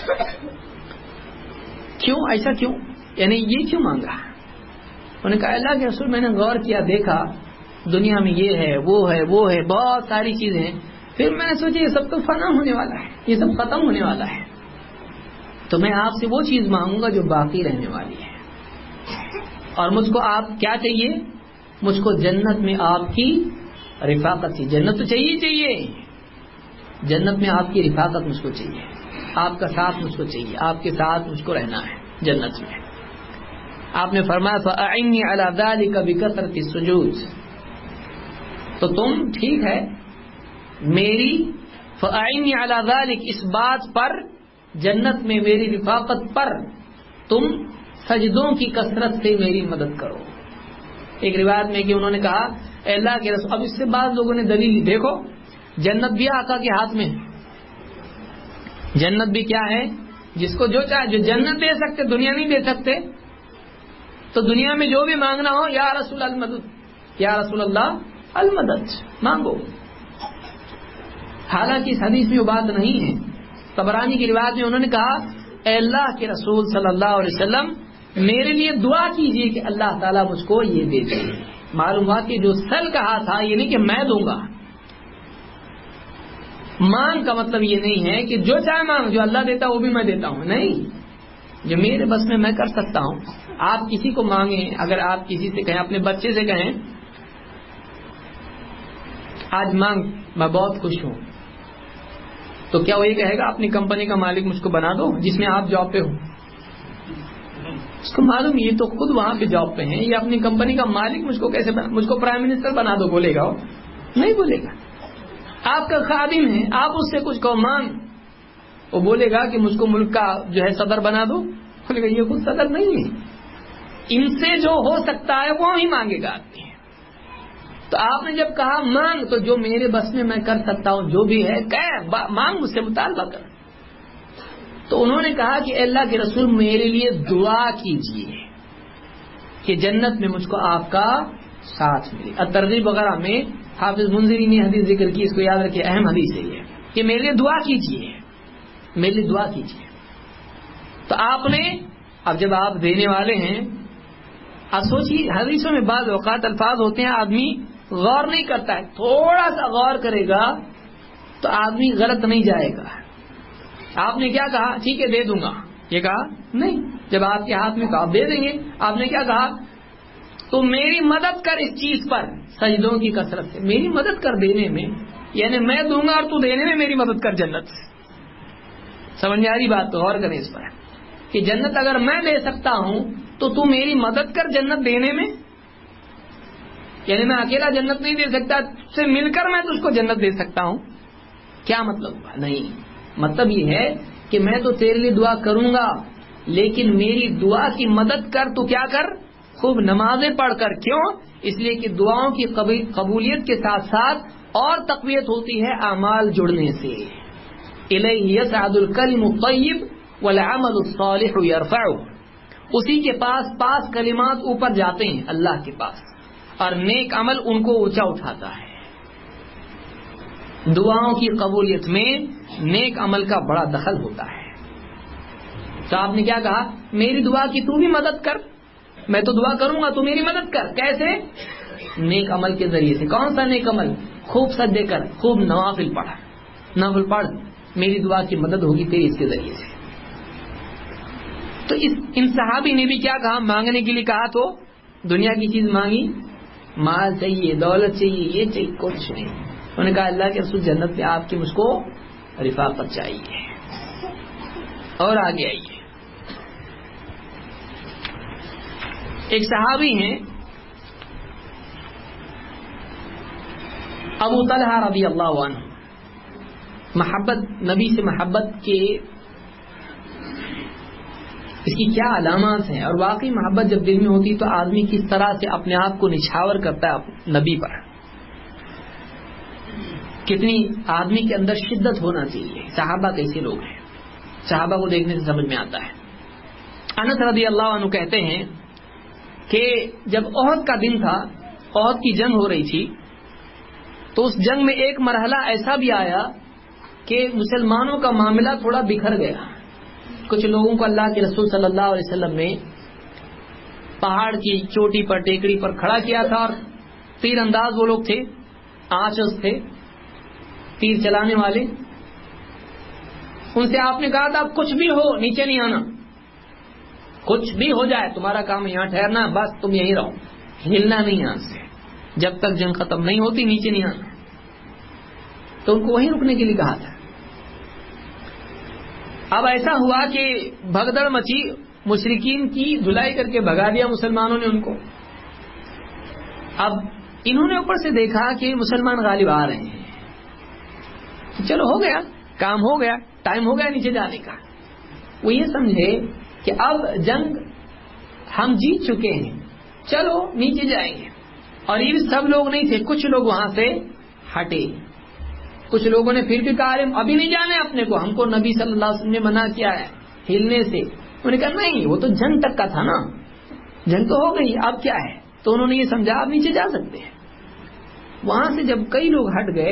کیوں، ایسا کیوں، یعنی یہ کیوں مانگا؟ انہوں نے کہا اللہ کے رسول میں نے غور کیا، دیکھا دنیا میں یہ ہے وہ ہے وہ ہے بہت ساری چیزیں ہیں، پھر میں نے سوچا یہ سب تو فنا ہونے والا ہے، یہ سب ختم ہونے والا ہے، تو میں آپ سے وہ چیز مانگوں گا جو باقی رہنے والی ہے. اور مجھ کو آپ کیا چاہیے؟ مجھ کو جنت میں آپ کی رفاقت چاہیے. جنت تو چاہیے چاہیے جنت میں آپ کی رفاقت مجھ کو چاہیے، آپ کا ساتھ مجھ کو چاہیے، آپ کے ساتھ مجھ کو رہنا ہے جنت میں. آپ نے فرمایا فَأَعِنِّي عَلَى ذَلِكَ بِكَثْرَةِ السُّجُودِ. تو تم ٹھیک ہے میری فَأَعِنِّي عَلَى ذَلِكَ، اس بات پر، جنت میں میری رفاقت پر تم سجدوں کی کثرت سے میری مدد کرو. ایک روایت میں کہ انہوں نے کہا اے اللہ کے رسول، اب اس سے بعض لوگوں نے دلیل، دیکھو جنت بھی آقا کے ہاتھ میں، جنت بھی کیا ہے؟ جس کو جو چاہے، جو جنت دے سکتے دنیا نہیں دے سکتے، تو دنیا میں جو بھی مانگنا ہو، یا رسول المدد، یا رسول اللہ المدد مانگو. حالانکہ اس حدیث میں وہ بات نہیں ہے. طبرانی کی روایت میں انہوں نے کہا اے اللہ کے رسول صلی اللہ علیہ وسلم میرے لیے دعا کیجئے کہ اللہ تعالیٰ مجھ کو یہ دے دے. معلوم ہوا کہ جو سل کہا تھا یہ نہیں کہ میں دوں گا. مانگ کا مطلب یہ نہیں ہے کہ جو چاہے مانگ، جو اللہ دیتا وہ بھی میں دیتا ہوں، نہیں، جو میرے بس میں میں کر سکتا ہوں. آپ کسی کو مانگیں، اگر آپ کسی سے کہیں، اپنے بچے سے کہیں آج مانگ میں بہت خوش ہوں، تو کیا وہ یہ کہے گا اپنی کمپنی کا مالک مجھ کو بنا دو جس میں آپ جاب پہ ہو؟ اس کو معلوم یہ تو خود وہاں پہ جاب پہ ہیں، یہ اپنی کمپنی کا مالک مجھ کو کیسے بنا، مجھ کو پرائم منسٹر بنا دو بولے گا؟ نہیں بولے گا. آپ کا خادم ہے، آپ اس سے کچھ کہو مانگ، وہ بولے گا کہ مجھ کو ملک کا جو ہے صدر بنا دو، بولے گا یہ خود صدر نہیں ہے. ان سے جو ہو سکتا ہے وہ ہی مانگے گا آدمی. تو آپ نے جب کہا مانگ، تو جو میرے بس میں میں کر سکتا ہوں جو بھی ہے کہ مانگ، مجھ سے مطالبہ کر. تو انہوں نے کہا کہ اللہ کے رسول میرے لیے دعا کیجیے کہ جنت میں مجھ کو آپ کا ساتھ ملے. اور ترغیب وغیرہ میں حافظ منذری نے حدیث ذکر کی، اس کو یاد رکھیے، اہم حدیث ہے یہ کہ میرے لیے دعا کیجیے، میرے لیے دعا کیجیے. تو آپ نے اب جب آپ دینے والے ہیں، اب سوچیے حدیثوں میں بعض اوقات الفاظ ہوتے ہیں آدمی غور نہیں کرتا ہے، تھوڑا سا غور کرے گا تو آدمی غلط نہیں جائے گا. آپ نے کیا کہا؟ ٹھیک ہے دے دوں گا، یہ کہا نہیں. جب آپ کے ہاتھ میں تو آپ دے دیں گے. آپ نے کیا کہا؟ تو میری مدد کر اس چیز پر سجدوں کی کثرت سے، میری مدد کر دینے میں، یعنی میں دوں گا اور تو دینے میں میری مدد کر جنت سے. سمجھ میں آ رہی بات؟ تو غور کریں اس پر کہ جنت اگر میں دے سکتا ہوں تو تو میری مدد کر جنت دینے میں. یعنی میں اکیلا جنت نہیں دے سکتا، تجھ سے مل کر میں تجھ کو جنت دے سکتا ہوں. کیا مطلب ہوا؟ نہیں، مطلب یہ ہے کہ میں تو تیرے لیے دعا کروں گا، لیکن میری دعا کی مدد کر، تو کیا کر؟ خوب نمازیں پڑھ کر. کیوں؟ اس لیے کہ دعاؤں کی قبولیت کے ساتھ ساتھ اور تقویت ہوتی ہے اعمال جڑنے سے. الیہ یصعد الکلم الطیب والعمل الصالح یرفعہ. اسی کے پاس پاس کلمات اوپر جاتے ہیں اللہ کے پاس، اور نیک عمل ان کو اونچا اٹھاتا ہے. دعاؤں کی قبولیت میں نیک عمل کا بڑا دخل ہوتا ہے. تو آپ نے کیا کہا؟ میری دعا کی تو بھی مدد کر. میں تو دعا کروں گا، تو میری مدد کر. کیسے؟ نیک عمل کے ذریعے سے. کون سا نیک عمل؟ خوب سجدے کر، خوب نوافل پڑھ، نفل پڑھ، میری دعا کی مدد ہوگی تیری اس کے ذریعے سے. تو اس ان صحابی نے بھی کیا کہا؟ مانگنے کے لیے کہا تو دنیا کی چیز مانگی، مال چاہیے، دولت چاہیے، یہ چاہیے، کچھ نہیں. انہوں نے کہا اللہ کے رسول جنت میں آپ کی مجھ کو رفاقت چاہیے. اور آگے آئیے، ایک صحابی ہیں ابو طلحہ رضی اللہ عنہ. محبت، نبی سے محبت کے اس کی کیا علامات ہیں، اور واقعی محبت جب دل میں ہوتی تو آدمی کس طرح سے اپنے آپ کو نچھاور کرتا ہے نبی پر. کتنی آدمی کے اندر شدت ہونا چاہیے. صحابہ کیسے لوگ ہیں، صحابہ کو دیکھنے سے سمجھ میں آتا ہے. انس رضی اللہ عنہ کہتے ہیں کہ جب احد کا دن تھا، احد کی جنگ ہو رہی تھی، تو اس جنگ میں ایک مرحلہ ایسا بھی آیا کہ مسلمانوں کا معاملہ تھوڑا بکھر گیا. کچھ لوگوں کو اللہ کے رسول صلی اللہ علیہ وسلم نے پہاڑ کی چوٹی پر، ٹیکڑی پر کھڑا کیا تھا، اور تیر انداز وہ لوگ تھے، آچز تھے، تیر چلانے والے. ان سے آپ نے کہا تھا کچھ بھی ہو نیچے نہیں آنا، کچھ بھی ہو جائے تمہارا کام یہاں ٹھہرنا، بس تم یہیں رہو، ہلنا نہیں یہاں سے، جب تک جنگ ختم نہیں ہوتی نیچے نہیں آنا. تو ان کو وہیں رکنے کے لیے کہا تھا. اب ایسا ہوا کہ بھگدڑ مچی، مشرکین کی دھلائی کر کے بھگا دیا مسلمانوں نے ان کو. اب انہوں نے اوپر سے دیکھا کہ مسلمان غالب آ رہے ہیں، چلو ہو گیا، کام ہو گیا، ٹائم ہو گیا نیچے جانے کا. وہ یہ سمجھے کہ اب جنگ ہم جیت چکے ہیں، چلو نیچے جائیں گے. اور یہ سب لوگ نہیں تھے، کچھ لوگ وہاں سے ہٹے. کچھ لوگوں نے پھر بھی کہا ابھی نہیں جانے اپنے کو, ہم کو نبی صلی اللہ علیہ وسلم نے منع کیا ہے ہلنے سے. انہوں نے کہا نہیں, وہ تو جنگ تک کا تھا نا, جنگ تو ہو گئی, اب کیا ہے. تو انہوں نے یہ سمجھا آپ نیچے جا سکتے ہیں. وہاں سے جب کئی لوگ ہٹ گئے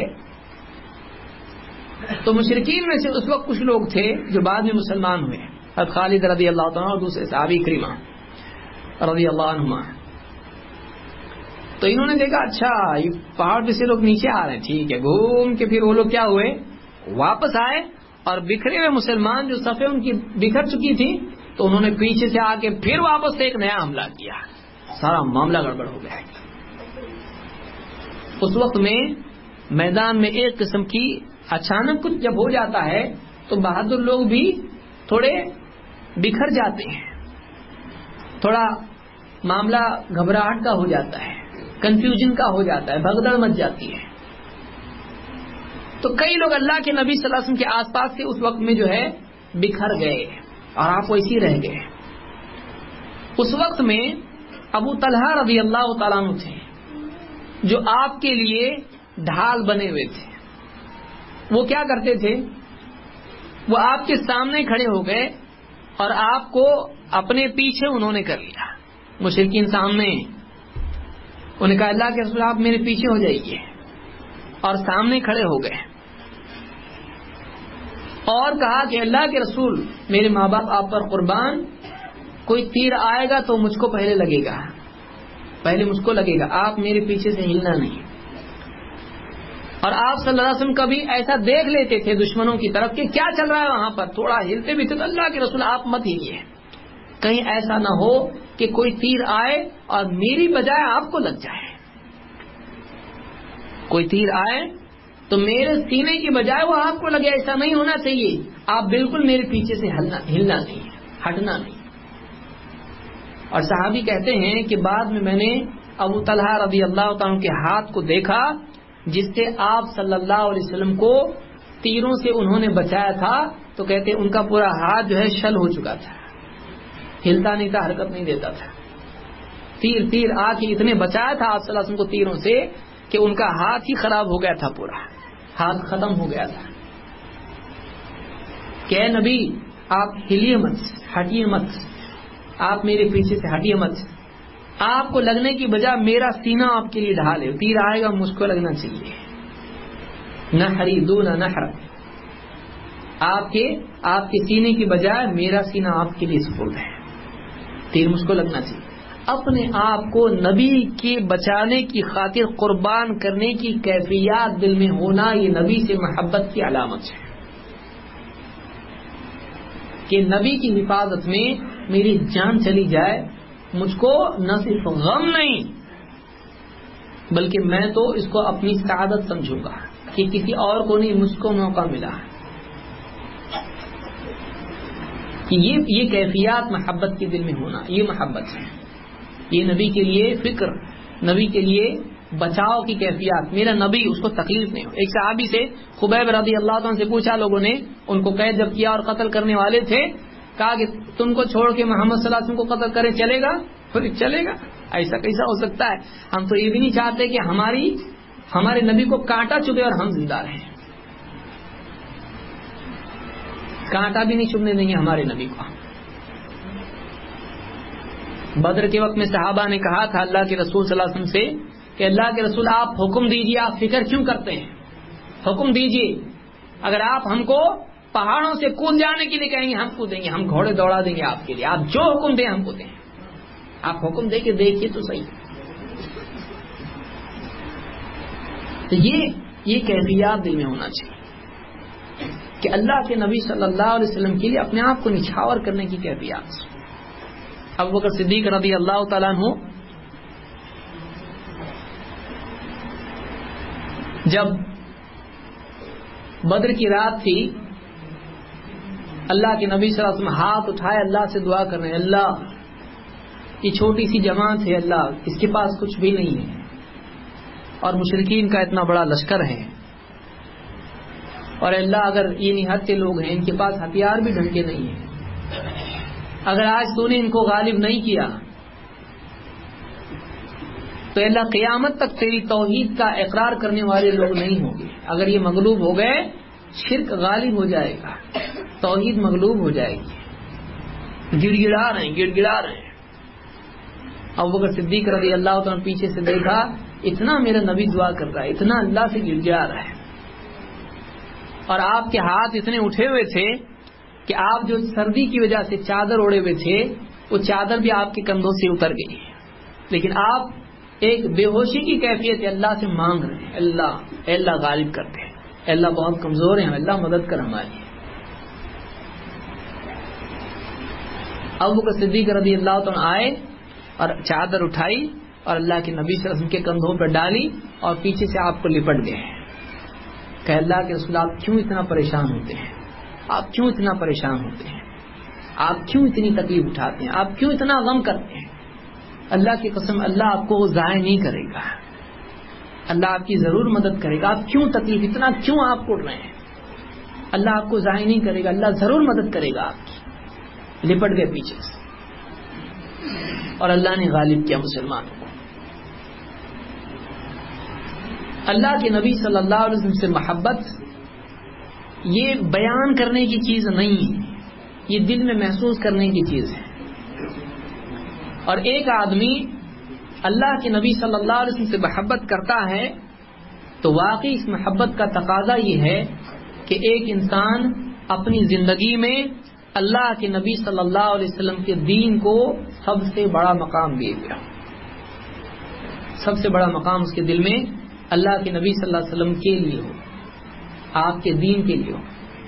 تو مشرکین میں سے اس وقت کچھ لوگ تھے جو بعد میں مسلمان ہوئے, اب خالد رضی اللہ تعالیٰ اور دوسرے صحابی کریمہ رضی اللہ عنہما. تو انہوں نے دیکھا اچھا یہ پہاڑ پہ سے لوگ نیچے آ رہے ہیں, ٹھیک ہے. گھوم کے پھر وہ لوگ کیا ہوئے, واپس آئے, اور بکھرے ہوئے مسلمان جو صفیں ان کی بکھر چکی تھی تو انہوں نے پیچھے سے آ کے پھر واپس سے ایک نیا حملہ کیا. سارا معاملہ گڑبڑ ہو گیا. اس وقت میں میدان میں ایک قسم کی اچانک کچھ جب ہو جاتا ہے تو بہادر لوگ بھی تھوڑے بکھر جاتے ہیں, تھوڑا معاملہ گھبراہٹ کا ہو جاتا ہے, کنفیوژن کا ہو جاتا ہے, بھگدڑ مچ جاتی ہے. تو کئی لوگ اللہ کے نبی صلی اللہ علیہ وسلم کے آس پاس سے اس وقت میں جو ہے بکھر گئے اور آپ ویسے رہ گئے. اس وقت میں ابو طلحہ رضی اللہ تعالیٰ عنہ تھے جو آپ کے لیے ڈھال بنے ہوئے تھے. وہ کیا کرتے تھے, وہ آپ کے سامنے کھڑے ہو گئے اور آپ کو اپنے پیچھے انہوں نے کر لیا. مشرکین سامنے, انہوں نے کہا اللہ کے رسول آپ میرے پیچھے ہو جائیے, اور سامنے کھڑے ہو گئے اور کہا کہ اللہ کے رسول میرے ماں باپ آپ پر قربان, کوئی تیر آئے گا تو مجھ کو پہلے لگے گا, پہلے مجھ کو لگے گا, آپ میرے پیچھے سے ہلنا نہیں. اور آپ صلی اللہ علیہ وسلم کبھی ایسا دیکھ لیتے تھے دشمنوں کی طرف کہ کیا چل رہا ہے وہاں پر, تھوڑا ہلتے بھی تھے تو اللہ کے رسول آپ مت ہلیے, کہیں ایسا نہ ہو کہ کوئی تیر آئے اور میری بجائے آپ کو لگ جائے. کوئی تیر آئے تو میرے سینے کی بجائے وہ آپ کو لگے, ایسا نہیں ہونا چاہیے. آپ بالکل میرے پیچھے سے ہلنا ہلنا نہیں, ہٹنا نہیں. اور صحابی کہتے ہیں کہ بعد میں میں نے ابو طلحہ رضی اللہ تعالیٰ کے ہاتھ کو دیکھا جس سے آپ صلی اللہ علیہ وسلم کو تیروں سے انہوں نے بچایا تھا. تو کہتے ہیں ان کا پورا ہاتھ جو ہے شل ہو چکا تھا, ہلتا نہیں تھا, حرکت نہیں دیتا تھا. تیر تیر آ کے اتنے بچایا تھا آپ صلی اللہ علیہ وسلم کو تیروں سے کہ ان کا ہاتھ ہی خراب ہو گیا تھا, پورا ہاتھ ختم ہو گیا تھا. کہ نبی آپ ہلیے مت, ہٹیے مت, آپ میرے پیچھے سے ہٹیے مت. آپ کو لگنے کی بجائے میرا سینہ آپ کے لیے ڈھال ہے, تیر آئے گا مجھ کو لگنا چاہیے. نحری دون نحر, آپ کے آپ کے سینے کی بجائے میرا سینہ آپ کے لیے سپرد ہے, تیر مجھ کو لگنا چاہیے. اپنے آپ کو نبی کے بچانے کی خاطر قربان کرنے کی کیفیات دل میں ہونا, یہ نبی سے محبت کی علامت ہے. کہ نبی کی حفاظت میں میری جان چلی جائے, مجھ کو نہ صرف غم نہیں بلکہ میں تو اس کو اپنی سعادت سمجھوں گا کہ کسی اور کو نہیں, مجھ کو موقع ملا. کہ یہ یہ کیفیات محبت کے دل میں ہونا, یہ محبت ہے. یہ نبی کے لیے فکر, نبی کے لیے بچاؤ کی کیفیات. میرا نبی, اس کو تکلیف نہیں ہو. ایک صحابی سے خبیب رضی اللہ عنہ سے پوچھا لوگوں نے, ان کو قید جب کیا اور قتل کرنے والے تھے, کہا کہ تم کو چھوڑ کے محمد صلی اللہ علیہ وسلم کو قتل کرے چلے گا؟ چلے گا, ایسا کیسا ہو سکتا ہے. ہم تو یہ بھی نہیں چاہتے کہ ہماری ہمارے نبی کو کانٹا چبھے اور ہم زندہ رہیں. کانٹا بھی نہیں چبھنے دیں گے ہمارے نبی کو. بدر کے وقت میں صحابہ نے کہا تھا اللہ کے رسول صلی اللہ علیہ وسلم سے کہ اللہ کے رسول آپ حکم دیجیے, آپ فکر کیوں کرتے ہیں, حکم دیجیے. اگر آپ ہم کو پہاڑوں سے کود جانے کے لیے کہیں گے ہم کودیں گے, ہم گھوڑے دوڑا دیں گے آپ کے لیے, آپ جو حکم دیں ہم کو دیں. آپ حکم دے کے دیکھیے تو صحیح. تو یہ یہ کیفیات دل میں ہونا چاہیے کہ اللہ کے نبی صلی اللہ علیہ وسلم کے لیے اپنے آپ کو نچھاور کرنے کی کیفیات. ابو بکر صدیق رضی اللہ تعالیٰ عنہ جب بدر کی رات تھی, اللہ کے نبی صلی اللہ علیہ وسلم ہاتھ اٹھائے اللہ سے دعا کر رہے ہیں, اللہ یہ چھوٹی سی جماعت ہے, اللہ اس کے پاس کچھ بھی نہیں ہے اور مشرکین کا اتنا بڑا لشکر ہے, اور اللہ اگر یہ نہتے لوگ ہیں, ان کے پاس ہتھیار بھی ڈھنگ کے نہیں ہیں, اگر آج تو نے ان کو غالب نہیں کیا تو اللہ قیامت تک تیری توحید کا اقرار کرنے والے لوگ نہیں ہوں گے. اگر یہ مغلوب ہو گئے شرک غالب ہو جائے گا، توحید مغلوب ہو جائے گی. گڑ گڑا رہے ہیں گڑ گڑا رہے ہیں. ابو بکر صدیق رضی اللہ تعالیٰ پیچھے سے دیکھا، اتنا میرا نبی دعا کر رہا ہے، اتنا اللہ سے گڑ گڑا رہا ہے، اور آپ کے ہاتھ اتنے اٹھے ہوئے تھے کہ آپ جو سردی کی وجہ سے چادر اوڑے ہوئے تھے وہ چادر بھی آپ کے کندھوں سے اتر گئی، لیکن آپ ایک بے ہوشی کی کیفیت اللہ سے مانگ رہے ہیں، اللہ اے اللہ غالب کرتے ہیں، اے اللہ بہت کمزور ہیں، اللہ مدد کر ہماری. ابو بکر صدیق رضی اللہ تعالیٰ آئے اور چادر اٹھائی اور اللہ کے نبی صلی اللہ علیہ وسلم کے کندھوں پر ڈالی اور پیچھے سے آپ کو لپٹ گئے کہ اللہ کے رسول آپ کیوں اتنا پریشان ہوتے ہیں، آپ کیوں اتنا پریشان ہوتے ہیں، آپ کیوں اتنی تکلیف اٹھاتے ہیں، آپ کیوں اتنا غم کرتے ہیں. اللہ کی قسم اللہ آپ کو ضائع نہیں کرے گا، اللہ آپ کی ضرور مدد کرے گا. آپ کیوں تکلیف اتنا کیوں آپ اٹھ رہے ہیں، اللہ آپ کو ضائع نہیں کرے گا، اللہ ضرور مدد کرے گا آپ کی. لپٹ گئے پیچھے سے اور اللہ نے غالب کیا مسلمانوں کو. اللہ کے نبی صلی اللہ علیہ وسلم سے محبت یہ بیان کرنے کی چیز نہیں ہے، یہ دل میں محسوس کرنے کی چیز ہے. اور ایک آدمی اللہ کے نبی صلی اللہ علیہ وسلم سے محبت کرتا ہے تو واقعی اس محبت کا تقاضا یہ ہے کہ ایک انسان اپنی زندگی میں اللہ کے نبی صلی اللہ علیہ وسلم کے دین کو سب سے بڑا مقام دے گا. سب سے بڑا مقام اس کے دل میں اللہ کے نبی صلی اللہ علیہ وسلم کے لیے ہو، آپ کے دین کے لیے ہو.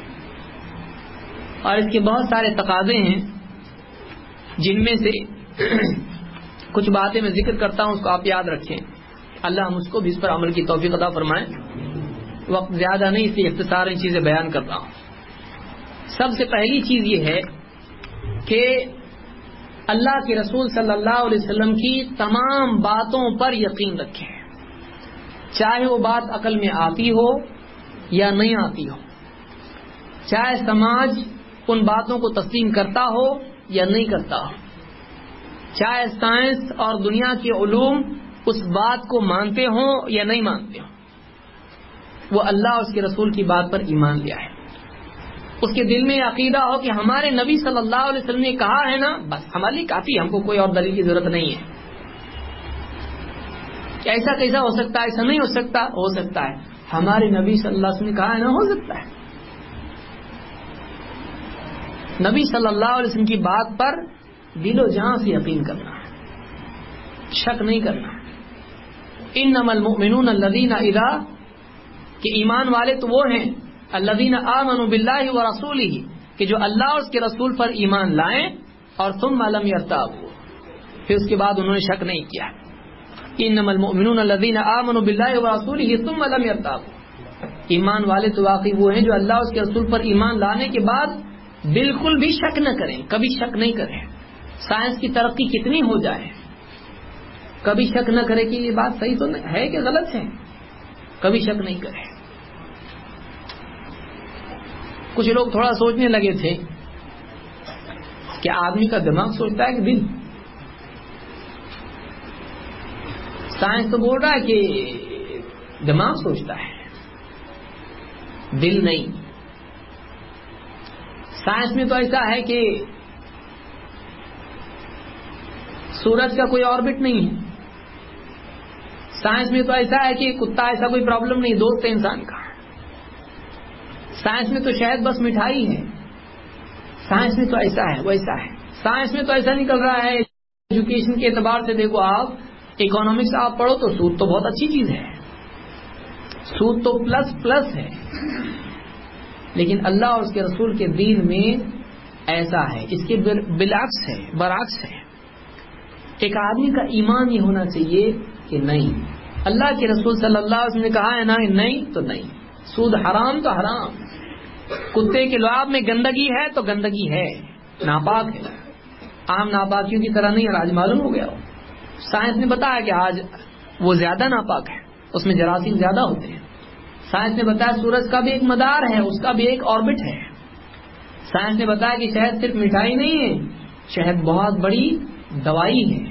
اور اس کے بہت سارے تقاضے ہیں جن میں سے کچھ باتیں میں ذکر کرتا ہوں، اس کو آپ یاد رکھیں. اللہ ہم اس کو بھی اس پر عمل کی توفیق عطا فرمائے. وقت زیادہ نہیں اس لیے اختصار ان چیزیں بیان کر رہا ہوں. سب سے پہلی چیز یہ ہے کہ اللہ کے رسول صلی اللہ علیہ وسلم کی تمام باتوں پر یقین رکھیں، چاہے وہ بات عقل میں آتی ہو یا نہیں آتی ہو، چاہے سماج ان باتوں کو تسلیم کرتا ہو یا نہیں کرتا ہو، چاہے سائنس اور دنیا کے علوم اس بات کو مانتے ہوں یا نہیں مانتے ہوں، وہ اللہ اور اس کے رسول کی بات پر ایمان لیا ہے. اس کے دل میں عقیدہ ہو کہ ہمارے نبی صلی اللہ علیہ وسلم نے کہا ہے نا، بس ہمارے لیے کافی، ہم کو کوئی اور دلیل کی ضرورت نہیں ہے. ایسا کیسا ہو سکتا ہے، ایسا نہیں ہو سکتا، ہو سکتا ہے. ہمارے نبی صلی اللہ علیہ وسلم نے کہا ہے نا، ہو سکتا ہے. نبی صلی اللہ علیہ وسلم کی بات پر دل و جان سے یقین کرنا ہے، شک نہیں کرنا. انما المؤمنون الذین اذا، کہ ایمان والے تو وہ ہیں الذین آمنوا باللہ ورسولہ، کہ جو اللہ اور اس کے رسول پر ایمان لائیں اور ثم لم یرتابوا، پھر اس کے بعد انہوں نے شک نہیں کیا. انما المؤمنون الذین آمنوا باللہ ورسولہ ثم لم یرتابوا، ایمان والے تو واقعی وہ ہیں جو اللہ اور اس کے رسول پر ایمان لانے کے بعد بالکل بھی شک نہ کریں، کبھی شک نہیں کریں. سائنس کی ترقی کتنی ہو جائے، کبھی شک نہ کرے کہ یہ بات صحیح تو ہے کہ غلط ہے، کبھی شک نہیں کرے. کچھ لوگ تھوڑا سوچنے لگے تھے کہ آدمی کا دماغ سوچتا ہے کہ دل، سائنس تو بول رہا ہے کہ دماغ سوچتا ہے، دل نہیں. سائنس میں تو ایسا ہے کہ سورج کا کوئی آربٹ نہیں ہے. سائنس میں تو ایسا ہے کہ کتا ایسا کوئی پرابلم نہیں، دوست ہے انسان کا. سائنس میں تو شاید بس مٹھائی ہے. سائنس میں تو ایسا ہے ویسا ہے. سائنس میں تو ایسا نکل رہا ہے، ایجوکیشن کے اعتبار سے دیکھو آپ، اکنامکس آپ پڑھو تو سود تو بہت اچھی چیز ہے، سود تو پلس پلس ہے. لیکن اللہ اور اس کے رسول کے دین میں ایسا ہے، اس کے بالعکس ہے، برعکس ہے. ایک آدمی کا ایمان یہ ہونا چاہیے کہ نہیں، اللہ کے رسول صلی اللہ علیہ وسلم نے کہا ہے نا، نہیں تو نہیں. سود حرام تو حرام. کتے کے لعاب میں گندگی ہے تو گندگی ہے، ناپاک ہے، عام ناپاکیوں کی طرح نہیں. اور آج معلوم ہو گیا، سائنس نے بتایا کہ آج وہ زیادہ ناپاک ہے، اس میں جراثیم زیادہ ہوتے ہیں. سائنس نے بتایا سورج کا بھی ایک مدار ہے، اس کا بھی ایک آربٹ ہے. سائنس نے بتایا کہ شہد صرف مٹھائی نہیں ہے، شہد بہت بڑی دوائی ہے.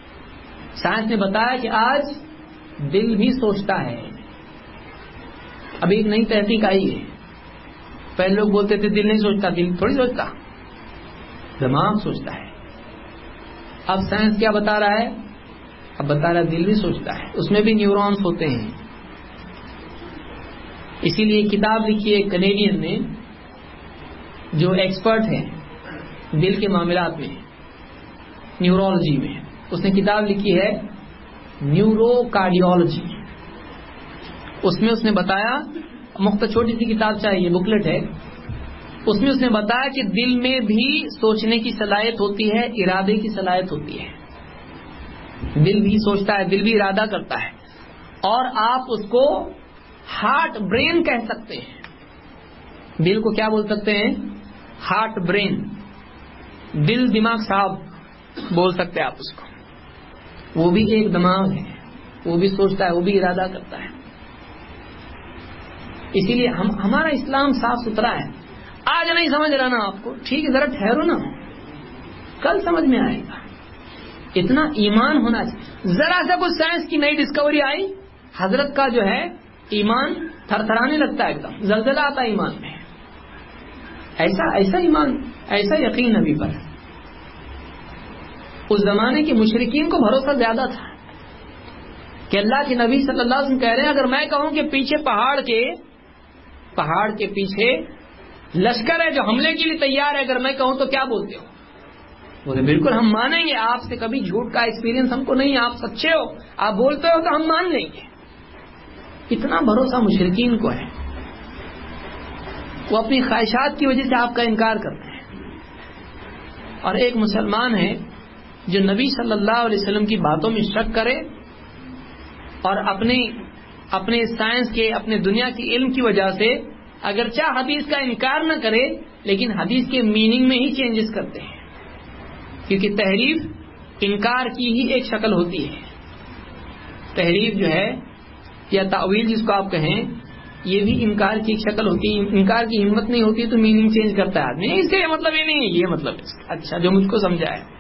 سائنس نے بتایا کہ آج دل بھی سوچتا ہے. ابھی ایک نئی تحقیق آئی ہے. پہلے لوگ بولتے تھے دل نہیں سوچتا، دل تھوڑی سوچتا، دماغ سوچتا ہے. اب سائنس کیا بتا رہا ہے؟ اب بتا رہا ہے دل بھی سوچتا ہے، اس میں بھی نیورونز ہوتے ہیں. اسی لیے کتاب لکھی ہے کینیڈین نے جو ایکسپرٹ ہے دل کے معاملات میں، نیورولوجی میں. اس نے کتاب لکھی ہے نیورو کارڈیولوجی. اس میں اس نے بتایا، مختصر چھوٹی سی کتاب چاہیے، بکلیٹ ہے، اس میں اس نے بتایا کہ دل میں بھی سوچنے کی صلاحیت ہوتی ہے، ارادے کی صلاحیت ہوتی ہے. دل بھی سوچتا ہے، دل بھی ارادہ کرتا ہے، اور آپ اس کو ہارٹ برین کہہ سکتے ہیں. دل کو کیا بول سکتے ہیں؟ Heart brain. دل دماغ صاحب بول سکتے ہیں آپ اس کو. وہ بھی ایک دماغ ہے، وہ بھی سوچتا ہے، وہ بھی ارادہ کرتا ہے. اسی لیے ہم ہمارا اسلام صاف ستھرا ہے. آج نہیں سمجھ رہا نا آپ کو، ٹھیک ہے، ذرا ٹھہرو نا، کل سمجھ میں آئے گا. اتنا ایمان ہونا چاہیے. ذرا سا کچھ سائنس کی نئی ڈسکوری آئی، حضرت کا جو ہے ایمان تھر تھرانے لگتا ہے، ایک دم زلزلہ آتا ہے ایمان میں. ایسا ایسا ایمان، ایسا یقین نبی پر. اس زمانے کے مشرکین کو بھروسہ زیادہ تھا کہ اللہ کے نبی صلی اللہ علیہ وسلم کہہ رہے ہیں اگر میں کہوں کہ پیچھے پہاڑ کے پہاڑ کے پیچھے لشکر ہے جو حملے کے لیے تیار ہے، اگر میں کہوں تو کیا بولتے ہو؟ بولے بالکل ہم مانیں گے، آپ سے کبھی جھوٹ کا ایکسپیرینس ہم کو نہیں، آپ سچے ہو، آپ بولتے ہو تو ہم مان لیں گے. اتنا بھروسہ مشرکین کو ہے. وہ اپنی خواہشات کی وجہ سے آپ کا انکار کرتے ہیں. اور ایک مسلمان ہے جو نبی صلی اللہ علیہ وسلم کی باتوں میں شک کرے اور اپنے اپنے سائنس کے، اپنے دنیا کی علم کی وجہ سے اگرچہ حدیث کا انکار نہ کرے لیکن حدیث کے میننگ میں ہی چینجز کرتے ہیں. کیونکہ تحریف انکار کی ہی ایک شکل ہوتی ہے. تحریف جو ہے یا تعویل جس کو آپ کہیں، یہ بھی انکار کی ایک شکل ہوتی ہے. انکار کی ہمت نہیں ہوتی تو میننگ چینج کرتا ہے آدمی. اس کا یہ مطلب یہ نہیں ہے، یہ مطلب ہے. اچھا جو مجھ کو سمجھا ہے.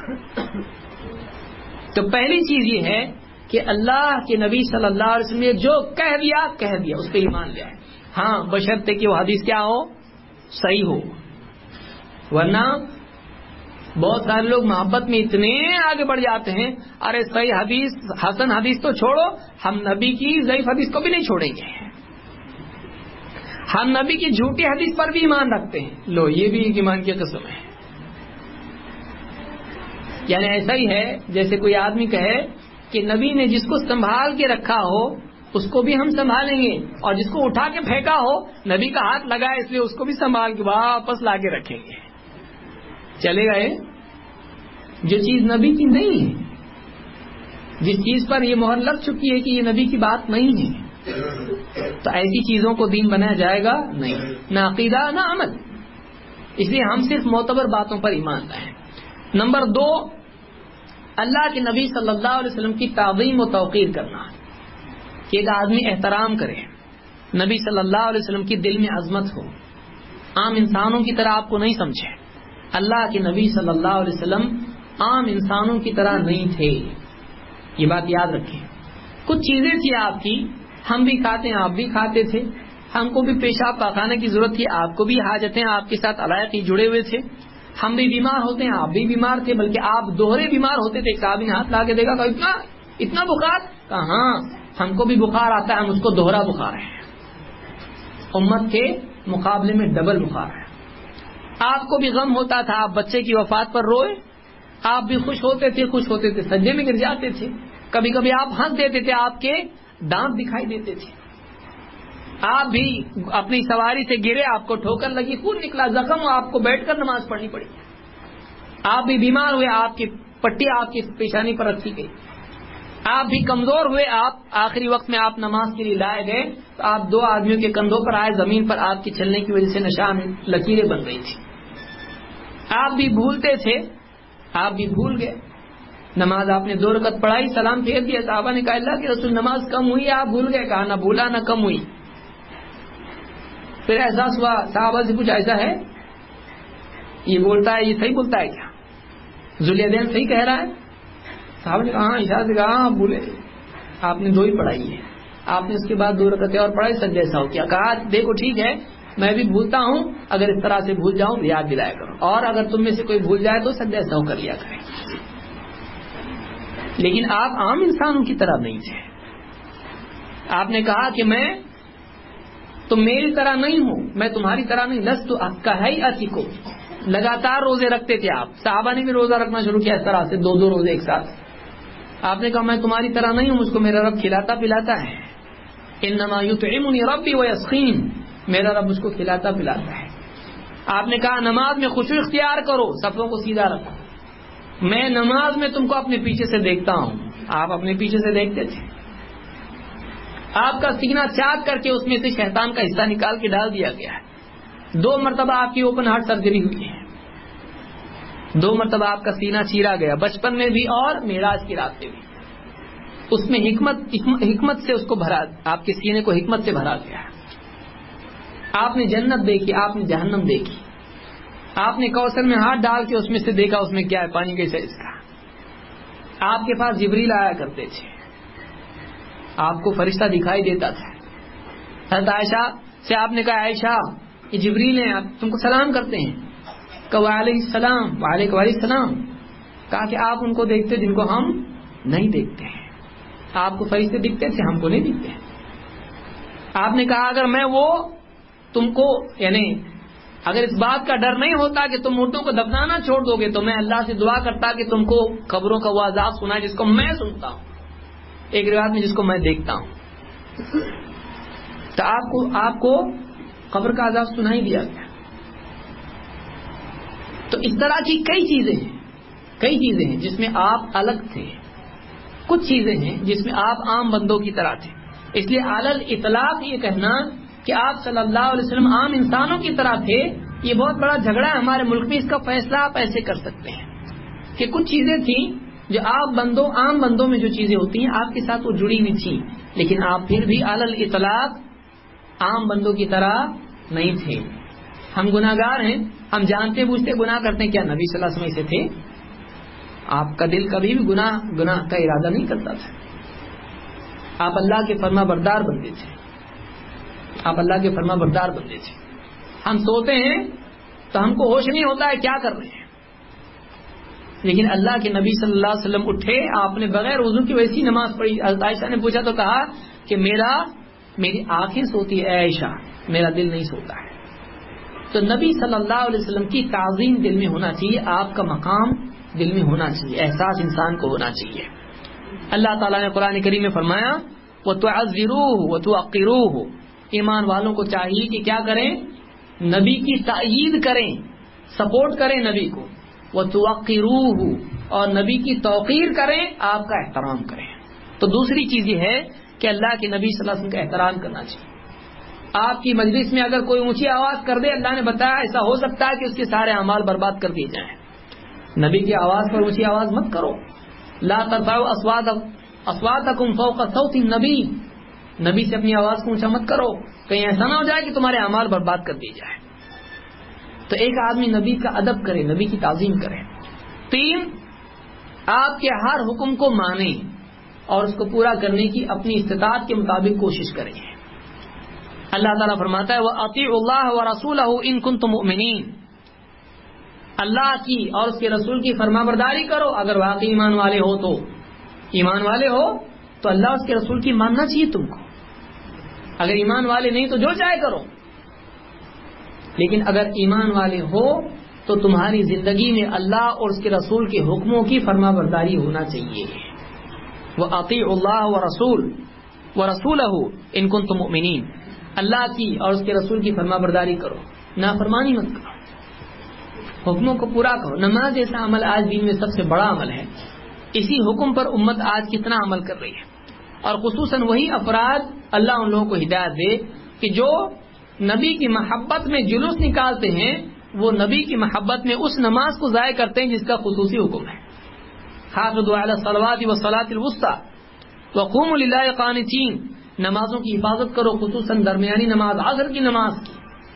تو پہلی چیز یہ ہے کہ اللہ کے نبی صلی اللہ علیہ وسلم نے جو کہہ دیا کہہ دیا، اس پہ ایمان لیا ہے. ہاں بشرطے کہ وہ حدیث کیا ہو، صحیح ہو. ورنہ بہت سارے لوگ محبت میں اتنے آگے بڑھ جاتے ہیں، ارے صحیح حدیث، حسن حدیث تو چھوڑو، ہم نبی کی ضعیف حدیث کو بھی نہیں چھوڑیں گے، ہم نبی کی جھوٹی حدیث پر بھی ایمان رکھتے ہیں. لو یہ بھی ایک ایمان کی قسم ہے. یعنی ایسا ہی ہے جیسے کوئی آدمی کہے کہ نبی نے جس کو سنبھال کے رکھا ہو اس کو بھی ہم سنبھالیں گے، اور جس کو اٹھا کے پھینکا ہو نبی کا ہاتھ لگا ہے اس لیے اس کو بھی سنبھال کے واپس لا کے رکھیں گے. چلے گئے. جو چیز نبی کی نہیں ہے، جس چیز پر یہ مہر لگ چکی ہے کہ یہ نبی کی بات نہیں ہے، تو ایسی چیزوں کو دین بنایا جائے گا نہیں، نہ عقیدہ نہ عمل. اس لیے ہم صرف معتبر باتوں پر ایمان لائیں. نمبر دو، اللہ کے نبی صلی اللہ علیہ وسلم کی تعظیم و توقیر کرنا، کہ ایک آدمی احترام کرے. نبی صلی اللہ علیہ وسلم کی دل میں عظمت ہو، عام انسانوں کی طرح آپ کو نہیں سمجھے. اللہ کے نبی صلی اللہ علیہ وسلم عام انسانوں کی طرح نہیں تھے، یہ بات یاد رکھیں. کچھ چیزیں تھی آپ کی، ہم بھی کھاتے ہیں، آپ بھی کھاتے تھے، ہم کو بھی پیشاب پاخانے کی ضرورت تھی، آپ کو بھی حاجتیں آپ کے ساتھ علائق ہی جڑے ہوئے تھے. ہم بھی بیمار ہوتے ہیں، آپ بھی بیمار تھے، بلکہ آپ دوہرے بیمار ہوتے تھے. صاحب نے ہاتھ لا کے دیکھا کہ اتنا اتنا بخار، کہا ہاں ہم کو بھی بخار آتا ہے، ہم اس کو دوہرا بخار ہے، امت کے مقابلے میں ڈبل بخار ہے. آپ کو بھی غم ہوتا تھا، آپ بچے کی وفات پر روئے، آپ بھی خوش ہوتے تھے خوش ہوتے تھے سجدے میں گر جاتے تھے. کبھی کبھی آپ ہنس دیتے تھے، آپ کے دانت دکھائی دیتے تھے. آپ بھی اپنی سواری سے گرے، آپ کو ٹھوکر لگی، خون نکلا، زخم ہو، آپ کو بیٹھ کر نماز پڑھنی پڑی. آپ بھی بیمار ہوئے، آپ کی پٹی آپ کی پیشانی پر رکھی گئی. آپ بھی کمزور ہوئے، آپ آخری وقت میں آپ نماز کے لیے لائے گئے تو آپ دو آدمیوں کے کندھوں پر آئے، زمین پر آپ کی چلنے کی وجہ سے نشان لکیریں بن رہی تھی. آپ بھی بھولتے تھے، آپ بھی بھول گئے. نماز آپ نے دو رکعت پڑھائی، سلام پھیر دیا. صحابہ نے کہا اللہ کے رسول نماز کم ہوئی، آپ بھول گئے. کہا نہ بھولا نہ کم ہوئی. پھر احساس ہوا صحابہ سے کچھ ایسا ہے، یہ بولتا ہے، یہ صحیح بولتا ہے کیا، ذوالیدین صحیح کہہ رہا ہے. صحابہ نے کہا ہاں، اشارہ سے کہا ہاں بھولے، آپ نے دو ہی پڑھائی ہے. آپ نے اس کے بعد دو رکعتیں اور پڑھائی، سجدہ سہو کیا، کہا دیکھو ٹھیک ہے میں بھی بھولتا ہوں، اگر اس طرح سے بھول جاؤں یاد دلایا کرو، اور اگر تم میں سے کوئی بھول جائے تو سجدہ سہو کر لیا کرے۔ لیکن آپ عام انسانوں کی طرح نہیں تھے۔ آپ نے کہا کہ میں تم میری طرح نہیں ہوں، میں تمہاری طرح نہیں، لست کہیئتکم، لگاتار روزے رکھتے تھے آپ، صحابہ نے بھی روزہ رکھنا شروع کیا اس طرح سے، دو دو روزے ایک ساتھ۔ آپ نے کہا میں تمہاری طرح نہیں ہوں، مجھ کو میرا رب کھلاتا پلاتا ہے، انما یطعمنی ربی ویسقین، میرا رب مجھ کو کھلاتا پلاتا ہے۔ آپ نے کہا نماز میں خشوع اختیار کرو، صفوں کو سیدھا رکھو، میں نماز میں تم کو اپنے پیچھے سے دیکھتا ہوں، آپ اپنے پیچھے سے دیکھتے تھے۔ آپ کا سینہ چاک کر کے اس میں سے شیطان کا حصہ نکال کے ڈال دیا گیا ہے، دو مرتبہ آپ کی اوپن ہارٹ سرجری ہوئی ہے، دو مرتبہ آپ کا سینہ چیرا گیا، بچپن میں بھی اور معراج کی رات میں بھی، اس میں حکمت حکمت سے اس کو بھرا، آپ کے سینے کو حکمت سے بھرا گیا۔ آپ نے جنت دیکھی، آپ نے جہنم دیکھی، آپ نے کوثر میں ہاتھ ڈال کے اس میں سے دیکھا اس میں کیا ہے، پانی کیسا ہے اس کا۔ آپ کے پاس جبریل آیا کرتے تھے، آپ کو فرشتہ دکھائی دیتا تھا۔ حضرت عائشہ سے آپ نے کہا عائشہ یہ جبریل ہیں، آپ تم کو سلام کرتے ہیں، کہ وعلیہ السلام، وعلیکم السلام، کہا کہ آپ ان کو دیکھتے جن کو ہم نہیں دیکھتے ہیں، آپ کو فرشتے دکھتے تھے، ہم کو نہیں دکھتے۔ آپ نے کہا اگر میں وہ تم کو یعنی اگر اس بات کا ڈر نہیں ہوتا کہ تم مردوں کو دفنانا چھوڑ دو گے تو میں اللہ سے دعا کرتا کہ تم کو قبروں کا وہ عذاب سنا جس کو میں سنتا ہوں، ایک روایت میں جس کو میں دیکھتا ہوں، تو آپ کو آپ کو قبر کا عذاب سنائی دیا گیا۔ تو اس طرح کی کئی چیزیں ہیں، کئی چیزیں ہیں جس میں آپ الگ تھے، کچھ چیزیں ہیں جس میں آپ عام بندوں کی طرح تھے۔ اس لیے علل اطلاق یہ کہنا کہ آپ صلی اللہ علیہ وسلم عام انسانوں کی طرح تھے، یہ بہت بڑا جھگڑا ہے ہمارے ملک میں، اس کا فیصلہ آپ ایسے کر سکتے ہیں کہ کچھ چیزیں تھیں جو آپ بندوں عام بندوں میں جو چیزیں ہوتی ہیں آپ کے ساتھ وہ جڑی ہوئی تھیں، لیکن آپ پھر بھی علل اطلاق عام بندوں کی طرح نہیں تھے۔ ہم گناہگار ہیں، ہم جانتے بوجھتے گناہ کرتے ہیں، کیا نبی صلی اللہ علیہ وسلم ایسے تھے؟ آپ کا دل کبھی بھی گناہ گناہ کا ارادہ نہیں کرتا تھا، آپ اللہ کے فرما بردار بندے تھے، آپ اللہ کے فرما بردار بندے تھے۔ ہم سوتے ہیں تو ہم کو ہوش نہیں ہوتا ہے کیا کر رہے ہیں، لیکن اللہ کے نبی صلی اللہ علیہ وسلم اٹھے، آپ نے بغیر وضو کی ویسی نماز پڑھی۔ حضرت عائشہ نے پوچھا تو کہا کہ میرا میری آنکھیں سوتی ہے اے عائشہ، میرا دل نہیں سوتا ہے۔ تو نبی صلی اللہ علیہ وسلم کی تعظیم دل میں ہونا چاہیے، آپ کا مقام دل میں ہونا چاہیے، احساس انسان کو ہونا چاہیے۔ اللہ تعالیٰ نے قرآن کریم میں فرمایا وَتُعَذِّرُوهُ وَتُوَقِّرُوهُ، ایمان والوں کو چاہیے کہ کیا کریں، نبی کی تائید کریں، سپورٹ کریں نبی کو، وَتُوَقِّرُوهُ، اور نبی کی توقیر کریں، آپ کا احترام کریں۔ تو دوسری چیز یہ ہے کہ اللہ کے نبی صلی اللہ علیہ وسلم کا احترام کرنا چاہیے۔ آپ کی مجلس میں اگر کوئی اونچی آواز کر دے، اللہ نے بتایا ایسا ہو سکتا ہے کہ اس کے سارے اعمال برباد کر دیے جائیں۔ نبی کی آواز پر اونچی آواز مت کرو، لا ترفعوا اصواتکم فوق صوت النبی، نبی سے اپنی آواز کو اونچا مت کرو، کہیں ایسا نہ ہو جائے کہ تمہارے اعمال برباد کر دیے جائیں۔ تو ایک آدمی نبی کا ادب کرے، نبی کی تعظیم کرے۔ تین، آپ کے ہر حکم کو مانے اور اس کو پورا کرنے کی اپنی استطاعت کے مطابق کوشش کریں۔ اللہ تعالیٰ فرماتا ہے وَأَطِيعُوا اللَّهَ وَرَسُولَهُ إِن كُنتُم مُؤْمِنِينَ، اللہ کی اور اس کے رسول کی فرما برداری کرو اگر واقعی ایمان والے ہو تو، ایمان والے ہو تو اللہ اس کے رسول کی ماننا چاہیے تم کو، اگر ایمان والے نہیں تو جو چاہے کرو، لیکن اگر ایمان والے ہو تو تمہاری زندگی میں اللہ اور اس کے رسول کے حکموں کی فرما برداری ہونا چاہیے۔ وَأَطِيعُوا اللَّهَ وَرَسُولَهُ وَرَسُولَهُ إِن كُنتُم مُؤْمِنِينَ، اللہ کی اور اس کے رسول کی فرما برداری کرو، نافرمانی مت کرو، حکموں کو پورا کرو۔ نماز جیسا عمل آج دین میں سب سے بڑا عمل ہے، اسی حکم پر امت آج کتنا عمل کر رہی ہے، اور خصوصاً وہی افراد اللہ ان لوگوں کو ہدایت دے کہ جو نبی کی محبت میں جلوس نکالتے ہیں، وہ نبی کی محبت میں اس نماز کو ضائع کرتے ہیں جس کا خصوصی حکم ہے، حافظوا علی الصلوات والصلاۃ الوسطی وقوموا للہ قانتین، نمازوں کی حفاظت کرو، خصوصاً درمیانی نماز عصر کی نماز کی،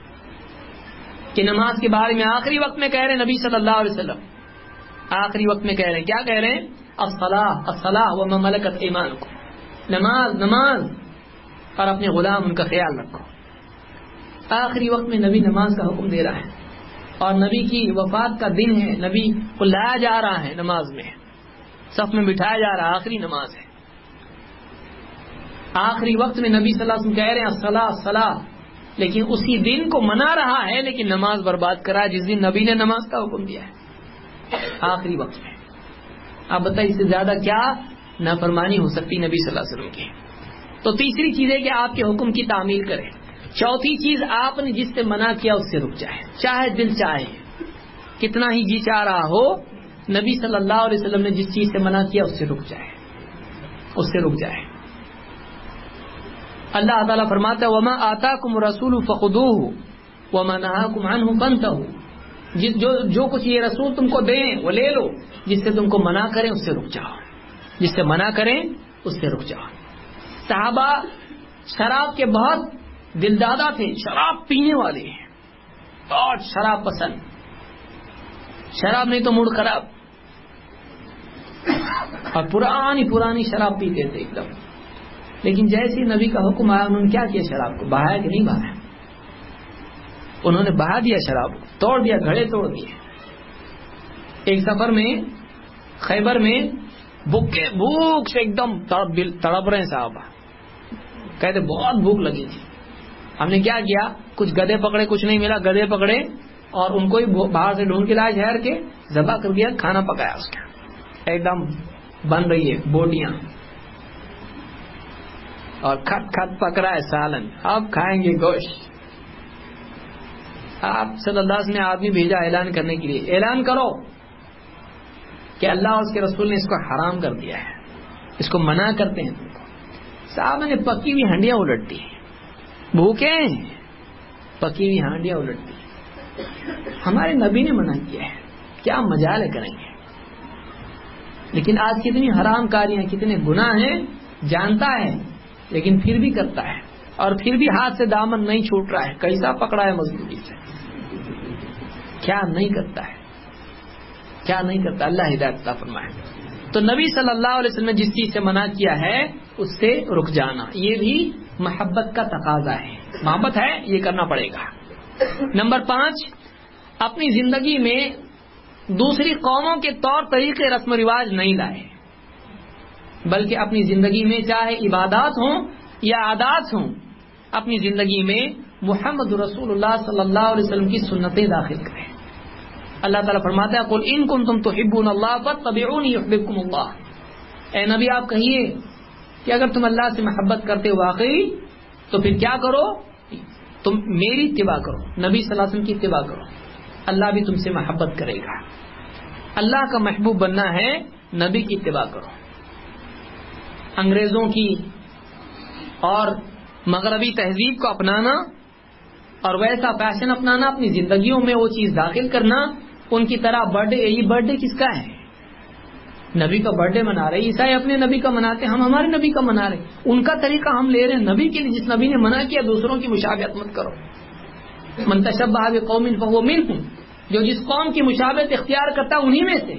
کہ نماز کے بارے میں آخری وقت میں کہہ رہے ہیں نبی صلی اللہ علیہ وسلم، آخری وقت میں کہہ رہے ہیں، کیا کہہ رہے ہیں؟ الصلاۃ الصلاۃ وما ملکت ایمانکم، نماز نماز اور اپنے غلام ان کا خیال رکھو. آخری وقت میں نبی نماز کا حکم دے رہا ہے اور نبی کی وفات کا دن ہے. نبی کو لایا جا رہا ہے نماز میں, صف میں بٹھایا جا رہا ہے, آخری نماز ہے. آخری وقت میں نبی صلی اللہ علیہ وسلم کہہ رہے ہیں الصلاۃ الصلاۃ, لیکن اسی دن کو منا رہا ہے لیکن نماز برباد کرا جس دن نبی نے نماز کا حکم دیا ہے آخری وقت میں. آپ بتائیے اس سے زیادہ کیا نافرمانی ہو سکتی نبی صلی اللہ علیہ وسلم کی. تو تیسری چیز ہے کہ آپ کے حکم کی تعمیل کریں. چوتھی چیز, آپ نے جس سے منع کیا اس سے رک جائے, چاہے دل چاہے, کتنا ہی جی چاہ رہا ہو, نبی صلی اللہ علیہ وسلم نے جس چیز سے منع کیا اس سے رک جائے, اس سے رک جائے. اللہ تعالیٰ فرماتا ہے وما آتاکم الرسول فخذوہ وما نہاکم عنہ فانتہوا, جس جو جو کچھ یہ رسول تم کو دیں وہ لے لو, جس سے تم کو منع کریں اس سے رک جاؤ, جس سے منع کریں اس سے رک جاؤ. صحابہ شراب کے بہت دلدادہ تھے, شراب پینے والے ہیں, بہت شراب پسند, شراب نہیں تو موڈ خراب, اور پرانی پرانی شراب پیتے تھے ایک دم. لیکن جیسے نبی کا حکم آیا انہوں نے کیا کیا, شراب کو بہایا کہ نہیں بہایا؟ انہوں نے بہا دیا, شراب کو توڑ دیا, گھڑے توڑ دیے. ایک سفر میں خیبر میں بھوکے بھوک سے ایک دم تڑپ رہے ہیں صحابہ, کہتے بہت بھوک لگی تھی. ہم نے کیا کیا, کچھ گدھے پکڑے, کچھ نہیں ملا, گدھے پکڑے اور ان کو ہی باہر سے ڈھونڈ کے لائے, جھیر کے ذبح کر دیا, کھانا پکایا اس کا, ایک دم بن رہی ہے بوٹیاں اور کھٹ کھٹ پک رہا ہے سالن, اب کھائیں گے گوشت. آپ صلی اللہ علیہ وسلم نے آدمی بھیجا اعلان کرنے کے لیے, اعلان کرو کہ اللہ اور اس کے رسول نے اس کو حرام کر دیا ہے, اس کو منع کرتے ہیں. صاحب نے پکی ہوئی ہنڈیاں الٹ دی, بھوکے پکی ہوئی ہانڈیاں الٹتی. ہمارے نبی نے منع کیا ہے, کیا مجال ہے کریں گے. لیکن آج کتنی حرام کاریاں, کتنے گناہ ہیں, جانتا ہے لیکن پھر بھی کرتا ہے, اور پھر بھی ہاتھ سے دامن نہیں چھوٹ رہا ہے, کیسا پکڑا ہے مضبوطی سے, کیا نہیں کرتا ہے, کیا نہیں کرتا. اللہ ہدایت عطا فرمائے. تو نبی صلی اللہ علیہ وسلم نے جس چیز سے منع کیا ہے اس سے رک جانا, یہ بھی محبت کا تقاضا ہے, محبت ہے یہ کرنا پڑے گا. نمبر پانچ, اپنی زندگی میں دوسری قوموں کے طور طریقے رسم و رواج نہیں لائے, بلکہ اپنی زندگی میں چاہے عبادات ہوں یا عادات ہوں, اپنی زندگی میں محمد رسول اللہ صلی اللہ علیہ وسلم کی سنتیں داخل کریں. اللہ تعالیٰ فرماتا ہے قل ان کنتم تحبون اللہ فاتبعونی یحببکم اللہ. اے نبی آپ کہیے کہ اگر تم اللہ سے محبت کرتے ہو واقعی تو پھر کیا کرو, تم میری اتباع کرو, نبی صلی اللہ علیہ وسلم کی اتباع کرو, اللہ بھی تم سے محبت کرے گا. اللہ کا محبوب بننا ہے, نبی کی اتباع کرو. انگریزوں کی اور مغربی تہذیب کو اپنانا اور ویسا فیشن اپنانا, اپنی زندگیوں میں وہ چیز داخل کرنا, ان کی طرح برتھ ڈے, یہ برتھ ڈے کس کا ہے, نبی کا برتھ ڈے منا رہے, عیسائی اپنے نبی کا مناتے, ہم ہمارے نبی کا منا رہے, ان کا طریقہ ہم لے رہے ہیں نبی کے لیے. جس نبی نے منع کیا دوسروں کی مشابہت مت کرو, من تشبہ بقوم فہو منہم, جو جس قوم کی مشابہت اختیار کرتا ہے انہی میں سے.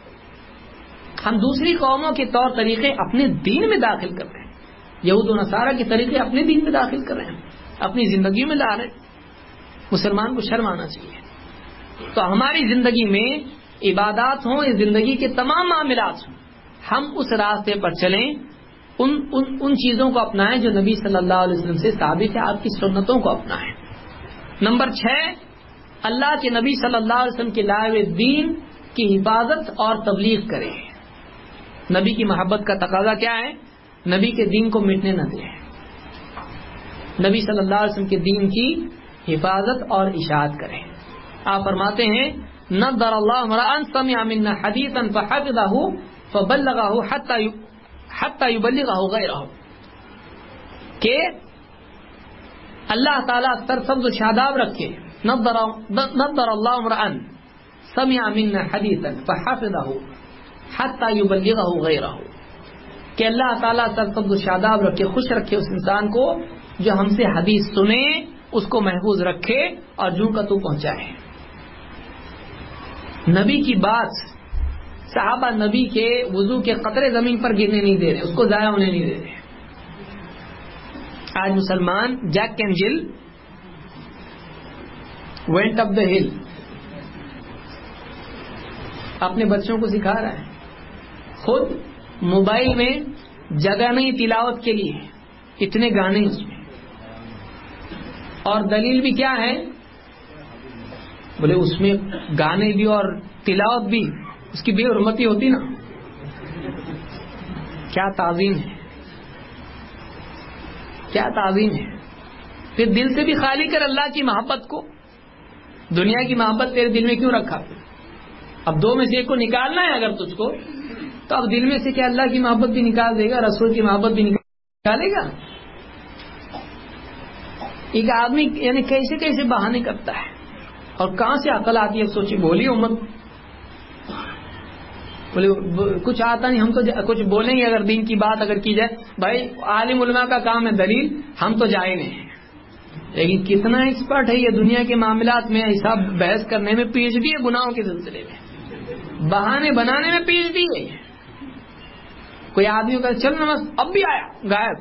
ہم دوسری قوموں کے طور طریقے اپنے دین میں داخل کر رہے ہیں, یہود و نصارہ کے طریقے اپنے دین میں داخل کر رہے ہیں, اپنی زندگی میں لا رہے ہیں. مسلمان کو شرم آنا چاہیے. تو ہماری زندگی میں عبادات ہوں یا زندگی کے تمام معاملات ہوں, ہم اس راستے پر چلیں, ان ان ان چیزوں کو اپنائیں جو نبی صلی اللہ علیہ وسلم سے ثابت ہے, آپ کی سنتوں کو اپنائیں. نمبر چھ, اللہ کے نبی صلی اللہ علیہ وسلم کے لائے ہوئے دین کی حفاظت اور تبلیغ کریں. نبی کی محبت کا تقاضا کیا ہے, نبی کے دین کو مٹنے نہ دیں, نبی صلی اللہ علیہ وسلم کے دین کی حفاظت اور اشاعت کریں. آپ فرماتے ہیں نضر اللہ امرأ سمع منا حدیثا فحفظه فبلغه حتى حتى يبلغه غيره, کہ اللہ تعالیٰ سرسبز و شاداب رکھے. نضر نضر اللہ امرأ سمع منا حدیثا فحفظه حتى يبلغه غيره, کہ اللہ تعالیٰ سرسبز و شاداب رکھے, خوش رکھے اس انسان کو جو ہم سے حدیث سنے, اس کو محفوظ رکھے اور جوں کا تو پہنچائے. نبی کی بات, صحابہ نبی کے وضو کے قطرے زمین پر گرنے نہیں دے رہے, اس کو ضائع ہونے نہیں دے رہے. آج مسلمان Jack and Jill went up the hill اپنے بچوں کو سکھا رہا ہے. خود موبائل میں جگہ نہیں تلاوت کے لیے, اتنے گانے اس میں, اور دلیل بھی کیا ہے, بولے اس میں گانے بھی اور تلاوت بھی, اس کی بے حرمتی ہوتی نا. کیا تعظیم ہے, کیا تعظیم ہے. پھر دل سے بھی خالی کر اللہ کی محبت کو. دنیا کی محبت تیرے دل میں کیوں رکھا؟ اب دو میں سے ایک کو نکالنا ہے اگر تجھ کو, تو اب دل میں سے کیا اللہ کی محبت بھی نکال دے گا, رسول کی محبت بھی نکالے گا؟ ایک آدمی یعنی کیسے کیسے بہانے کرتا ہے, اور کہاں سے عقل آتی ہے سوچی. بولی امت بولے کچھ آتا نہیں, ہم تو کچھ بولیں گے اگر دین کی بات اگر کی جائے. بھائی عالم علماء کا کام ہے دلیل, ہم تو جائے نہیں, لیکن کتنا ایکسپرٹ ہے یہ دنیا کے معاملات میں, ایسا بحث کرنے میں پی ایچ ڈی ہے گناہوں کے سلسلے میں, بہانے بنانے میں پی ایچ ڈی ہے. کوئی آدمی کا چل نماز اب بھی آیا غائب,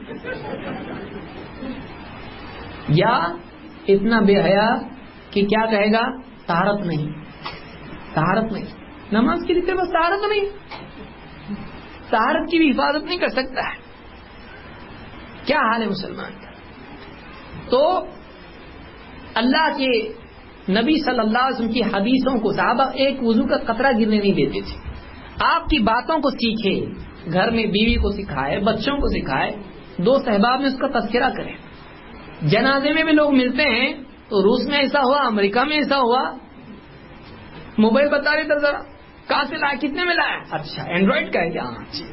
یا اتنا بے حیا کہ کیا کہے گا طہارت نہیں, طہارت نہیں, نماز کے لیے بس طہارت نہیں, طہارت کی بھی حفاظت نہیں کر سکتا ہے. کیا حال ہے مسلمان کا؟ تو اللہ کے نبی صلی اللہ علیہ وسلم کی حدیثوں کو صحابہ ایک وضو کا قطرہ گرنے نہیں دیتے تھے. آپ کی باتوں کو سیکھے, گھر میں بیوی کو سکھائے, بچوں کو سکھائے, دو صحباب میں اس کا تذکرہ کریں. جنازے میں بھی لوگ ملتے ہیں تو روس میں ایسا ہوا, امریکہ میں ایسا ہوا, موبائل بتا رہے تھے ذرا کہاں سے لایا, کتنے میں لایا, اچھا اینڈرائڈ کا ہے کیا,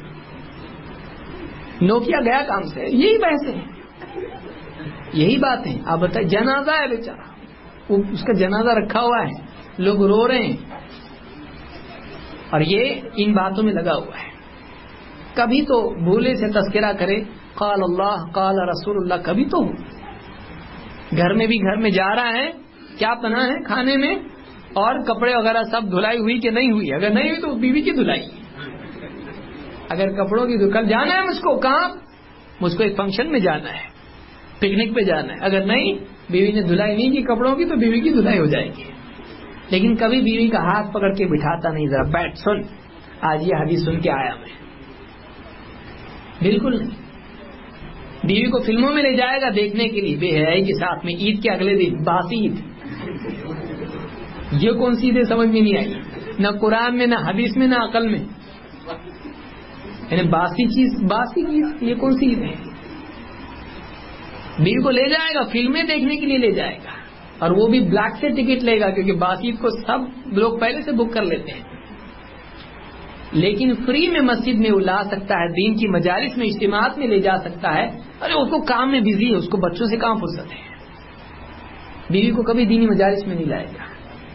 نوکیا گیا کام سے. یہی بحث ہے, یہی بات ہے. آپ بتائیں, جنازہ ہے بیچارہ, اس کا جنازہ رکھا ہوا ہے, لوگ رو رہے ہیں, اور یہ ان باتوں میں لگا ہوا ہے. کبھی تو بھولے سے تذکرہ کرے, قال اللہ قال رسول اللہ, کبھی تو گھر میں بھی گھر میں جا رہا ہے, کیا پناہ ہے کھانے میں, اور کپڑے وغیرہ سب دھلائی ہوئی کہ نہیں ہوئی, اگر نہیں ہوئی تو بیوی کی دھلائی. اگر کپڑوں کی, کل جانا ہے مجھ کو, کہاں, مجھ کو ایک فنکشن میں جانا ہے, پکنک پہ جانا ہے, اگر نہیں بیوی نے دھلائی نہیں کی کپڑوں کی تو بیوی کی دھلائی ہو جائے گی. لیکن کبھی بیوی کا ہاتھ پکڑ کے بٹھاتا نہیں, ذرا بیٹھ سن, آج یہ حدیث سن کے آیا میں. بالکل نہیں. بیوی کو فلموں میں لے جائے گا دیکھنے کے لیے بے حیائی کے ساتھ میں, عید کے اگلے دن باسی عید. یہ کون سی عید ہے سمجھ میں نہیں آئی, نہ قرآن میں, نہ حدیث میں, نہ عقل میں. یعنی باسی چیز, باسی چیز, یہ کون سی عید ہے؟ بیوی کو لے جائے گا, فلمیں دیکھنے کے لیے لے جائے گا, اور وہ بھی بلیک سے ٹکٹ لے گا, کیونکہ باسی عید کو سب لوگ پہلے سے بک کر لیتے ہیں. لیکن فری میں مسجد میں لا سکتا ہے, دین کی مجالس میں, اجتماعات میں لے جا سکتا ہے. ارے اس کو کام میں بزی ہے, اس کو بچوں سے کہاں فرصت ہے. بیوی کو کبھی دینی مجالس میں نہیں لائے گا.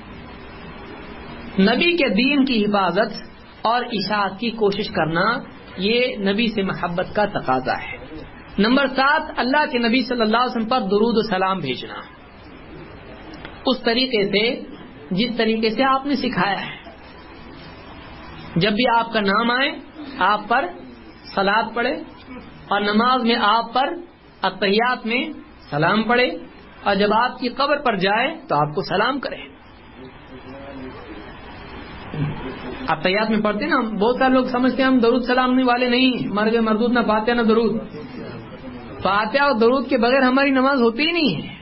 نبی کے دین کی حفاظت اور اشاعت کی کوشش کرنا, یہ نبی سے محبت کا تقاضا ہے. نمبر سات, اللہ کے نبی صلی اللہ علیہ وسلم پر درود و سلام بھیجنا, اس طریقے سے جس طریقے سے آپ نے سکھایا ہے. جب بھی آپ کا نام آئے آپ پر صلوات پڑھے, اور نماز میں آپ پر اتحیات میں سلام پڑھے, اور جب آپ کی قبر پر جائے تو آپ کو سلام کرے. اتحیات میں پڑھتے نا, بہت سارے لوگ سمجھتے ہیں ہم درود سلام والے نہیں ہیں, مر گئے مردود, نہ فاتحہ نہ درود. فاتحہ اور درود کے بغیر ہماری نماز ہوتی ہی نہیں ہے.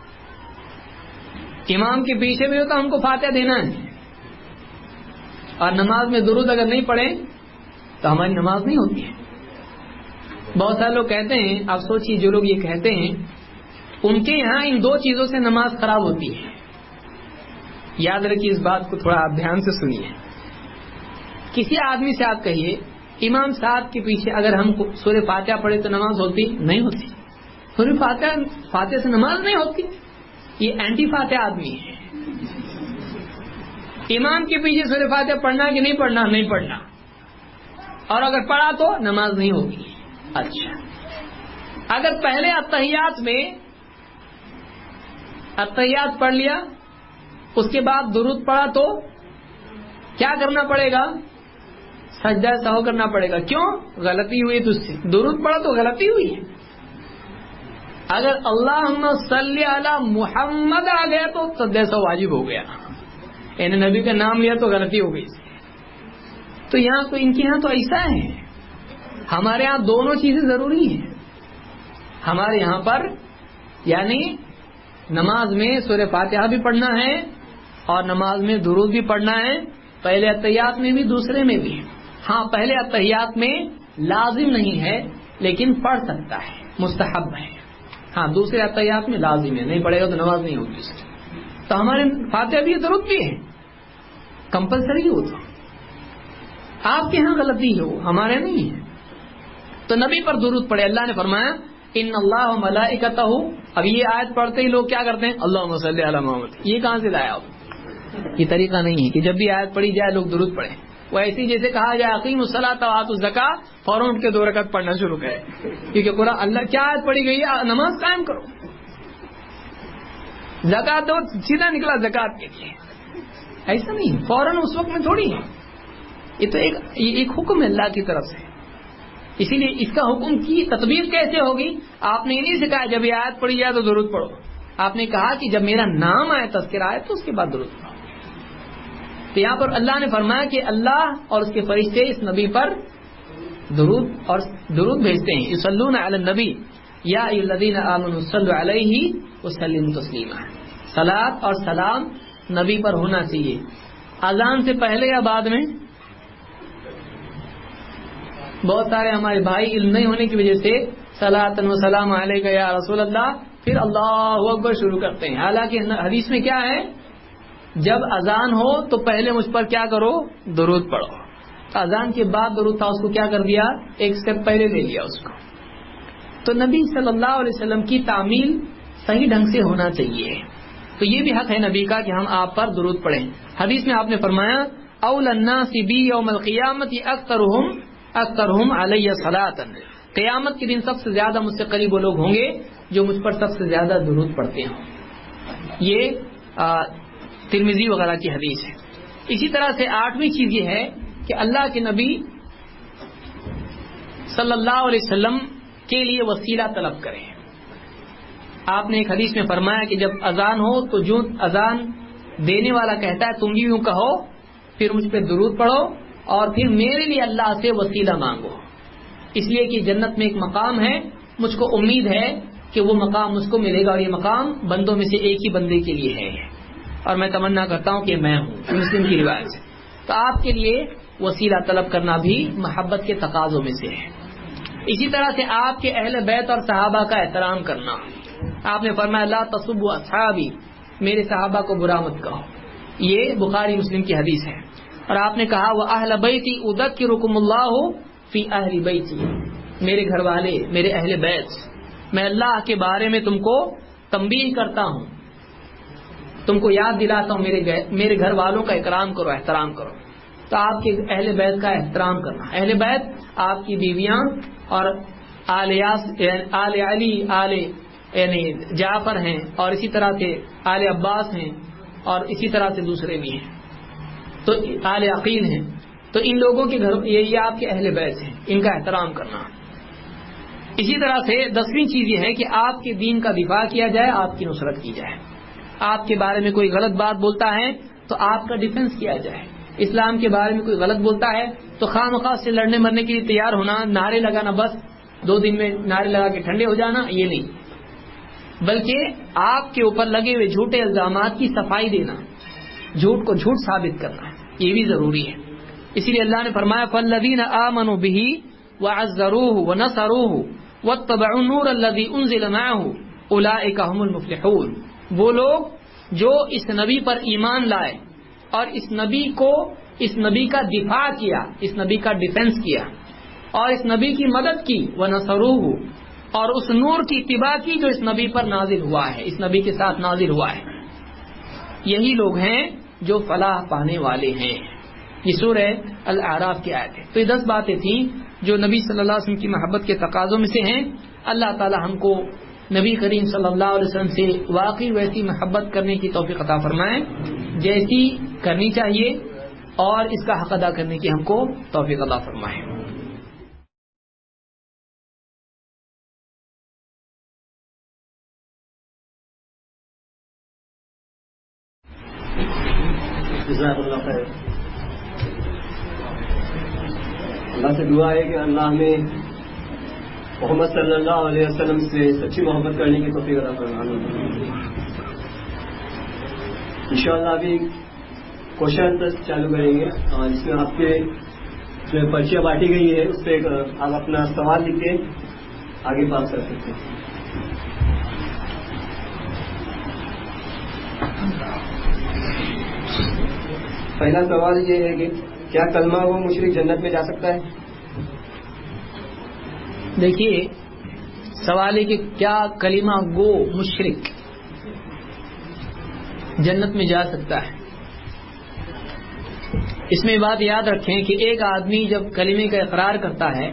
امام کے پیچھے بھی ہوتا ہم کو فاتحہ دینا ہے, اور نماز میں درود اگر نہیں پڑھیں تو ہماری نماز نہیں ہوتی ہے. بہت سارے لوگ کہتے ہیں, آپ سوچیے جو لوگ یہ کہتے ہیں ان کے یہاں ان دو چیزوں سے نماز خراب ہوتی ہے. یاد رکھیے اس بات کو, تھوڑا آپ دھیان سے سنیے. کسی آدمی سے آپ کہیے امام صاحب کے پیچھے اگر ہم سورہ فاتحہ پڑھے تو نماز ہوتی نہیں ہوتی. سورہ فاتحہ فاتحہ سے نماز نہیں ہوتی, یہ اینٹی فاتحہ آدمی ہے. امام کے پیچھے سورہ فاتحہ پڑھنا کہ نہیں پڑھنا, نہیں پڑھنا, اور اگر پڑھا تو نماز نہیں ہوگی. اچھا, اگر پہلے اتحیات میں اتحیات پڑھ لیا, اس کے بعد درود پڑھا تو کیا کرنا پڑے گا؟ سجدہ سہو کرنا پڑے گا. کیوں؟ غلطی ہوئی تو اس سے. درود پڑھا تو غلطی ہوئی ہے. اگر اللہم صلی علی محمد آ گیا تو سدے سو واجب ہو گیا، یعنی نبی کا نام لیا تو غلطی ہو گئی. تو یہاں تو ان کے یہاں تو ایسا ہے، ہمارے یہاں دونوں چیزیں ضروری ہیں. ہمارے یہاں پر یعنی نماز میں سورہ فاتحہ بھی پڑھنا ہے اور نماز میں درود بھی پڑھنا ہے، پہلے اتحیات میں بھی دوسرے میں بھی. ہاں پہلے اتحیات میں لازم نہیں ہے لیکن پڑھ سکتا ہے، مستحب ہے. ہاں دوسرے اتحیات میں لازم ہے، نہیں پڑھے گا تو نماز نہیں ہوگی اس کی. تو ہمارے فاتحہ بھی درود بھی ہے، کمپلسری ہو. تو آپ کے ہاں غلطی ہو، ہمارے نہیں ہے. تو نبی پر درود پڑھے. اللہ نے فرمایا ان اللہ و ملائکتہ. اب یہ آیت پڑھتے ہی لوگ کیا کرتے ہیں؟ اللہم صلی علی محمد. یہ کہاں سے لایا آپ؟ یہ طریقہ نہیں ہے کہ جب بھی آیت پڑھی جائے لوگ درود پڑھیں. وہ ایسی جیسے کہا جائے اقیموا الصلاۃ وآتوا الزکاۃ، فوراً اٹھ کے دو رکعت پڑھنا شروع کرے، کیونکہ قرآن اللہ کیا آیت پڑھی گئی ہے؟ نماز قائم کرو. زکات دو، سیدھا نکلا زکات کے لیے. ایسا نہیں، فوراً اس وقت میں تھوڑی ہے. یہ تو ایک ایک حکم ہے اللہ کی طرف سے. اسی لیے اس کا حکم کی تطبیق کیسے ہوگی؟ آپ نے نہیں سکھایا جب یہ آیت پڑھی جائے تو درود پڑھو. آپ نے کہا کہ جب میرا نام آئے، تذکرہ آئے، تو اس کے بعد درود پڑھو. تو یہاں پر اللہ نے فرمایا کہ اللہ اور اس کے فرشتے اس نبی پر درود اور درود بھیجتے ہیں. یصلون علی النبی یا ایھا الذین آمنوا صلوا علیہ وسلموا تسلیما. صلاۃ اور سلام نبی پر ہونا چاہیے. اذان سے پہلے یا بعد میں؟ بہت سارے ہمارے بھائی علم نہیں ہونے کی وجہ سے صلاۃ و سلام علیک یا رسول اللہ پھر اللہ اکبر شروع کرتے ہیں. حالانکہ حدیث میں کیا ہے؟ جب اذان ہو تو پہلے مجھ پر کیا کرو؟ درود پڑھو. اذان کے بعد درود تھا، اس کو کیا کر دیا؟ ایک سٹیپ پہلے لے لیا اس کو. تو نبی صلی اللہ علیہ وسلم کی تعمیل صحیح ڈھنگ سے ہونا چاہیے. تو یہ بھی حق ہے نبی کا کہ ہم آپ پر درود پڑھیں. حدیث میں آپ نے فرمایا اول الناس بی یوم القیامت اکثرهم اکثرهم علی صلاۃ. قیامت کے دن سب سے زیادہ مجھ سے قریب وہ لوگ ہوں گے جو مجھ پر سب سے زیادہ درود پڑھتے ہیں. یہ ترمذی وغیرہ کی حدیث ہے. اسی طرح سے آٹھویں چیز یہ ہے کہ اللہ کے نبی صلی اللہ علیہ وسلم کے لیے وسیلہ طلب کریں. آپ نے ایک حدیث میں فرمایا کہ جب اذان ہو تو جو اذان دینے والا کہتا ہے تم بھی یوں کہو، پھر مجھ پہ درود پڑھو اور پھر میرے لیے اللہ سے وسیلہ مانگو. اس لیے کہ جنت میں ایک مقام ہے، مجھ کو امید ہے کہ وہ مقام مجھ کو ملے گا، اور یہ مقام بندوں میں سے ایک ہی بندے کے لیے ہے، اور میں تمنا کرتا ہوں کہ میں ہوں. مسلم کی روایت سے. تو آپ کے لیے وسیلہ طلب کرنا بھی محبت کے تقاضوں میں سے ہے. اسی طرح سے آپ کے اہل بیت اور صحابہ کا احترام کرنا. آپ نے فرمایا لا تسبوا اصحابی، میرے صحابہ کو برا مت کہو. یہ بخاری مسلم کی حدیث ہے. اور آپ نے کہا وہ اہل بیتی اذکرکم اللہ فی اہل بیتی، میرے گھر والے، میرے اہل بیت، میں اللہ کے بارے میں تم کو تنبیہ کرتا ہوں، تم کو یاد دلاتا ہوں میرے میرے گھر والوں کا اکرام کرو، احترام کرو. تو آپ کے اہل بیت کا احترام کرنا. اہل بیت آپ کی بیویاں اور آل یاس آل علی آل یعنی جعفر ہیں، اور اسی طرح سے آل عباس ہیں، اور اسی طرح سے دوسرے بھی ہیں، تو آل عقیل ہیں. تو ان لوگوں کے گھر یہ آپ کے اہل بیت ہیں، ان کا احترام کرنا. اسی طرح سے دسویں چیز یہ ہے کہ آپ کے دین کا دفاع کیا جائے، آپ کی نصرت کی جائے. آپ کے بارے میں کوئی غلط بات بولتا ہے تو آپ کا ڈیفنس کیا جائے. اسلام کے بارے میں کوئی غلط بولتا ہے تو خواہ مخواہ سے لڑنے مرنے کے لیے تیار ہونا، نعرے لگانا، بس دو دن میں نعرے لگا کے ٹھنڈے ہو جانا، یہ نہیں، بلکہ آپ کے اوپر لگے ہوئے جھوٹے الزامات کی صفائی دینا، جھوٹ کو جھوٹ ثابت کرنا، یہ بھی ضروری ہے. اسی لیے اللہ نے فرمایا فالذین آمنوا بہ وعزروہ ونصروہ واتبعوا النور الذی انزل معہ اولئک هم المفلحون. وہ لوگ جو اس نبی پر ایمان لائے اور اس نبی کو اس نبی کا دفاع کیا، اس نبی کا ڈیفنس کیا اور اس نبی کی مدد کی، ونصروہ، اور اس نور کی اتباع کی جو اس نبی پر نازل ہوا ہے، اس نبی کے ساتھ نازل ہوا ہے، یہی لوگ ہیں جو فلاح پانے والے ہیں. یہ سورہ الاعراف کی آیت ہے. تو یہ دس باتیں تھیں جو نبی صلی اللہ علیہ وسلم کی محبت کے تقاضوں میں سے ہیں. اللہ تعالی ہم کو نبی کریم صلی اللہ علیہ وسلم سے واقعی ویسی محبت کرنے کی توفیق عطا فرمائے جیسی کرنی چاہیے، اور اس کا حق ادا کرنے کی ہم کو توفیق عطا فرمائے. اللہ سے دعا ہے کہ اللہ ہمیں محمد صلی اللہ علیہ وسلم سے سچی محبت کرنے کی توفیق عطا فرمائے. انشاءاللہ ابھی کوشچن چالو کریں گے جس میں آپ کے جو پرچیاں بانٹی گئی ہے اس پہ آپ اپنا سوال لکھ کے آگے پاس کر سکتے ہیں. پہلا سوال یہ ہے کہ کیا کلمہ وہ مشرک جنت میں جا سکتا ہے؟ دیکھیے سوال ہے کہ کیا کلمہ گو مشرک جنت میں جا سکتا ہے. اس میں بات یاد رکھیں کہ ایک آدمی جب کلمے کا اقرار کرتا ہے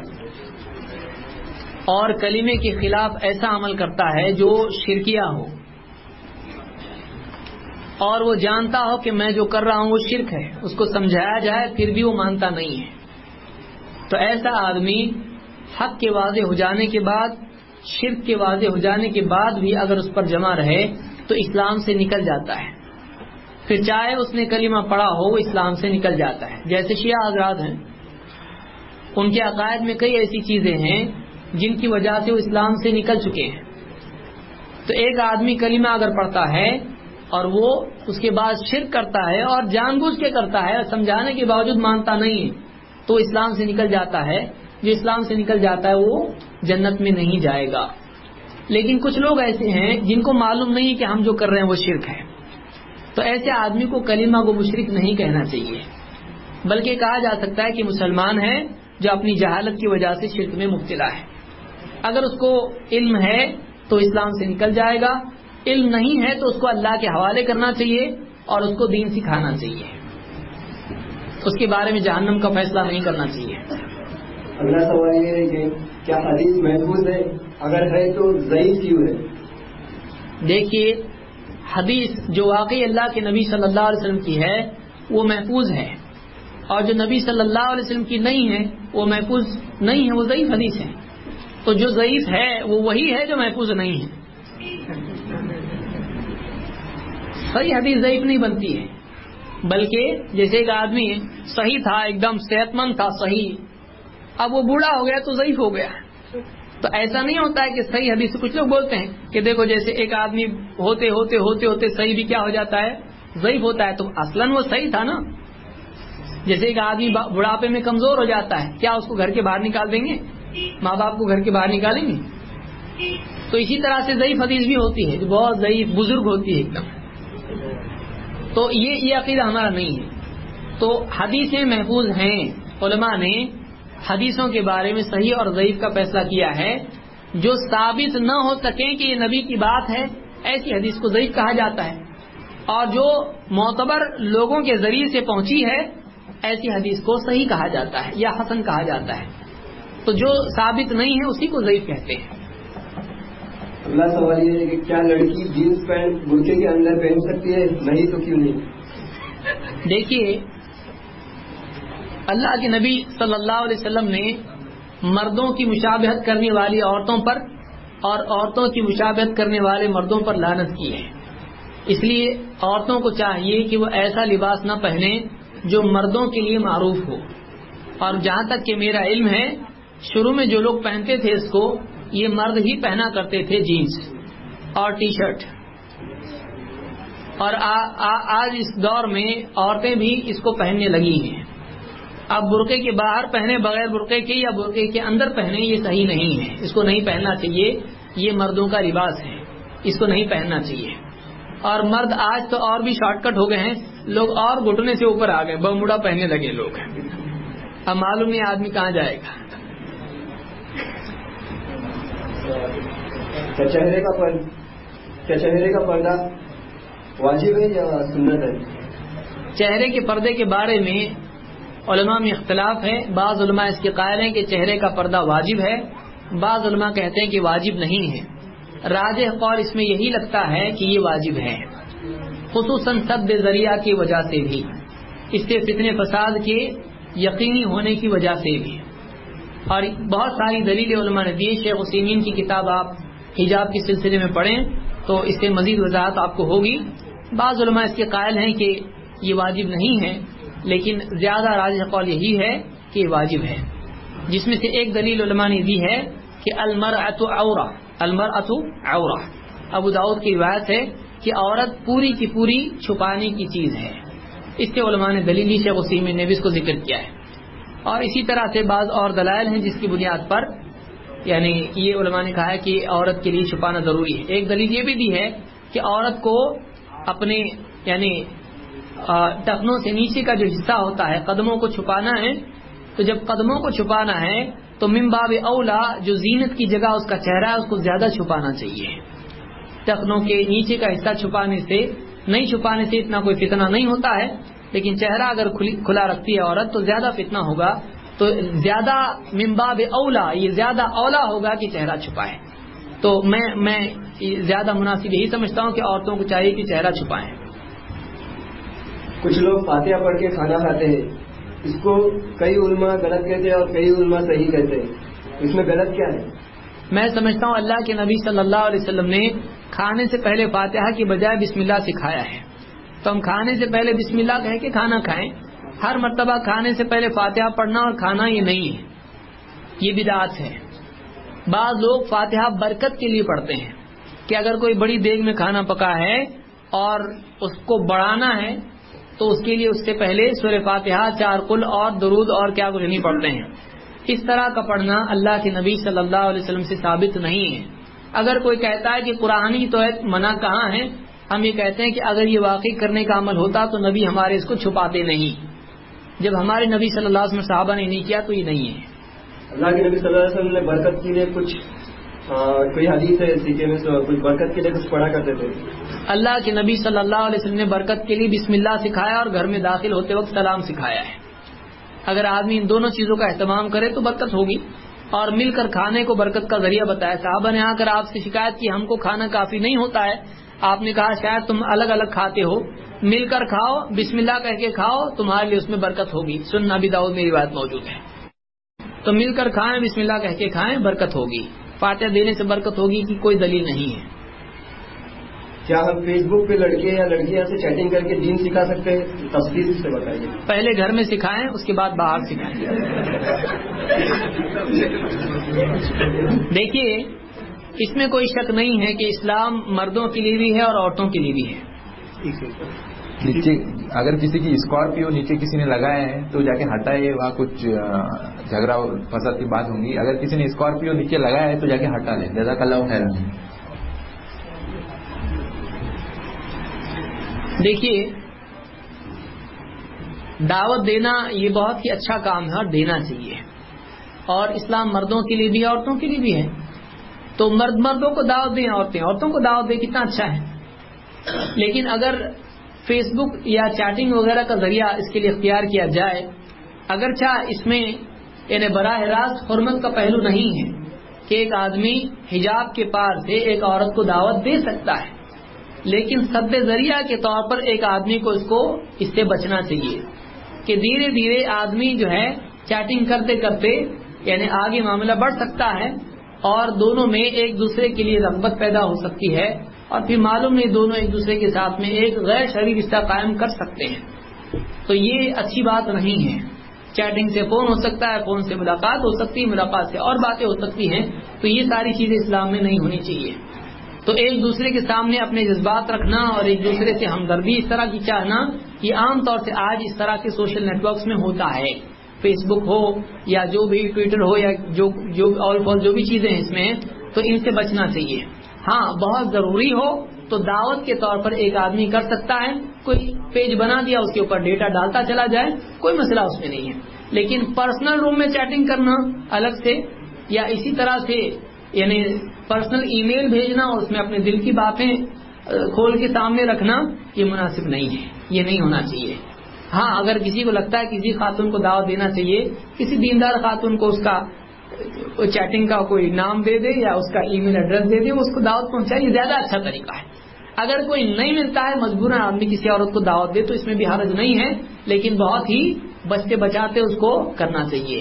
اور کلمے کے خلاف ایسا عمل کرتا ہے جو شرکیہ ہو اور وہ جانتا ہو کہ میں جو کر رہا ہوں وہ شرک ہے، اس کو سمجھایا جائے پھر بھی وہ مانتا نہیں ہے، تو ایسا آدمی حق کے واضح ہو جانے کے بعد، شرک کے واضح ہو جانے کے بعد بھی اگر اس پر جمع رہے تو اسلام سے نکل جاتا ہے. پھر چاہے اس نے کلمہ پڑھا ہو وہ اسلام سے نکل جاتا ہے. جیسے شیعہ حضرات ہیں، ان کے عقائد میں کئی ایسی چیزیں ہیں جن کی وجہ سے وہ اسلام سے نکل چکے ہیں. تو ایک آدمی کلمہ اگر پڑھتا ہے اور وہ اس کے بعد شرک کرتا ہے اور جان بوجھ کے کرتا ہے، سمجھانے کے باوجود مانتا نہیں ہے، تو اسلام سے نکل جاتا ہے. جو اسلام سے نکل جاتا ہے وہ جنت میں نہیں جائے گا. لیکن کچھ لوگ ایسے ہیں جن کو معلوم نہیں کہ ہم جو کر رہے ہیں وہ شرک ہے، تو ایسے آدمی کو کلمہ کو مشرک نہیں کہنا چاہیے، بلکہ کہا جا سکتا ہے کہ مسلمان ہے جو اپنی جہالت کی وجہ سے شرک میں مبتلا ہے. اگر اس کو علم ہے تو اسلام سے نکل جائے گا، علم نہیں ہے تو اس کو اللہ کے حوالے کرنا چاہیے اور اس کو دین سکھانا چاہیے، اس کے بارے میں جہنم کا فیصلہ نہیں کرنا چاہیے. اگلا سوال یہ ہے کہ کیا حدیث محفوظ ہے؟ اگر ہے تو ضعیف کیوں ہے؟ دیکھیے حدیث جو واقعی اللہ کے نبی صلی اللہ علیہ وسلم کی ہے وہ محفوظ ہے، اور جو نبی صلی اللہ علیہ وسلم کی نہیں ہے وہ محفوظ نہیں ہے، وہ ضعیف حدیث ہے. تو جو ضعیف ہے وہ وہی ہے جو محفوظ نہیں ہے. صحیح حدیث ضعیف نہیں بنتی ہے، بلکہ جیسے ایک آدمی صحیح تھا، ایک دم صحت مند تھا، صحیح، اب وہ بوڑھا ہو گیا تو ضعیف ہو گیا. تو ایسا نہیں ہوتا ہے کہ صحیح حدیث. کچھ لوگ بولتے ہیں کہ دیکھو جیسے ایک آدمی ہوتے ہوتے ہوتے ہوتے صحیح بھی کیا ہو جاتا ہے، ضعیف ہوتا ہے. تو اصلاً وہ صحیح تھا نا. جیسے ایک آدمی بڑھاپے میں کمزور ہو جاتا ہے، کیا اس کو گھر کے باہر نکال دیں گے؟ ماں باپ کو گھر کے باہر نکالیں گے؟ تو اسی طرح سے ضعیف حدیث بھی ہوتی ہے جو بہت ضعیف بزرگ ہوتی ہے ایک دم. تو یہ یہ عقیدہ ہمارا نہیں ہے. تو حدیثیں محفوظ ہیں. علماء نے حدیثوں کے بارے میں صحیح اور ضعیف کا فیصلہ کیا ہے. جو ثابت نہ ہو سکیں کہ یہ نبی کی بات ہے ایسی حدیث کو ضعیف کہا جاتا ہے، اور جو معتبر لوگوں کے ذریعے سے پہنچی ہے ایسی حدیث کو صحیح کہا جاتا ہے یا حسن کہا جاتا ہے. تو جو ثابت نہیں ہے اسی کو ضعیف کہتے ہیں. اگلا سوال یہ ہے کہ کیا لڑکی جینس پینٹ برقعے کے اندر پہن سکتی ہے؟ نہیں تو کیوں نہیں؟ دیکھیے اللہ کے نبی صلی اللہ علیہ وسلم نے مردوں کی مشابہت کرنے والی عورتوں پر اور عورتوں کی مشابہت کرنے والے مردوں پر لعنت کی ہے. اس لیے عورتوں کو چاہیے کہ وہ ایسا لباس نہ پہنے جو مردوں کے لیے معروف ہو. اور جہاں تک کہ میرا علم ہے شروع میں جو لوگ پہنتے تھے اس کو یہ مرد ہی پہنا کرتے تھے، جینس اور ٹی شرٹ. اور آ, آ, آج اس دور میں عورتیں بھی اس کو پہننے لگی ہیں. اب برقعے کے باہر پہنے بغیر برقعے کے یا برقعے کے اندر پہنے یہ صحیح نہیں ہے. اس کو نہیں پہننا چاہیے، یہ مردوں کا لباس ہے، اس کو نہیں پہننا چاہیے. اور مرد آج تو اور بھی شارٹ کٹ ہو گئے ہیں، لوگ اور گھٹنے سے اوپر آ گئے، برموڈا پہننے لگے لوگ. اب معلوم نہیں آدمی کہاں جائے گا. کیا چہرے کا پردہ کیا چہرے کا پردہ واجب ہے یا سنت ہے؟ چہرے کے پردے کے بارے میں علماء میں اختلاف ہے. بعض علماء اس کے قائل ہیں کہ چہرے کا پردہ واجب ہے، بعض علماء کہتے ہیں کہ واجب نہیں ہے. راجح قول اس میں یہی لگتا ہے کہ یہ واجب ہے، خصوصاً سد ذریعہ کی وجہ سے بھی، اس سے فتنے فساد کے یقینی ہونے کی وجہ سے بھی. اور بہت ساری دلیل علماء نے دی. شیخ عثیمین کی کتاب آپ حجاب کے سلسلے میں پڑھیں تو اس سے مزید وضاحت آپ کو ہوگی. بعض علماء اس کے قائل ہیں کہ یہ واجب نہیں ہے، لیکن زیادہ راجح قول یہی ہے کہ یہ واجب ہے. جس میں سے ایک دلیل علماء نے دی ہے کہ المرأۃ عورہ، المرأۃ عورہ، ابو داؤد کی روایت ہے کہ عورت پوری کی پوری چھپانے کی چیز ہے. اس سے علماء نے دلیل لی، شیخ عثیمین نے بھی اس کو ذکر کیا ہے. اور اسی طرح سے بعض اور دلائل ہیں جس کی بنیاد پر یعنی یہ علماء نے کہا ہے کہ عورت کے لیے چھپانا ضروری ہے. ایک دلیل یہ بھی دی ہے کہ عورت کو اپنے یعنی ٹخنوں سے نیچے کا جو حصہ ہوتا ہے قدموں کو چھپانا ہے، تو جب قدموں کو چھپانا ہے تو من باب اولا جو زینت کی جگہ اس کا چہرہ ہے اس کو زیادہ چھپانا چاہیے. ٹخنوں کے نیچے کا حصہ چھپانے سے نہیں چھپانے سے اتنا کوئی فتنہ نہیں ہوتا ہے، لیکن چہرہ اگر کھلا رکھتی ہے عورت تو زیادہ فتنہ ہوگا. تو زیادہ من باب اولا، یہ زیادہ اولا ہوگا کہ چہرہ چھپائے. تو میں میں زیادہ مناسب یہی سمجھتا ہوں کہ عورتوں کو چاہیے کہ چہرہ چھپائیں. کچھ لوگ فاتحہ پڑھ کے کھانا کھاتے ہیں، اس کو کئی علماء غلط کہتے ہیں اور کئی علماء صحیح کہتے ہیں، اس میں غلط کیا ہے؟ میں سمجھتا ہوں اللہ کے نبی صلی اللہ علیہ وسلم نے کھانے سے پہلے فاتحہ کی بجائے بسم اللہ سکھایا ہے، تو ہم کھانے سے پہلے بسم اللہ کہہ کے کھانا کھائیں. ہر مرتبہ کھانے سے پہلے فاتحہ پڑھنا اور کھانا یہ نہیں ہے، یہ بدعت ہے. بعض لوگ فاتحہ برکت کے لیے پڑھتے ہیں کہ اگر کوئی بڑی دیگ میں کھانا پکا ہے اور اس کو بڑھانا ہے تو اس کے لیے اس سے پہلے سورہ فاتحہ، چار قل اور درود اور کیا کچھ نہیں پڑھتے ہیں. اس طرح کا پڑھنا اللہ کے نبی صلی اللہ علیہ وسلم سے ثابت نہیں ہے. اگر کوئی کہتا ہے کہ قرآنی تو منع کہاں ہے، ہم یہ کہتے ہیں کہ اگر یہ واقعی کرنے کا عمل ہوتا تو نبی ہمارے اس کو چھپاتے نہیں. جب ہمارے نبی صلی اللہ علیہ وسلم صحابہ نے نہیں کیا تو یہ نہیں ہے. اللہ کے نبی صلی اللہ علیہ وسلم نے برکت کے لیے کچھ کوئی حدیث ہے سیکھے میں کچھ برکت کے لیے کچھ پڑھا کرتے تھے. اللہ کے نبی صلی اللہ علیہ وسلم نے برکت کے لیے بسم اللہ سکھایا اور گھر میں داخل ہوتے وقت سلام سکھایا ہے. اگر آدمی ان دونوں چیزوں کا اہتمام کرے تو برکت ہوگی. اور مل کر کھانے کو برکت کا ذریعہ بتایا. صحابہ نے آ کر آپ سے شکایت کی ہم کو کھانا کافی نہیں ہوتا ہے. آپ نے کہا شاید تم الگ الگ کھاتے ہو، مل کر کھاؤ، بسم اللہ کہہ کے کھاؤ، تمہارے لیے اس میں برکت ہوگی. سنن ابی داؤد میں یہ بات موجود ہے. تو مل کر کھائیں، بسم اللہ کہہ کے کھائیں، برکت ہوگی. فاتحہ دینے سے برکت ہوگی کی کوئی دلیل نہیں ہے. کیا ہم فیس بک پہ لڑکے یا لڑکیاں سے چیٹنگ کر کے دین سکھا سکتے ہیں؟ تفصیل سے بتائیے. پہلے گھر میں سکھائیں، اس کے بعد باہر سکھائیں. دیکھیے اس میں کوئی شک نہیں ہے کہ اسلام مردوں کے لیے بھی ہے اور عورتوں کے لیے بھی ہے. نیچے اگر کسی کی اسکارپیو نیچے کسی نے لگایا ہے تو جا کے ہٹائے، وہاں کچھ جھگڑا فساد کی بات ہوگی. اگر کسی نے اسکارپیو نیچے لگایا ہے تو جا کے ہٹا لے. جزاک اللہ خیر. دیکھیے دعوت دینا یہ بہت ہی اچھا کام ہے اور دینا چاہیے، اور اسلام مردوں کے لیے بھی ہے عورتوں کے لیے بھی ہے. تو مرد مردوں کو دعوت دیں، عورتیں عورتوں کو دعوت دیں، کتنا اچھا ہے. لیکن اگر فیس بک یا چیٹنگ وغیرہ کا ذریعہ اس کے لیے اختیار کیا جائے، اگرچہ اس میں یعنی براہ راست حرمت کا پہلو نہیں ہے کہ ایک آدمی حجاب کے پار سے ایک عورت کو دعوت دے سکتا ہے، لیکن سد ذریعہ کے طور پر ایک آدمی کو اس کو اس سے بچنا چاہیے کہ دھیرے دھیرے آدمی جو ہے چیٹنگ کرتے کرتے یعنی آگے معاملہ بڑھ سکتا ہے اور دونوں میں ایک دوسرے کے لیے رغبت پیدا ہو سکتی ہے، اور پھر معلوم نہیں دونوں ایک دوسرے کے ساتھ میں ایک غیر شرعی رشتہ قائم کر سکتے ہیں. تو یہ اچھی بات نہیں ہے. چیٹنگ سے فون ہو سکتا ہے، فون سے ملاقات ہو سکتی ہے، ملاقات سے اور باتیں ہو سکتی ہیں. تو یہ ساری چیزیں اسلام میں نہیں ہونی چاہیے. تو ایک دوسرے کے سامنے اپنے جذبات رکھنا اور ایک دوسرے سے ہمدردی اس طرح کی چاہنا، یہ عام طور سے آج اس طرح کے سوشل نیٹ ورکس میں ہوتا ہے. فیس بک ہو یا جو بھی ٹویٹر ہو یا جو جو آل فال جو بھی چیزیں ہیں اس میں، تو ان سے بچنا چاہیے. ہاں بہت ضروری ہو تو دعوت کے طور پر ایک آدمی کر سکتا ہے، کوئی پیج بنا دیا اس کے اوپر ڈیٹا ڈالتا چلا جائے، کوئی مسئلہ اس میں نہیں ہے. لیکن پرسنل روم میں چیٹنگ کرنا الگ سے، یا اسی طرح سے یعنی پرسنل ای میل بھیجنا اور اس میں اپنے دل کی باتیں کھول کے سامنے رکھنا، یہ مناسب نہیں ہے، یہ نہیں ہونا چاہیے. ہاں اگر کسی کو لگتا ہے کسی خاتون کو دعوت دینا چاہیے، کسی دیندار خاتون کو اس کا چیٹنگ کا کوئی نام دے دے یا اس کا ای میل ایڈریس دے دے، اس کو دعوت پہنچائے، یہ زیادہ اچھا طریقہ ہے. اگر کوئی نہیں ملتا ہے مجبوراً آدمی کسی عورت کو دعوت دے تو اس میں بھی حرج نہیں ہے، لیکن بہت ہی بچتے بچاتے اس کو کرنا چاہیے.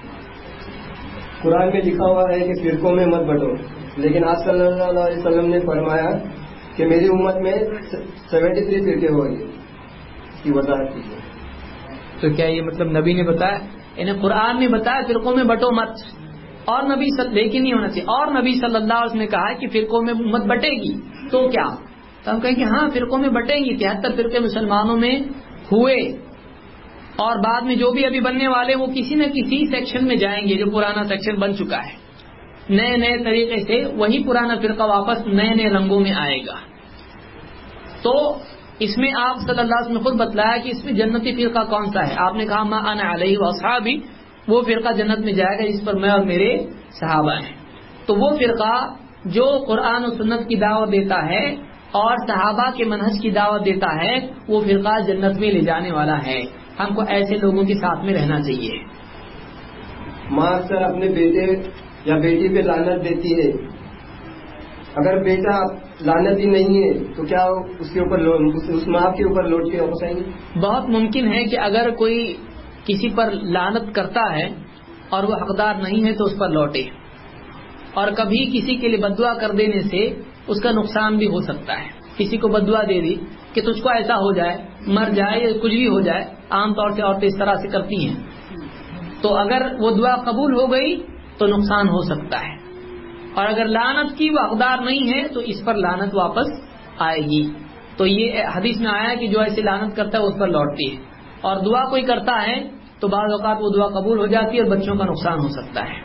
قرآن میں لکھا ہوا ہے کہ فرقوں میں مت بٹو، لیکن آپ صلی اللہ علیہ وسلم نے فرمایا کہ میری امت میں سیونٹی تھری فرقے ہوں گے. اس کی وضاحت کیجیے. تو کیا یہ مطلب نبی نے بتایا انہیں قرآن میں بتایا فرقوں میں بٹو مت، اور نبی صلی لیکن نہیں ہونا چاہیے، اور نبی صلی اللہ علیہ وسلم نے کہا کہ فرقوں میں امت بٹے گی تو کیا؟ تو ہم کہیں کہ ہاں فرقوں میں بٹیں گی، تہتر فرقے مسلمانوں میں ہوئے، اور بعد میں جو بھی ابھی بننے والے وہ کسی نہ کسی سیکشن میں جائیں گے جو پرانا سیکشن بن چکا ہے، نئے نئے طریقے سے وہی پرانا فرقہ واپس نئے نئے رنگوں میں آئے گا۔ تو اس میں آپ صلی اللہ علیہ وسلم نے خود بتلایا کہ اس میں جنتی فرقہ کون سا ہے، آپ نے کہا ما انا علیہ واصحابی، وہ فرقہ جنت میں جائے گا جس پر میں اور میرے صحابہ ہیں۔ تو وہ فرقہ جو قرآن و سنت کی دعوت دیتا ہے اور صحابہ کے منہج کی دعوت دیتا ہے، وہ فرقہ جنت میں لے جانے والا ہے۔ ہم کو ایسے لوگوں کے ساتھ میں رہنا چاہیے۔ ماں اکثر اپنے بیٹے یا بیٹی پہ لعنت دیتی ہے، اگر بیٹا لعنتی نہیں ہے تو کیا اس کے اوپر اس ماں کے اوپر لوٹ کے واپس آئیں گے؟ بہت ممکن ہے کہ اگر کوئی کسی پر لعنت کرتا ہے اور وہ حقدار نہیں ہے تو اس پر لوٹے، اور کبھی کسی کے لیے بددعا کر دینے سے اس کا نقصان بھی ہو سکتا ہے۔ کسی کو بددعا دے دی کہ تجھ کو ایسا ہو جائے، مر جائے یا کچھ بھی ہو جائے، عام طور سے عورتیں اس طرح سے کرتی ہیں، تو اگر وہ دعا قبول ہو گئی تو نقصان ہو سکتا ہے، اور اگر لعنت کی وہ حقدار نہیں ہے تو اس پر لعنت واپس آئے گی۔ تو یہ حدیث میں آیا کہ جو ایسے لعنت کرتا ہے اس پر لوٹتی ہے، اور دعا کوئی کرتا ہے تو بعض اوقات وہ دعا قبول ہو جاتی ہے اور بچوں کا نقصان ہو سکتا ہے۔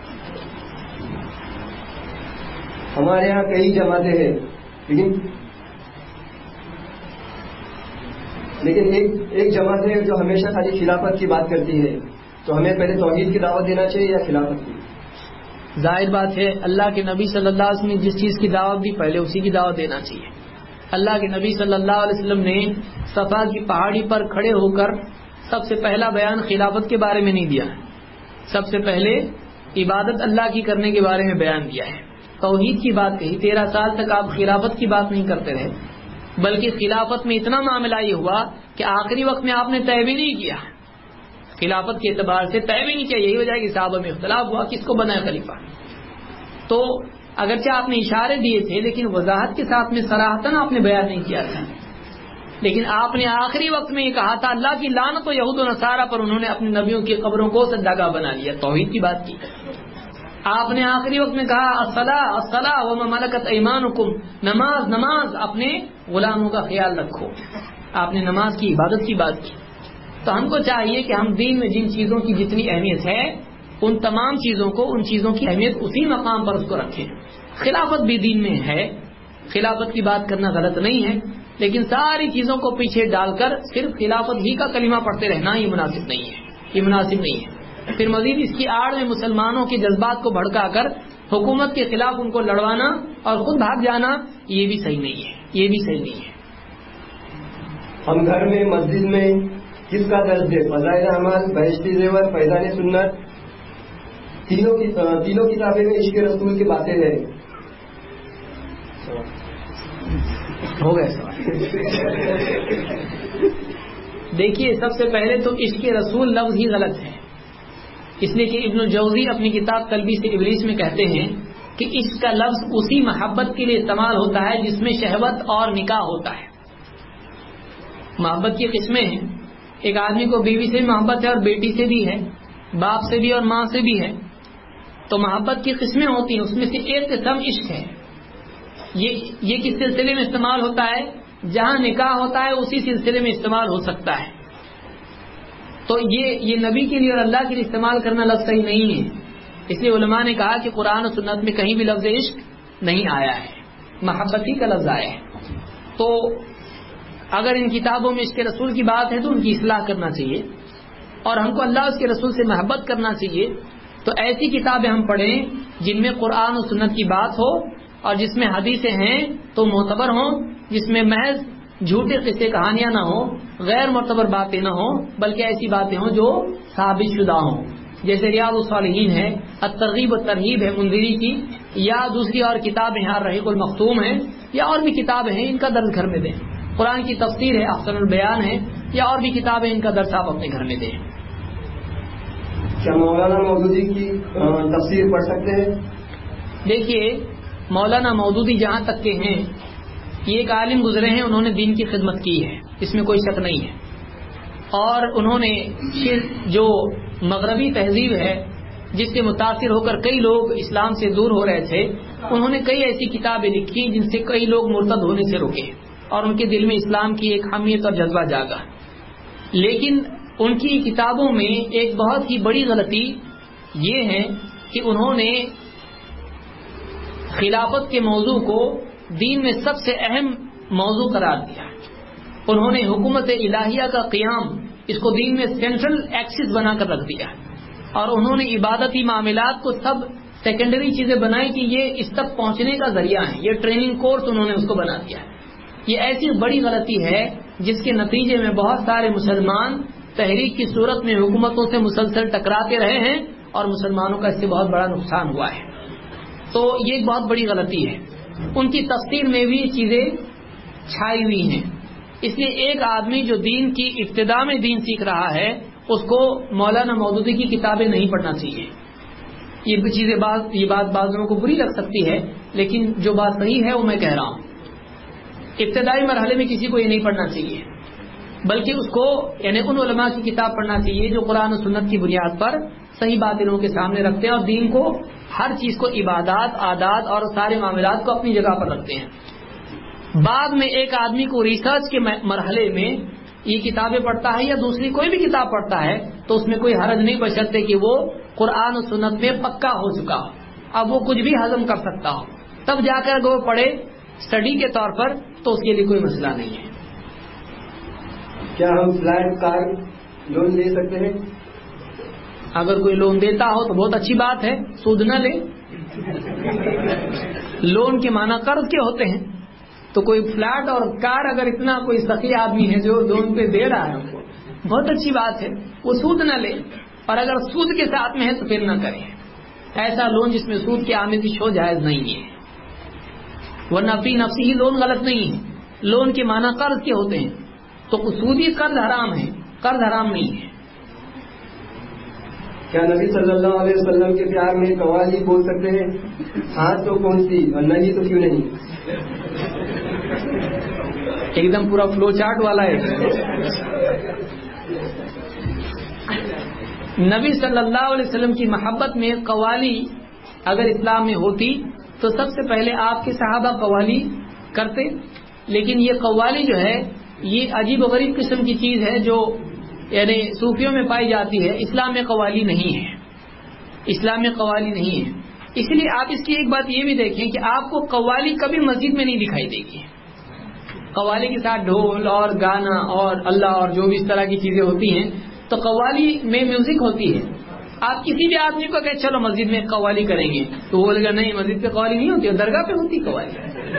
ہمارے یہاں کئی جماعتیں ہیں، لیکن لیکن ایک ایک جماعت ہے جو ہمیشہ خالی خلافت کی بات کرتی ہے، تو ہمیں پہلے توحید کی دعوت دینا چاہیے یا خلافت کی؟ ظاہر بات ہے اللہ کے نبی صلی اللہ علیہ وسلم نے جس چیز کی دعوت دی پہلے اسی کی دعوت دینا چاہیے۔ اللہ کے نبی صلی اللہ علیہ وسلم نے صفا کی پہاڑی پر کھڑے ہو کر سب سے پہلا بیان خلافت کے بارے میں نہیں دیا ہے، سب سے پہلے عبادت اللہ کی کرنے کے بارے میں بیان دیا ہے، توحید کی بات کہی۔ تیرہ سال تک آپ خلافت کی بات نہیں کرتے رہے، بلکہ خلافت میں اتنا معاملہ یہ ہوا کہ آخری وقت میں آپ نے طے بھی نہیں کیا، خلافت کے اعتبار سے طے بھی نہیں کیا۔ یہی وجہ ہے کہ صحابہ میں اختلاف ہوا کس کو بنایا خلیفہ۔ تو اگرچہ آپ نے اشارے دیے تھے لیکن وضاحت کے ساتھ میں صراحتاً آپ نے بیان نہیں کیا تھا، لیکن آپ نے آخری وقت میں یہ کہا تھا اللہ کی لعنت و یہود و نصارہ پر، انہوں نے اپنے نبیوں کی قبروں کو سجدہ بنا لیا، توحید کی بات کی۔ آپ نے آخری وقت میں کہا الصلاۃ الصلاۃ وما ملکت ایمانکم، نماز نماز، اپنے غلاموں کا خیال رکھو، آپ نے نماز کی عبادت کی بات کی۔ تو ہم کو چاہیے کہ ہم دین میں جن چیزوں کی جتنی اہمیت ہے ان تمام چیزوں کو، ان چیزوں کی اہمیت اسی مقام پر اس کو رکھیں۔ خلافت بھی دین میں ہے، خلافت کی بات کرنا غلط نہیں ہے، لیکن ساری چیزوں کو پیچھے ڈال کر صرف خلافت ہی کا کلمہ پڑھتے رہنا یہ مناسب نہیں ہے، یہ مناسب نہیں ہے۔ پھر مزید اس کی آڑ میں مسلمانوں کے جذبات کو بھڑکا کر حکومت کے خلاف ان کو لڑوانا اور خود بھاگ جانا، یہ بھی صحیح نہیں ہے، یہ بھی صحیح نہیں ہے۔ ہم گھر میں مسجد میں کس کا درد ہے؟ فضائل اعمال، بہشتی زیور، فیضان سنت، تینوں کی تینوں کتابیں میں عشق رسول کی باتیں ہیں۔ ہو گئے سوال۔ دیکھیے سب سے پہلے تو عشق رسول لفظ ہی غلط ہے، اس لیے کہ ابن الجوزی اپنی کتاب تلبیس ابلیس میں کہتے ہیں کہ عشق کا لفظ اسی محبت کے لیے استعمال ہوتا ہے جس میں شہوت اور نکاح ہوتا ہے۔ محبت کی قسمیں ہیں، ایک آدمی کو بیوی سے بھی محبت ہے اور بیٹی سے بھی ہے، باپ سے بھی اور ماں سے بھی ہے، تو محبت کی قسمیں ہوتی ہیں، اس میں سے ایک قسم عشق ہے۔ یہ یہ کس سلسلے میں استعمال ہوتا ہے؟ جہاں نکاح ہوتا ہے اسی سلسلے میں استعمال ہو سکتا ہے۔ تو یہ یہ نبی کے لیے اور اللہ کے لیے استعمال کرنا لفظ صحیح نہیں ہے، اس لیے علماء نے کہا کہ قرآن و سنت میں کہیں بھی لفظ عشق نہیں آیا ہے، محبت ہی کا لفظ آیا ہے۔ تو اگر ان کتابوں میں عشق رسول کی بات ہے تو ان کی اصلاح کرنا چاہیے، اور ہم کو اللہ اس کے رسول سے محبت کرنا چاہیے۔ تو ایسی کتابیں ہم پڑھیں جن میں قرآن و سنت کی بات ہو اور جس میں حدیثیں ہیں تو معتبر ہوں، جس میں محض جھوٹے قصے کہانیاں نہ ہوں، غیر معتبر باتیں نہ ہوں، بلکہ ایسی باتیں ہوں جو ثابت شدہ ہوں، جیسے ریاض الصالحین ہے، الترغیب والترہیب ہے منذری کی، یا دوسری اور کتابیں ہیں الرحیق المختوم ہے، یا اور بھی کتابیں ہیں، ان کا درس گھر میں دیں۔ قرآن کی تفسیر ہے احسن البیان ہے، یا اور بھی کتابیں، ان کا درس آپ اپنے گھر میں دیں۔ کیا مولانا مودودی کی تفسیر پڑھ سکتے ہیں؟ دیکھیے مولانا مودودی جہاں تک کے ہیں یہ ایک عالم گزرے ہیں، انہوں نے دین کی خدمت کی ہے، اس میں کوئی شک نہیں ہے، اور انہوں نے جو مغربی تہذیب ہے جس سے متاثر ہو کر کئی لوگ اسلام سے دور ہو رہے تھے، انہوں نے کئی ایسی کتابیں لکھی جن سے کئی لوگ مرتد ہونے سے رکے اور ان کے دل میں اسلام کی ایک حمیت اور جذبہ جاگا. لیکن ان کی کتابوں میں ایک بہت ہی بڑی غلطی یہ ہے کہ انہوں نے خلافت کے موضوع کو دین میں سب سے اہم موضوع قرار دیا. انہوں نے حکومت الہیہ کا قیام اس کو دین میں سینٹرل ایکسس بنا کر رکھ دیا، اور انہوں نے عبادتی معاملات کو سب سیکنڈری چیزیں بنائی کہ یہ اس تک پہنچنے کا ذریعہ ہے، یہ ٹریننگ کورس انہوں نے اس کو بنا دیا. یہ ایسی بڑی غلطی ہے جس کے نتیجے میں بہت سارے مسلمان تحریک کی صورت میں حکومتوں سے مسلسل ٹکراتے رہے ہیں اور مسلمانوں کا اس سے بہت بڑا نقصان ہوا ہے. تو یہ ایک بہت بڑی غلطی ہے. ان کی تفسیر میں بھی یہ چیزیں چھائی ہوئی ہیں. اس لیے ایک آدمی جو دین کی ابتدا میں دین سیکھ رہا ہے اس کو مولانا مودودی کی کتابیں نہیں پڑھنا چاہیے. یہ چیزیں بات یہ بات بعض لوگوں کو بری لگ سکتی ہے، لیکن جو بات صحیح ہے وہ میں کہہ رہا ہوں. ابتدائی مرحلے میں کسی کو یہ نہیں پڑھنا چاہیے، بلکہ اس کو یعنی ان علماء کی کتاب پڑھنا چاہیے جو قرآن و سنت کی بنیاد پر صحیح باتیں لوگوں کے سامنے رکھتے ہیں اور دین کو، ہر چیز کو، عبادات، عادات اور سارے معاملات کو اپنی جگہ پر رکھتے ہیں. بعد میں ایک آدمی کو ریسرچ کے مرحلے میں یہ کتابیں پڑھتا ہے یا دوسری کوئی بھی کتاب پڑھتا ہے تو اس میں کوئی حرج نہیں، بشرطے کہ وہ قرآن و سنت میں پکا ہو چکا ہو، اب وہ کچھ بھی ہضم کر سکتا ہو، تب جا کر وہ پڑھے اسٹڈی کے طور پر، تو اس کے لیے کوئی مسئلہ نہیں ہے. کیا ہم فلیٹ کار لون لے سکتے ہیں؟ اگر کوئی لون دیتا ہو تو بہت اچھی بات ہے، سود نہ لے. لون کے معنی قرض کے ہوتے ہیں، تو کوئی فلیٹ اور کار اگر اتنا کوئی سخی آدمی ہے جو لون پہ دے رہا ہے بہت اچھی بات ہے، وہ سود نہ لے. اور اگر سود کے ساتھ میں ہے تو پھر نہ کرے. ایسا لون جس میں سود کی آمیزش ہو جائز نہیں ہے، ورنہ فی نفسی ہی لون غلط نہیں ہے. لون کے معنی قرض کے ہوتے ہیں، تو سودی قرض حرام ہے، قرض حرام نہیں ہے. کیا نبی صلی اللہ علیہ وسلم کے پیار میں قوالی بول سکتے ہیں؟ ہاں تو کون سی اور نہیں تو کیوں نہیں؟ ایک دم پورا فلو چارٹ والا ہے. نبی صلی اللہ علیہ وسلم کی محبت میں قوالی اگر اسلام میں ہوتی تو سب سے پہلے آپ کے صحابہ قوالی کرتے. لیکن یہ قوالی جو ہے یہ عجیب و غریب قسم کی چیز ہے جو یعنی صوفیوں میں پائی جاتی ہے. اسلام میں قوالی نہیں ہے، اسلام میں قوالی نہیں ہے. اس لیے آپ اس کی ایک بات یہ بھی دیکھیں کہ آپ کو قوالی کبھی مسجد میں نہیں دکھائی دے گی. قوالی کے ساتھ ڈھول اور گانا اور اللہ اور جو بھی اس طرح کی چیزیں ہوتی ہیں، تو قوالی میں میوزک ہوتی ہے. آپ کسی بھی آدمی کو کہ چلو مسجد میں قوالی کریں گے تو وہ بولے گا نہیں مسجد پہ قوالی نہیں ہوتی، درگاہ پہ ہوتی قوالی.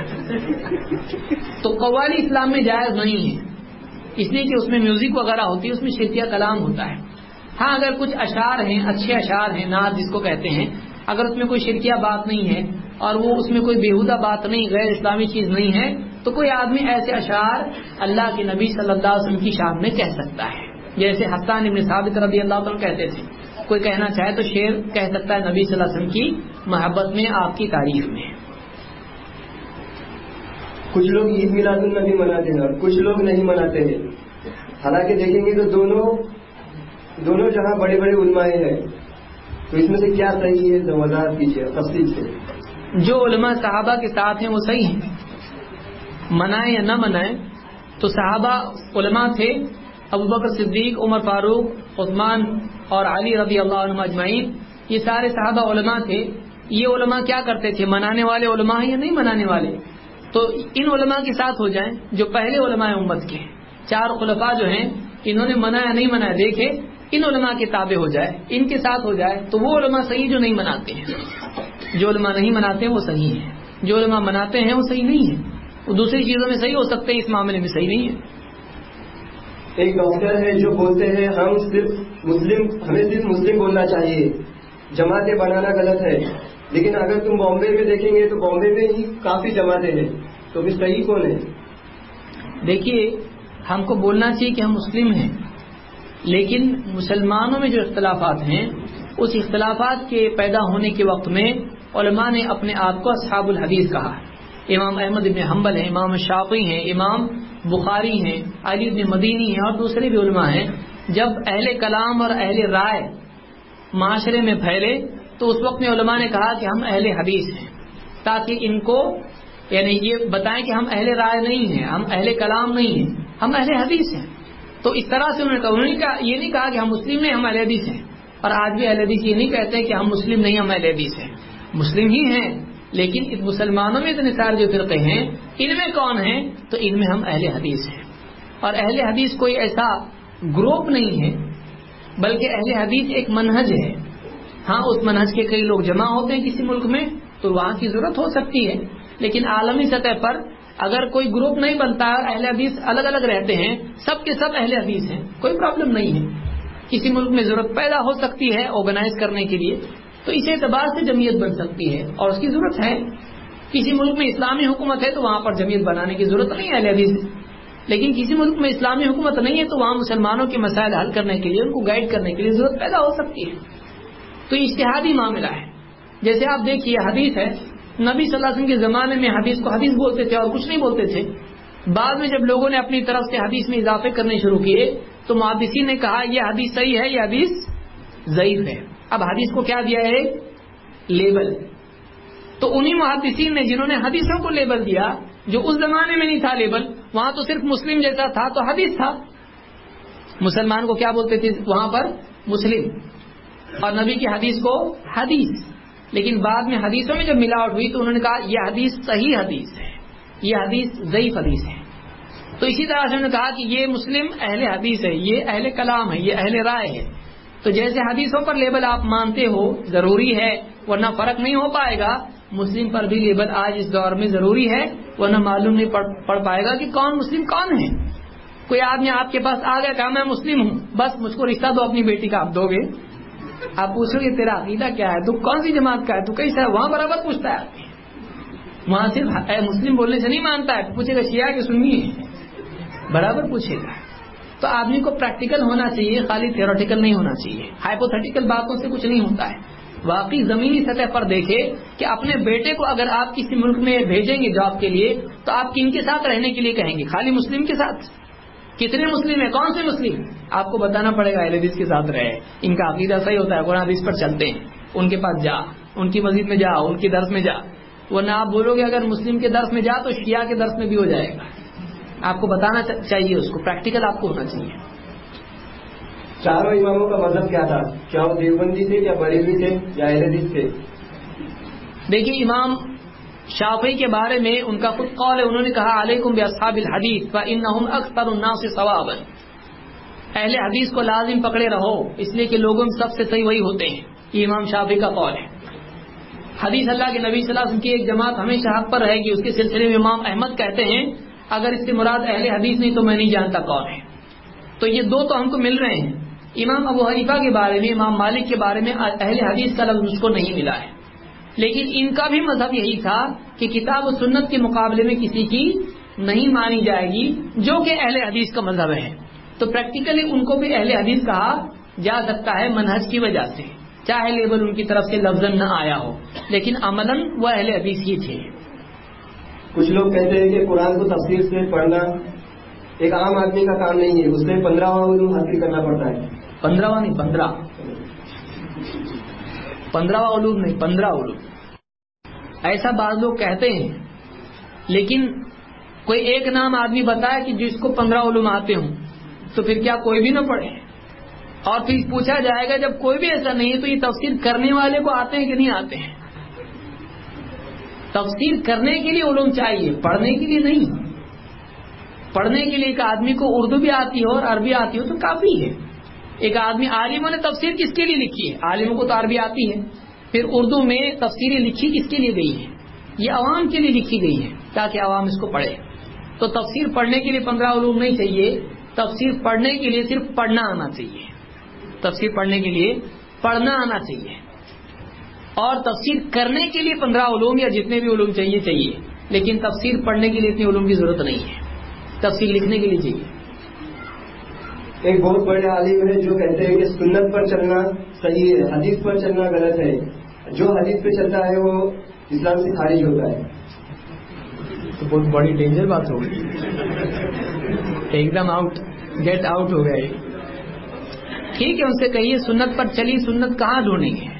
تو قوالی اسلام میں جائز نہیں ہے، اس لیے کہ اس میں میوزک وغیرہ ہوتی ہے، اس میں شرکیہ کلام ہوتا ہے. ہاں اگر کچھ اشعار ہیں، اچھے اشعار ہیں، نعت جس کو کہتے ہیں، اگر اس میں کوئی شرکیہ بات نہیں ہے اور وہ اس میں کوئی بیہودہ بات نہیں، غیر اسلامی چیز نہیں ہے، تو کوئی آدمی ایسے اشعار اللہ کے نبی صلی اللہ علیہ وسلم کی شان میں کہہ سکتا ہے. جیسے حسان بن ثابت رضی اللہ عنہ کہتے تھے، کوئی کہنا چاہے تو شعر کہہ سکتا ہے نبی صلی اللہ علیہ وسلم کی محبت میں، آپ کی تعریف میں. کچھ لوگ عید میلاد النبی مناتے ہیں اور کچھ لوگ نہیں مناتے ہیں. حالانکہ دیکھیں گے تو دونوں دونوں جہاں بڑے بڑے علماء ہیں، تو اس میں سے کیا صحیح ہے؟ وضاحت کیجیے تفصیل سے. جو علماء صحابہ کے ساتھ ہیں وہ صحیح ہیں، منائیں یا نہ منائیں. تو صحابہ علماء تھے، ابو بکر صدیق، عمر فاروق، عثمان اور علی رضی اللہ عنہ اجمعین، یہ سارے صحابہ علماء تھے. یہ علماء کیا کرتے تھے؟ منانے والے علماء ہیں یا نہیں منانے والے؟ تو ان علماء کے ساتھ ہو جائیں جو پہلے علماء امت کے چار خلفاء جو ہیں، انہوں نے منایا نہیں منایا دیکھے، ان علماء کے تابع ہو جائے، ان کے ساتھ ہو جائے، تو وہ علماء صحیح جو نہیں مناتے ہیں. جو علماء نہیں مناتے ہیں وہ صحیح ہیں، جو علماء مناتے ہیں وہ صحیح نہیں ہیں. وہ دوسری چیزوں میں صحیح ہو سکتے ہیں، اس معاملے میں صحیح نہیں ہے. ایک ڈاکٹر ہے جو بولتے ہیں ہم صرف مسلم ہمیں صرف مسلم بولنا چاہیے، جماعتیں بنانا غلط ہے. لیکن اگر تم بامبے میں دیکھیں گے تو بامبے میں ہی کافی جماعتیں ہیں، تو پھر صحیح کون ہے؟ دیکھیے ہم کو بولنا چاہیے کہ ہم مسلم ہیں، لیکن مسلمانوں میں جو اختلافات ہیں اس اختلافات کے پیدا ہونے کے وقت میں علماء نے اپنے آپ کو اصحاب الحدیث کہا. امام احمد بن حنبل ہیں، امام شافعی ہیں، امام بخاری ہیں، علی بن مدینی ہیں اور دوسرے بھی علماء ہیں. جب اہل کلام اور اہل رائے معاشرے میں پھیلے تو اس وقت میں علماء نے کہا کہ ہم اہل حدیث ہیں، تاکہ ان کو یعنی یہ بتائیں کہ ہم اہل رائے نہیں ہیں، ہم اہل کلام نہیں ہیں، ہم اہل حدیث ہیں. تو اس طرح سے انہوں نے کہا، انہوں نے کہا یہ نہیں کہا کہ ہم مسلم نہیں، ہم اہل حدیث ہیں. اور آج بھی اہل حدیث یہ نہیں کہتے کہ ہم مسلم نہیں، ہم اہل حدیث ہیں. مسلم ہی ہیں، لیکن اس مسلمانوں میں اتنے سارے جو فرقے ہیں ان میں کون ہیں؟ تو ان میں ہم اہل حدیث ہیں. اور اہل حدیث کوئی ایسا گروپ نہیں ہے، بلکہ اہل حدیث ایک منہج ہے. ہاں اس منہج کے کئی لوگ جمع ہوتے ہیں کسی ملک میں تو وہاں کی ضرورت ہو سکتی ہے، لیکن عالمی سطح پر اگر کوئی گروپ نہیں بنتا، اہل حدیث الگ الگ رہتے ہیں، سب کے سب اہل حدیث ہیں، کوئی پرابلم نہیں ہے. کسی ملک میں ضرورت پیدا ہو سکتی ہے آرگنائز کرنے کے لیے، تو اس اعتبار سے جمعیت بن سکتی ہے اور اس کی ضرورت ہے. کسی ملک میں اسلامی حکومت ہے تو وہاں پر جمعیت بنانے کی ضرورت نہیں ہے اہل حدیث، لیکن کسی ملک میں اسلامی حکومت نہیں ہے تو وہاں مسلمانوں کے مسائل حل کرنے کے لیے، ان کو گائیڈ کرنے کے لیے ضرورت پیدا ہو سکتی ہے. تو اجتہادی معاملہ ہے. جیسے آپ دیکھیے حدیث ہے، نبی صلی اللہ علیہ وسلم کے زمانے میں حدیث کو حدیث بولتے تھے اور کچھ نہیں بولتے تھے. بعد میں جب لوگوں نے اپنی طرف سے حدیث میں اضافے کرنے شروع کیے تو محدثین نے کہا یہ حدیث صحیح ہے، یہ حدیث ضعیف ہے. اب حدیث کو کیا دیا ہے؟ لیبل. تو انہی محدثین نے جنہوں نے حدیثوں کو لیبل دیا، جو اس زمانے میں نہیں تھا لیبل، وہاں تو صرف مسلم جیسا تھا تو حدیث تھا. مسلمان کو کیا بولتے تھے وہاں پر؟ مسلم. اور نبی کی حدیث کو حدیث. لیکن بعد میں حدیثوں میں جب ملاوٹ ہوئی تو انہوں نے کہا یہ حدیث صحیح حدیث ہے، یہ حدیث ضعیف حدیث ہے. تو اسی طرح سے انہوں نے کہا کہ یہ مسلم اہل حدیث ہے، یہ اہل کلام ہے، یہ اہل رائے ہے. تو جیسے حدیثوں پر لیبل آپ مانتے ہو ضروری ہے ورنہ فرق نہیں ہو پائے گا، مسلم پر بھی لیبل آج اس دور میں ضروری ہے ورنہ معلوم نہیں پڑ, پڑ پائے گا کہ کون مسلم کون ہے. کوئی آدمی آپ کے پاس آ گیا کہا میں مسلم ہوں، بس مجھ کو رشتہ دو اپنی بیٹی کا، آپ دو گے؟ آپ پوچھو گے تیرا عقیدہ کیا ہے، تو کون سی جماعت کا ہے، تو کیسا ہے؟ وہاں برابر پوچھتا ہے. وہاں صرف اے مسلم بولنے سے نہیں مانتا ہے، پوچھے گا شیعہ کے سنی ہے، برابر پوچھے گا. تو آدمی کو پریکٹیکل ہونا چاہیے، خالی تھیوریٹیکل نہیں ہونا چاہیے. ہائپوتھیٹیکل باتوں سے کچھ نہیں ہوتا ہے. واقعی زمینی سطح پر دیکھے کہ اپنے بیٹے کو اگر آپ کسی ملک میں بھیجیں گے جاب کے لیے تو آپ کن کے ساتھ رہنے کے لیے کہیں گے؟ خالی مسلم کے ساتھ؟ کتنے مسلم ہیں؟ کون سے مسلم؟ آپ کو بتانا پڑے گا اہل حدیث کے ساتھ رہے، ان کا عقیدہ صحیح ہوتا ہے، قرآن حدیث پر چلتے ہیں، ان کے پاس جا، ان کی مسجد میں جا، ان کے درس میں جا. ورنہ آپ بولو گے اگر مسلم کے درس میں جا تو شیعہ کے درس میں بھی ہو جائے گا. آپ کو بتانا چاہیے، اس کو پریکٹیکل آپ کو ہونا چاہیے. چاروں اماموں کا مذہب کیا تھا؟ کیا وہ دیوبندی تھے، کیا بریلوی تھے، یا اہل حدیث تھے؟ دیکھیے امام شافعی کے بارے میں ان کا خود قول ہے، انہوں نے کہا علیکم باصحاب الحدیث فانہم اکثر الناس ثوابا. اہل حدیث کو لازم پکڑے رہو، اس لیے کہ لوگوں میں سب سے صحیح وہی ہوتے ہیں. یہ امام شافعی کا قول ہے. حدیث اللہ کے نبی صلی اللہ علیہ وسلم کی ایک جماعت ہمیشہ حق پر رہے گی، اس کے سلسلے میں امام احمد کہتے ہیں اگر اس سے مراد اہل حدیث نہیں تو میں نہیں جانتا کون ہے. تو یہ دو تو ہم کو مل رہے ہیں. امام ابو حنیفہ کے بارے میں، امام مالک کے بارے میں اہل حدیث کا لفظ مجھ کو نہیں ملا ہے، لیکن ان کا بھی مذہب یہی تھا کہ کتاب و سنت کے مقابلے میں کسی کی نہیں مانی جائے گی، جو کہ اہل حدیث کا مذہب ہے. تو پریکٹیکلی ان کو بھی اہل حدیث کہا جا سکتا ہے منہج کی وجہ سے، چاہے لیبل ان کی طرف سے لفظاً نہ آیا ہو، لیکن عملاً وہ اہل حدیث ہی تھے. کچھ لوگ کہتے ہیں کہ قرآن کو تفسیر سے پڑھنا ایک عام آدمی کا کام نہیں ہے، اس میں پندرہواں علوم حاصل کرنا پڑتا ہے. پندرہواں نہیں، پندرہ پندرہواں علوم نہیں، پندرہ علوم. ایسا بعض لوگ کہتے ہیں، لیکن کوئی ایک نام آدمی بتائے کہ جس کو پندرہ علوم آتے ہوں تو پھر کیا کوئی بھی نہ پڑھے؟ اور پھر پوچھا جائے گا جب کوئی بھی ایسا نہیں ہے تو یہ تفسیر کرنے والے کو آتے ہیں کہ نہیں آتے ہیں؟ تفسیر کرنے کے لیے علوم چاہیے، پڑھنے کے لیے نہیں. پڑھنے کے لیے ایک آدمی کو اردو بھی آتی ہو اور عربی آتی ہو تو کافی ہے. ایک آدمی، عالموں نے تفسیر کس کے لیے لکھی ہے؟ عالموں کو تو عربی آتی ہے. پھر اردو میں تفسیریں لکھی کس کے لیے گئی ہیں؟ یہ عوام کے لیے لکھی گئی ہیں تاکہ عوام اس کو پڑھے. تو تفسیر پڑھنے کے لیے پندرہ علوم نہیں چاہیے، تفسیر پڑھنے کے لیے صرف پڑھنا آنا چاہیے. تفسیر پڑھنے کے لیے پڑھنا آنا چاہیے، اور تفسیر کرنے کے لیے پندرہ علوم یا جتنے بھی علوم چاہیے چاہیے، لیکن تفسیر پڑھنے کے لیے اتنے علوم کی ضرورت نہیں ہے. تفسیر لکھنے کے لیے چاہیے. ایک بہت بڑے عالم ہے جو کہتے ہیں کہ سنت پر چلنا صحیح ہے، حدیث پر چلنا غلط ہے، جو حدیث پہ چلتا ہے وہ اسلام سے خارج ہوتا ہے. تو بہت بڑی ڈینجر بات ہو گئی، ایک دم آؤٹ، گیٹ آؤٹ ہو گیا. ٹھیک ہے، ان سے کہیے سنت پر چلی سنت کہاں ڈھونڈیں گے؟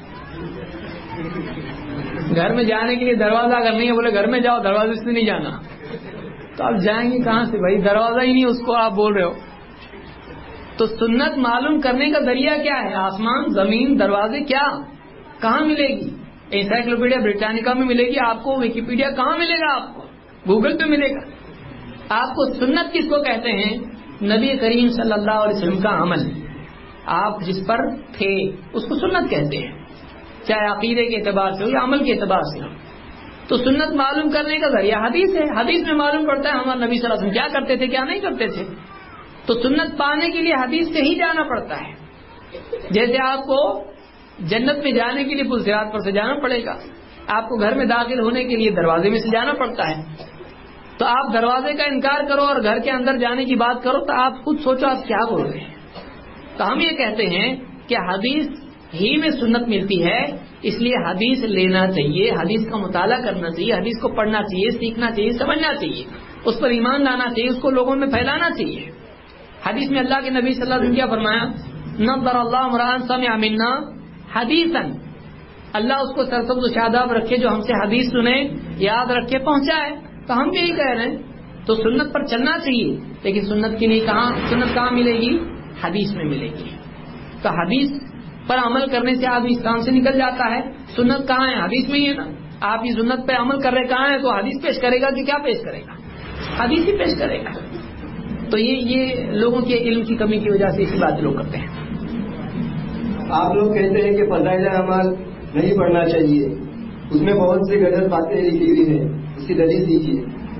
گھر میں جانے کے لیے دروازہ اگر نہیں ہے، بولے گھر میں جاؤ، دروازے سے نہیں جانا، تو آپ جائیں گے کہاں سے بھائی؟ دروازہ ہی نہیں اس کو آپ بول رہے ہو. تو سنت معلوم کرنے کا ذریعہ کیا ہے؟ آسمان، زمین، دروازے، کیا کہاں ملے گی؟ انسائکلوپیڈیا بریٹانیکا میں ملے گی آپ کو، ویکیپیڈیا کہاں ملے گا آپ کو؟ گوگل پہ ملے گا. آپ کو سنت کس کو کہتے ہیں؟ نبی کریم صلی اللہ علیہ وسلم کا عمل، آپ جس پر تھے اس کو سنت کہتے ہیں، چاہے عقیدے کے اعتبار سے ہو یا عمل کے اعتبار سے ہو. تو سنت معلوم کرنے کا ذریعہ حدیث ہے. حدیث میں معلوم پڑتا ہے ہمارے نبی صلی اللہ علیہ وسلم کیا کرتے تھے، کیا نہیں کرتے تھے. تو سنت پانے کے لیے حدیث سے ہی جانا پڑتا ہے. جیسے آپ کو جنت میں جانے کے لیے پل صراط پر سے جانا پڑے گا، آپ کو گھر میں داخل ہونے کے لیے دروازے میں سے جانا پڑتا ہے. تو آپ دروازے کا انکار کرو اور گھر کے اندر جانے کی بات کرو تو آپ خود سوچو آپ کیا بول رہے ہیں. تو ہم یہ کہتے ہیں کہ حدیث ہی میں سنت ملتی ہے، اس لیے حدیث لینا چاہیے، حدیث کا مطالعہ کرنا چاہیے، حدیث کو پڑھنا چاہیے، سیکھنا چاہیے، سمجھنا چاہیے، اس پر ایمان لانا چاہیے، اس کو لوگوں میں پھیلانا چاہیے. حدیث میں اللہ کے نبی صلی اللہ علیہ وسلم کیا فرمایا؟ نظر اللہ امرأ سمع منا حدیثا، اللہ اس کو سرسبز و شاداب رکھے جو ہم سے حدیث سنے، یاد رکھے، پہنچائے. تو ہم بھی یہی کہہ رہے ہیں. تو سنت پر چلنا چاہیے، لیکن سنت کے لیے کہاں سنت کہاں ملے گی؟ حدیث میں ملے گی. تو حدیث پر عمل کرنے سے آدمی اسلام سے نکل جاتا ہے. سنت کہاں ہے؟ حدیث میں ہی ہے نا. آپ یہ سنت پہ عمل کر رہے کہاں ہے؟ تو حدیث پیش کرے گا کہ کیا پیش کرے گا؟ حدیث ہی پیش کرے گا. تو یہ یہ لوگوں کے علم کی کمی کی وجہ سے اسی بات لوگ کرتے ہیں. آپ لوگ کہتے ہیں کہ فضائل اعمال نہیں پڑھنا چاہیے، اس میں بہت سی غلط باتیں لکھی ہوئی ہیں، اس کی دلیل دیجیے.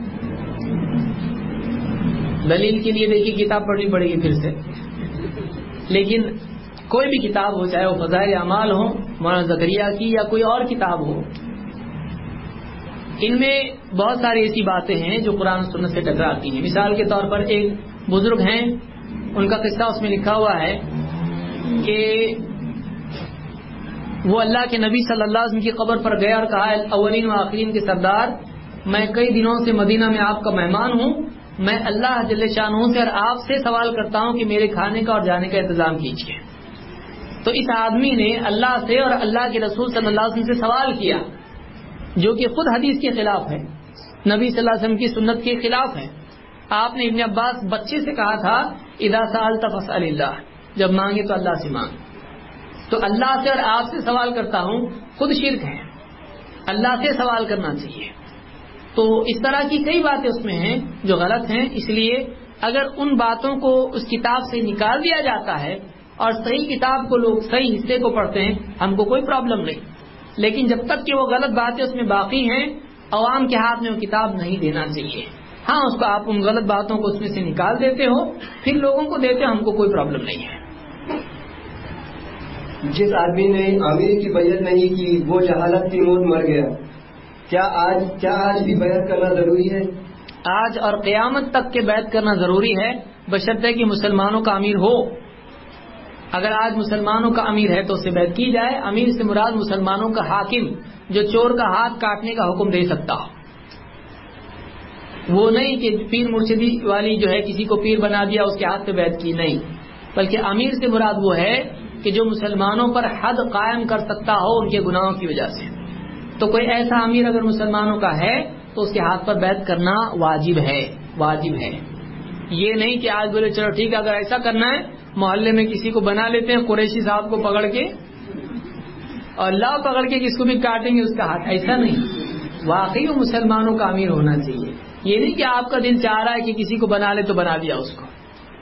دلیل کے لیے دیکھیے کتاب پڑھنی پڑے گی پھر سے. لیکن کوئی بھی کتاب ہو، چاہے وہ فضائل اعمال ہو، مولانا زکریا کی یا کوئی اور کتاب ہو، ان میں بہت ساری ایسی باتیں ہیں جو قرآن و سنت سے ٹکراتی ہیں. مثال کے طور پر ایک بزرگ ہیں، ان کا قصہ اس میں لکھا ہوا ہے کہ وہ اللہ کے نبی صلی اللہ علیہ وسلم کی قبر پر گیا اور کہا اولین و آخرین کے سردار، میں کئی دنوں سے مدینہ میں آپ کا مہمان ہوں، میں اللہ جل شانہ سے اور آپ سے سوال کرتا ہوں کہ میرے کھانے کا اور جانے کا انتظام کیجیے. تو اس آدمی نے اللہ سے اور اللہ کے رسول صلی اللہ علیہ وسلم سے سوال کیا، جو کہ خود حدیث کے خلاف ہے، نبی صلی اللہ علیہ وسلم کی سنت کے خلاف ہے. آپ نے ابن عباس بچے سے کہا تھا اذا سألت فاسأل اللہ، جب مانگے تو اللہ سے مانگ. تو اللہ سے اور آپ سے سوال کرتا ہوں خود شرک ہے، اللہ سے سوال کرنا چاہیے. تو اس طرح کی کئی باتیں اس میں ہیں جو غلط ہیں. اس لیے اگر ان باتوں کو اس کتاب سے نکال دیا جاتا ہے اور صحیح کتاب کو لوگ صحیح حصے کو پڑھتے ہیں، ہم کو کوئی پرابلم نہیں. لیکن جب تک کہ وہ غلط باتیں اس میں باقی ہیں، عوام کے ہاتھ میں وہ کتاب نہیں دینا چاہیے. ہاں اس کو آپ ان غلط باتوں کو اس میں سے نکال دیتے ہو، پھر لوگوں کو دیتے ہو، ہم کو کوئی پرابلم نہیں ہے. جس آدمی نے امیر کی بیعت نہیں کی وہ جہالت کی موت مر گیا، کیا آج کیا آج بھی بیعت کرنا ضروری ہے؟ آج اور قیامت تک کے بیعت کرنا ضروری ہے، بشرطے کہ مسلمانوں کا امیر ہو. اگر آج مسلمانوں کا امیر ہے تو اس سے بیعت کی جائے. امیر سے مراد مسلمانوں کا حاکم، جو چور کا ہاتھ کاٹنے کا حکم دے سکتا ہو. وہ نہیں کہ پیر مرشدی والی جو ہے کسی کو پیر بنا دیا اس کے ہاتھ پہ بیعت کی، نہیں. بلکہ امیر سے مراد وہ ہے کہ جو مسلمانوں پر حد قائم کر سکتا ہو ان کے گناہوں کی وجہ سے. تو کوئی ایسا امیر اگر مسلمانوں کا ہے تو اس کے ہاتھ پر بیعت کرنا واجب ہے، واجب ہے. یہ نہیں کہ آج بولے چلو ٹھیک ہے اگر ایسا کرنا ہے محلے میں کسی کو بنا لیتے ہیں قریشی صاحب کو پکڑ کے اور لاؤ پکڑ کے کس کو بھی کاٹیں گے اس کا ہاتھ. ایسا نہیں. واقعی وہ مسلمانوں کا امیر ہونا چاہیے. یہ نہیں کہ آپ کا دل چاہ رہا ہے کہ کسی کو بنا لے تو بنا دیا اس کو.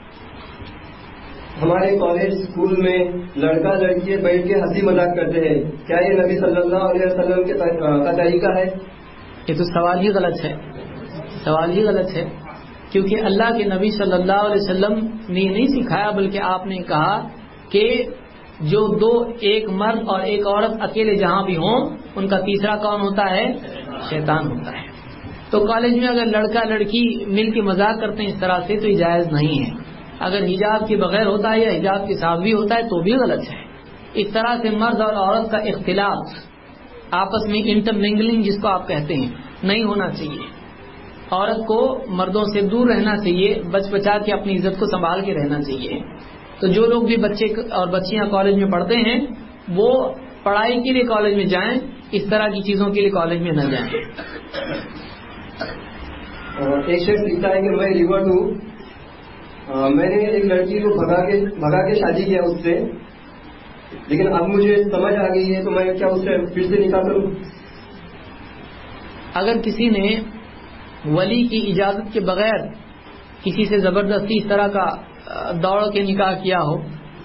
ہمارے کالج اسکول میں لڑکا لڑکی بیٹھ کے ہنسی مذاق کرتے ہیں، کیا یہ نبی صلی اللہ علیہ وسلم کے کا طریقہ ہے؟ یہ تو سوال ہی غلط ہے، سوال ہی غلط ہے. کیونکہ اللہ کے نبی صلی اللہ علیہ وسلم نے نہیں سکھایا، بلکہ آپ نے کہا کہ جو دو ایک مرد اور ایک عورت اکیلے جہاں بھی ہوں ان کا تیسرا کون ہوتا ہے؟ شیطان ہوتا ہے. تو کالج میں اگر لڑکا لڑکی مل کے مذاق کرتے ہیں اس طرح سے تو جائز نہیں ہے. اگر حجاب کے بغیر ہوتا ہے یا حجاب کے ساتھ بھی ہوتا ہے تو بھی غلط ہے. اس طرح سے مرد اور عورت کا اختلاط، آپس میں انٹرمنگلنگ جس کو آپ کہتے ہیں، نہیں ہونا چاہیے. عورت کو مردوں سے دور رہنا چاہیے، بچ بچا کے اپنی عزت کو سنبھال کے رہنا چاہیے. تو تو جو لوگ بھی بچے اور بچیاں کالج میں پڑھتے ہیں وہ پڑھائی کے لیے کالج میں جائیں، اس طرح کی چیزوں کے لیے کالج میں نہ جائیں. ایک شخص لکھتا ہے کہ میں ریورٹ ہوں، میں نے ایک لڑکی کو بھگا کے بھگا کے شادی کیا اس سے، لیکن اب مجھے سمجھ آ گئی ہے تو میں کیا اس سے پھر سے نکاح کروں؟ اگر کسی نے ولی کی اجازت کے بغیر کسی سے زبردستی اس طرح کا دوڑ کے نکاح کیا ہو،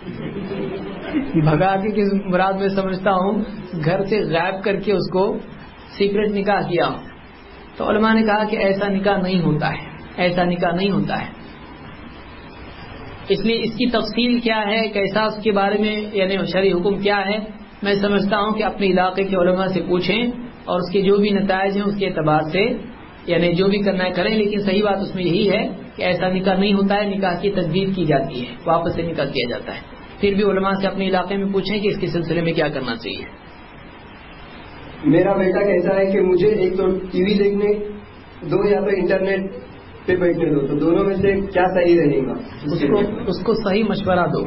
بھگا کے کس مراد میں سمجھتا ہوں گھر سے غائب کر کے اس کو سیکرٹ نکاح کیا ہو، تو علماء نے کہا کہ ایسا نکاح نہیں ہوتا ہے، ایسا نکاح نہیں ہوتا ہے. اس لیے اس کی تفصیل کیا ہے، کیسا اس کے بارے میں یعنی شرعی حکم کیا ہے، میں سمجھتا ہوں کہ اپنے علاقے کے علماء سے پوچھیں اور اس کے جو بھی نتائج ہیں اس کے اعتبار سے یعنی جو بھی کرنا ہے کریں. لیکن صحیح بات اس میں یہی ہے کہ ایسا نکاح نہیں ہوتا ہے، نکاح کی تجدید کی جاتی ہے، واپس سے نکاح کیا جاتا ہے. پھر بھی علماء سے اپنے علاقے میں پوچھیں کہ اس کے سلسلے میں کیا کرنا چاہیے. میرا بیٹا کہتا ہے کہ مجھے ایک تو ٹی وی دیکھنے دو یا تو انٹرنیٹ پہ بیٹھنے دو، تو دونوں میں سے کیا صحیح رہے گا؟ اس کو اس کو صحیح مشورہ دو.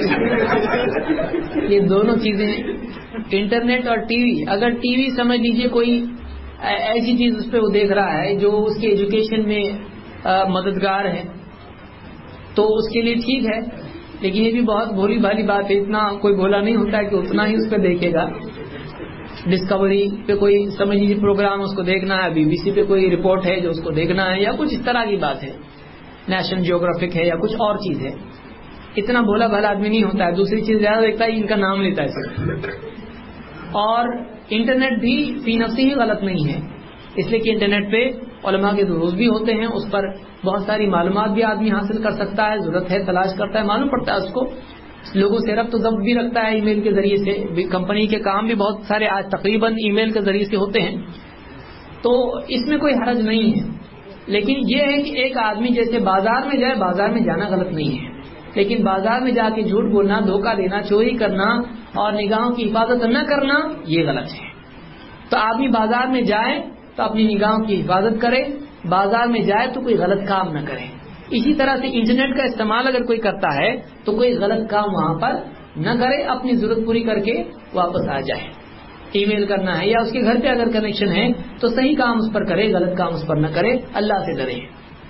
یہ دونوں چیزیں انٹرنیٹ اور ٹی وی، اگر ٹی وی سمجھ لیجئے کوئی ایسی چیز اس پہ وہ دیکھ رہا ہے جو اس کی ایجوکیشن میں مددگار ہے تو اس کے لیے ٹھیک ہے، لیکن یہ بھی بہت بھولی بھالی بات ہے، اتنا کوئی بولا نہیں ہوتا ہے کہ اتنا ہی اس پہ دیکھے گا. ڈسکوری پہ کوئی سمجھ لیجیے پروگرام اس کو دیکھنا ہے، بی بی سی پہ کوئی رپورٹ ہے جو اس کو دیکھنا ہے، یا کچھ اس طرح کی بات ہے، نیشنل جیوگرافک ہے یا کچھ اور چیز ہے. اتنا بولا بھلا آدمی نہیں ہوتا ہے. دوسری چیز زیادہ دیکھتا ہے ان کا نام لیتا ہے صرف. اور انٹرنیٹ بھی فی نفسی ہی غلط نہیں ہے، اس لیے کہ انٹرنیٹ پہ علماء کے دروس بھی ہوتے ہیں، اس پر بہت ساری معلومات بھی آدمی حاصل کر سکتا ہے، ضرورت ہے تلاش کرتا ہے، معلوم پڑتا ہے اس کو. لوگوں سے ربط و ضبط بھی رکھتا ہے ای میل کے ذریعے سے. کمپنی کے کام بھی بہت سارے آج تقریباً ای میل کے ذریعے سے ہوتے ہیں، تو اس میں کوئی حرج نہیں ہے. لیکن یہ ہے کہ ایک آدمی جیسے بازار میں جائے، بازار میں جانا غلط نہیں ہے، لیکن بازار میں جا کے جھوٹ بولنا، دھوکہ دینا، چوری کرنا اور نگاہوں کی حفاظت نہ کرنا یہ غلط ہے. تو آدمی بازار میں جائے تو اپنی نگاہوں کی حفاظت کرے، بازار میں جائے تو کوئی غلط کام نہ کرے. اسی طرح سے انٹرنیٹ کا استعمال اگر کوئی کرتا ہے تو کوئی غلط کام وہاں پر نہ کرے، اپنی ضرورت پوری کر کے واپس آ جائے. ای میل کرنا ہے یا اس کے گھر پہ اگر کنیکشن ہے تو صحیح کام اس پر کرے، غلط کام اس پر نہ کرے، اللہ سے ڈرے.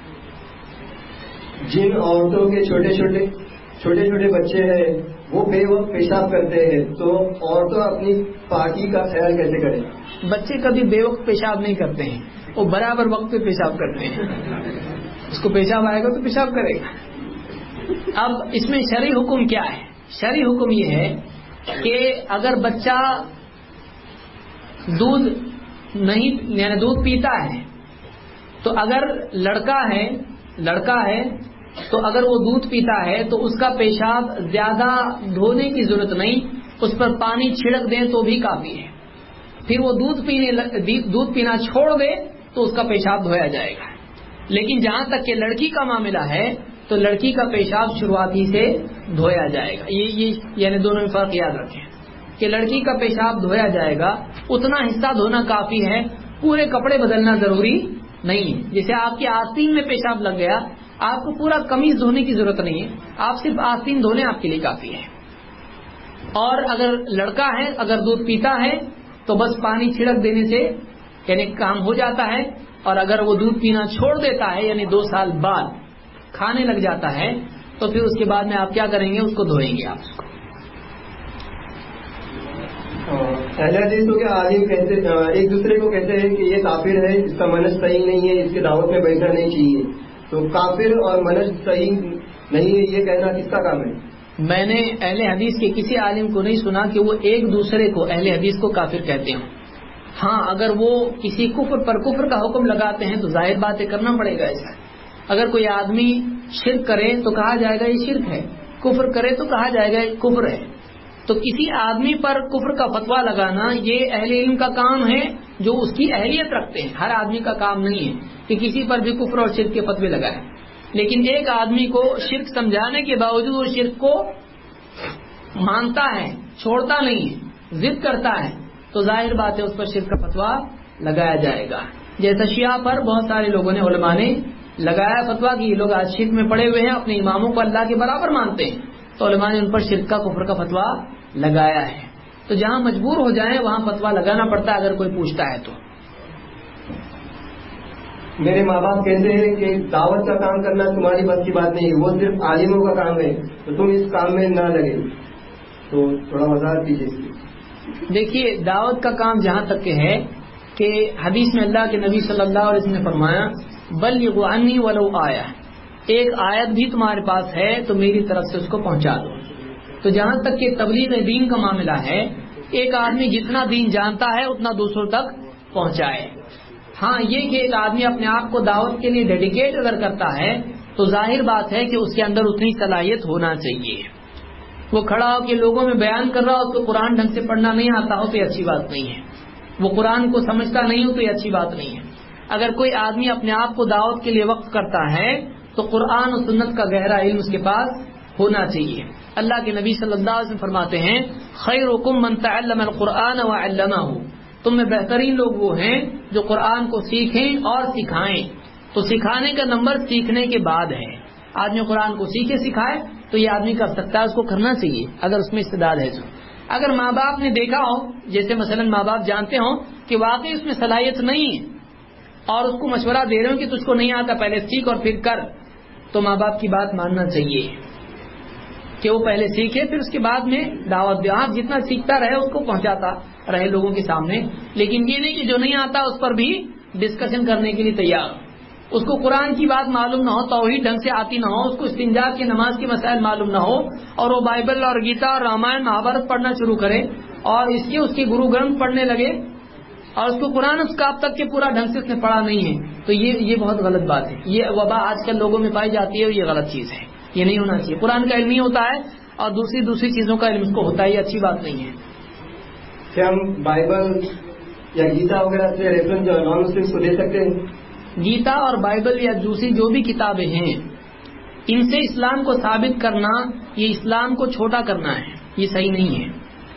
جن عورتوں کے چھوٹے چھوٹے چھوٹے چھوٹے بچے ہیں وہ بے وقت پیشاب کرتے ہیں، تو عورتوں اپنی پاکی کا خیال کیسے کریں؟ بچے کبھی بے وقت پیشاب نہیں کرتے ہیں، وہ برابر وقت پہ پیشاب کرتے ہیں. اس کو پیشاب آئے گا تو پیشاب کرے گا. اب اس میں شرعی حکم کیا ہے؟ شرعی حکم یہ ہے کہ اگر بچہ دودھ نہیں یعنی دودھ پیتا ہے تو اگر لڑکا ہے لڑکا ہے تو اگر وہ دودھ پیتا ہے تو اس کا پیشاب زیادہ دھونے کی ضرورت نہیں، اس پر پانی چھڑک دیں تو بھی کافی ہے. پھر وہ دودھ پینے دودھ پینا چھوڑ دے تو اس کا پیشاب دھویا جائے گا. لیکن جہاں تک کہ لڑکی کا معاملہ ہے تو لڑکی کا پیشاب شروعاتی سے دھویا جائے گا. یہ یہ یعنی دونوں میں فرق یاد رکھیں کہ لڑکی کا پیشاب دھویا جائے گا، اتنا حصہ دھونا کافی ہے، پورے کپڑے بدلنا ضروری نہیں ہے. جیسے آپ کی آستین میں پیشاب لگ گیا، آپ کو پورا قمیض دھونے کی ضرورت نہیں ہے، آپ صرف آستین دھونے آپ کے لیے کافی ہے. اور اگر لڑکا ہے اگر دودھ پیتا ہے تو بس پانی چھڑک دینے سے یعنی کام ہو جاتا ہے. اور اگر وہ دودھ پینا چھوڑ دیتا ہے یعنی دو سال بعد کھانے لگ جاتا ہے تو پھر اس کے بعد میں آپ کیا کریں گے؟ اس کو دھوئیں گے. آپ اس کو اہل حدیثوں کے عالم کہتے ایک دوسرے کو کہتے ہیں کہ یہ کافر ہے، اس کا منج صحیح نہیں ہے، اس کی دعوت میں بیٹھنا نہیں چاہیے. تو کافر اور منج صحیح نہیں ہے یہ کہنا کس کا کام ہے؟ میں نے اہل حدیث کے کسی عالم کو نہیں سنا کہ وہ ایک دوسرے کو اہل حدیث کو کافر کہتے ہوں. ہاں اگر وہ کسی کفر پر کفر کا حکم لگاتے ہیں تو ظاہر بات ہے کرنا پڑے گا ایسا. اگر کوئی آدمی شرک کرے تو کہا جائے گا یہ شرک ہے، کفر کرے تو کہا جائے گا یہ کفر ہے. تو کسی آدمی پر کفر کا فتویٰ لگانا یہ اہل علم کا کام ہے جو اس کی اہلیت رکھتے ہیں. ہر آدمی کا کام نہیں ہے کہ کسی پر بھی کفر اور شرک کے فتوے لگائے. لیکن ایک آدمی کو شرک سمجھانے کے باوجود وہ شرک کو مانتا ہے، چھوڑتا نہیں ہے، ضد کرتا ہے، تو ظاہر بات ہے اس پر شرک کا فتویٰ لگایا جائے گا. جیسا شیعہ پر بہت سارے لوگوں نے علماء نے لگایا فتویٰ کہ یہ لوگ آج شرک میں پڑے ہوئے ہیں، اپنے اماموں کو اللہ کے برابر مانتے ہیں، تو علماء نے ان پر شرک کا کفر کا فتویٰ لگایا ہے. تو جہاں مجبور ہو جائیں وہاں فتویٰ لگانا پڑتا ہے اگر کوئی پوچھتا ہے تو. میرے ماں باپ کہتے ہیں کہ دعوت کا کام کرنا تمہاری بس کی بات نہیں، وہ صرف عالموں کا کام ہے، تو تم اس کام میں نہ لگے. تو تھوڑا وضاحت کیجیے. دیکھیے دعوت کا کام جہاں تک کہ ہے کہ حدیث میں اللہ کے نبی صلی اللہ علیہ وسلم نے فرمایا بلغوا عنی ولو آیا، ایک آیت بھی تمہارے پاس ہے تو میری طرف سے اس کو پہنچا دو. تو جہاں تک کہ تبلیغ دین کا معاملہ ہے ایک آدمی جتنا دین جانتا ہے اتنا دوسروں تک پہنچائے. ہاں یہ کہ ایک آدمی اپنے آپ کو دعوت کے لیے ڈیڈیکیٹ اگر کرتا ہے تو ظاہر بات ہے کہ اس کے اندر اتنی صلاحیت ہونا چاہیے. وہ کھڑا ہو کہ لوگوں میں بیان کر رہا ہو تو قرآن ڈھنگ سے پڑھنا نہیں آتا ہو تو یہ اچھی بات نہیں ہے. وہ قرآن کو سمجھتا نہیں ہو تو یہ اچھی بات نہیں ہے. اگر کوئی آدمی اپنے آپ کو دعوت کے لیے وقف کرتا ہے تو قرآن و سنت کا گہرا علم اس کے پاس ہونا چاہیے. اللہ کے نبی صلی اللہ علیہ وسلم فرماتے ہیں خیرکم من تعلم القرآن وعلمہ، تم میں بہترین لوگ وہ ہیں جو قرآن کو سیکھیں اور سکھائیں. تو سکھانے کا نمبر سیکھنے کے بعد ہے. آدمی قرآن کو سیکھے سکھائے تو یہ آدمی کر سکتا ہے، اس کو کرنا چاہیے اگر اس میں استعداد ہے تو. اگر ماں باپ نے دیکھا ہو جیسے مثلا ماں باپ جانتے ہوں کہ واقعی اس میں صلاحیت نہیں ہے اور اس کو مشورہ دے رہے ہوں کہ تجھ کو نہیں آتا پہلے سیکھ اور پھر کر، تو ماں باپ کی بات ماننا چاہیے کہ وہ پہلے سیکھے پھر اس کے بعد میں دعوت دے. آپ جتنا سیکھتا رہے اس کو پہنچاتا رہے لوگوں کے سامنے، لیکن یہ نہیں کہ جو نہیں آتا اس پر بھی ڈسکشن کرنے کے لیے تیار. اس کو قرآن کی بات معلوم نہ ہو، توحید ڈھنگ سے آتی نہ ہو، اس کو استنجا کی نماز کے مسائل معلوم نہ ہو اور وہ بائبل اور گیتا اور رامائن مہابھارت پڑھنا شروع کرے اور اس کے اس کے گرو گرنتھ پڑھنے لگے اور اس کو قرآن اس کا اب تک کے پورا ڈھنگ سے اس نے پڑھا نہیں ہے تو یہ یہ بہت غلط بات ہے. یہ وبا آج کل لوگوں میں پائی جاتی ہے اور یہ غلط چیز ہے. یہ نہیں ہونا چاہیے. قرآن کا علم نہیں ہوتا ہے اور دوسری دوسری چیزوں کا علم اس کو ہوتا ہے، یہ اچھی بات نہیں ہے. کیا ہم بائبل یا گیتا وغیرہ سے ریفرنس جو نان مسلم کو دے سکتے ہیں؟ گیتا اور بائبل یا دوسری جو بھی کتابیں ہیں ان سے اسلام کو ثابت کرنا یہ اسلام کو چھوٹا کرنا ہے، یہ صحیح نہیں ہے.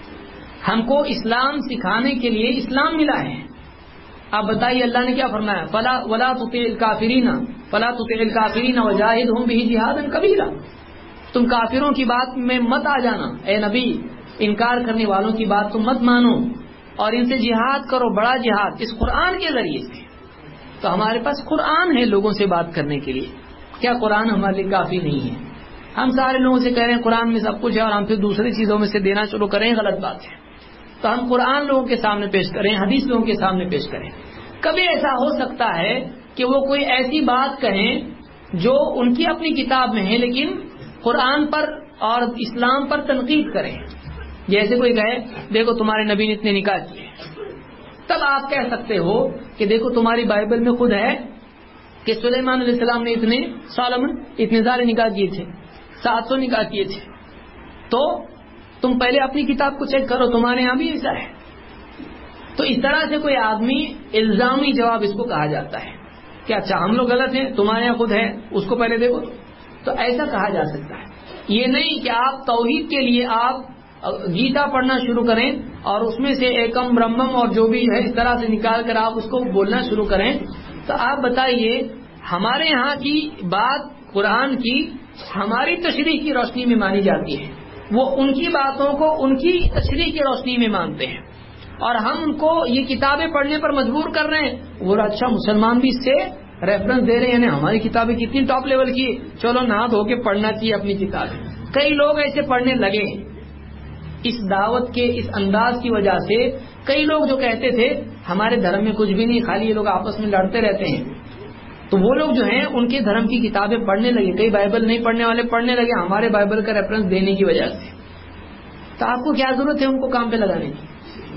ہم کو اسلام سکھانے کے لیے اسلام ملا ہے. آپ بتائیے اللہ نے کیا فرمایا فلا ولا تطع الکافرین فلا تطع الکافرین وجاہدہم بہ جہادا کبیرا. تم کافروں کی بات میں مت آ جانا اے نبی، انکار کرنے والوں کی بات تم مت مانو اور ان سے جہاد کرو، بڑا جہاد اس قرآن کے ذریعے سے. تو ہمارے پاس قرآن ہے لوگوں سے بات کرنے کے لیے. کیا قرآن ہمارے لیے کافی نہیں ہے؟ ہم سارے لوگوں سے کہہ رہے ہیں قرآن میں سب کچھ ہے اور ہم پھر دوسری چیزوں میں سے دینا شروع کریں، غلط بات ہے. تو ہم قرآن لوگوں کے سامنے پیش کریں، حدیث لوگوں کے سامنے پیش کریں. کبھی ایسا ہو سکتا ہے کہ وہ کوئی ایسی بات کہیں جو ان کی اپنی کتاب میں ہے لیکن قرآن پر اور اسلام پر تنقید کریں. جیسے کوئی کہے دیکھو تمہارے نبی نے اتنے نکاح کیے، تب آپ کہہ سکتے ہو کہ دیکھو تمہاری بائبل میں خود ہے کہ سلیمان علیہ السلام نے اتنے سولمن اتنے سارے نکاح کیے تھے، سات سو نکاح کیے تھے. تو تم پہلے اپنی کتاب کو چیک کرو، تمہارے یہاں بھی ایسا ہے. تو اس طرح سے کوئی آدمی الزامی جواب اس کو کہا جاتا ہے کہ اچھا ہم لوگ غلط ہیں، تمہارے یہاں خود ہے، اس کو پہلے دیکھو. تو ایسا کہا جا سکتا ہے. یہ نہیں کہ آپ توحید کے لیے آپ گیتا پڑھنا شروع کریں اور اس میں سے ایکم برہمم اور جو بھی ہے اس طرح سے نکال کر آپ اس کو بولنا شروع کریں. تو آپ بتائیے ہمارے یہاں کی بات قرآن کی ہماری تشریح کی روشنی میں مانی جاتی ہے، وہ ان کی باتوں کو ان کی تشریح کی روشنی میں مانتے ہیں اور ہم ان کو یہ کتابیں پڑھنے پر مجبور کر رہے ہیں. وہ اچھا مسلمان بھی اس سے ریفرنس دے رہے ہیں یعنی ہماری کتابیں کتنی ٹاپ لیول کی، چلو نہا دھو کے پڑھنا چاہیے اپنی کتابیں. کئی لوگ ایسے پڑھنے لگے اس دعوت کے اس انداز کی وجہ سے. کئی لوگ جو کہتے تھے ہمارے دھرم میں کچھ بھی نہیں، خالی یہ لوگ آپس میں لڑتے رہتے ہیں، تو وہ لوگ جو ہیں ان کے دھرم کی کتابیں پڑھنے لگے. کئی بائبل نہیں پڑھنے والے پڑھنے لگے ہمارے بائبل کا ریفرنس دینے کی وجہ سے. تو آپ کو کیا ضرورت ہے ان کو کام پہ لگانے کی؟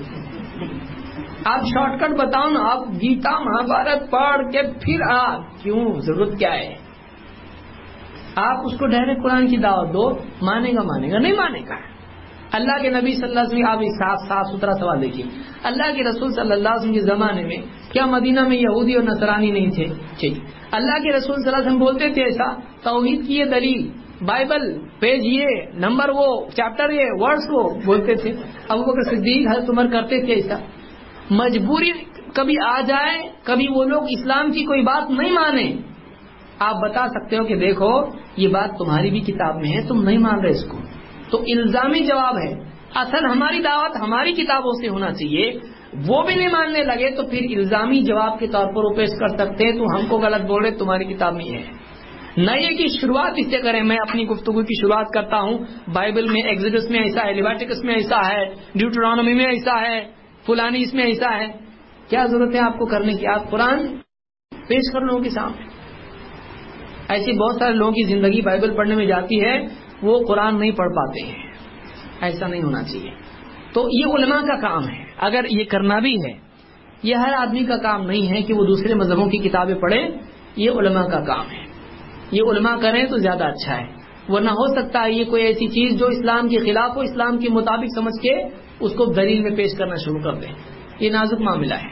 آپ شارٹ کٹ بتاؤ نا، آپ گیتا مہابھارت پڑھ کے پھر آپ کیوں، ضرورت کیا ہے؟ آپ اس کو ڈائریکٹ قرآن کی دعوت دو، مانے گا مانے گا نہیں مانے گا. اللہ کے نبی صلی اللہ علیہ وسلم، آپ ایک صاف صاف ستھرا سوال دیکھیے، اللہ کے رسول صلی اللہ علیہ وسلم کے زمانے میں کیا مدینہ میں یہودی اور نصرانی نہیں تھے؟ ٹھیک، اللہ کے رسول صلی اللہ علیہ وسلم بولتے تھے ایسا، توحید کی یہ دلیل، بائبل پیج یہ نمبر وہ چیپٹر یہ ورڈز وہ بولتے تھے. ابوبکر صدیق حضرت عمر کرتے تھے ایسا. مجبوری کبھی آ جائے، کبھی وہ لوگ اسلام کی کوئی بات نہیں مانے، آپ بتا سکتے ہو کہ دیکھو یہ بات تمہاری بھی کتاب میں ہے، تم نہیں مان رہے اس کو، تو الزامی جواب ہے. اصل ہماری دعوت ہماری کتابوں سے ہونا چاہیے. وہ بھی نہیں ماننے لگے تو پھر الزامی جواب کے طور پر وہ پیش کر سکتے ہیں تو ہم کو غلط بول رہے تمہاری کتاب میں ہے. نہ یہ کہ شروعات اس سے کریں. میں اپنی گفتگو کی شروعات کرتا ہوں بائبل میں ایگزوڈس میں ایسا ہے, لیویٹکس میں ایسا ہے, ڈیوٹرانومی میں ایسا ہے, فلانی اس میں ایسا ہے. کیا ضرورت ہے آپ کو کرنے کی؟ آپ قرآن پیش کر لوگوں کے سامنے. ایسی بہت سارے لوگوں کی زندگی بائبل پڑھنے میں جاتی ہے, وہ قرآن نہیں پڑھ پاتے ہیں. ایسا نہیں ہونا چاہیے. تو یہ علماء کا کام ہے. اگر یہ کرنا بھی ہے, یہ ہر آدمی کا کام نہیں ہے کہ وہ دوسرے مذہبوں کی کتابیں پڑھے. یہ علماء کا کام ہے. یہ علماء کریں تو زیادہ اچھا ہے. ورنہ ہو سکتا ہے یہ کوئی ایسی چیز جو اسلام کے خلاف ہو, اسلام کے مطابق سمجھ کے اس کو دلیل میں پیش کرنا شروع کر دیں. یہ نازک معاملہ ہے.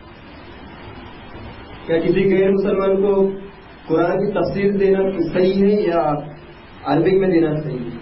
کیا کسی غیر مسلمان کو قرآن کی تفسیر دینا صحیح ہے یا عربک میں دینا صحیح ہے؟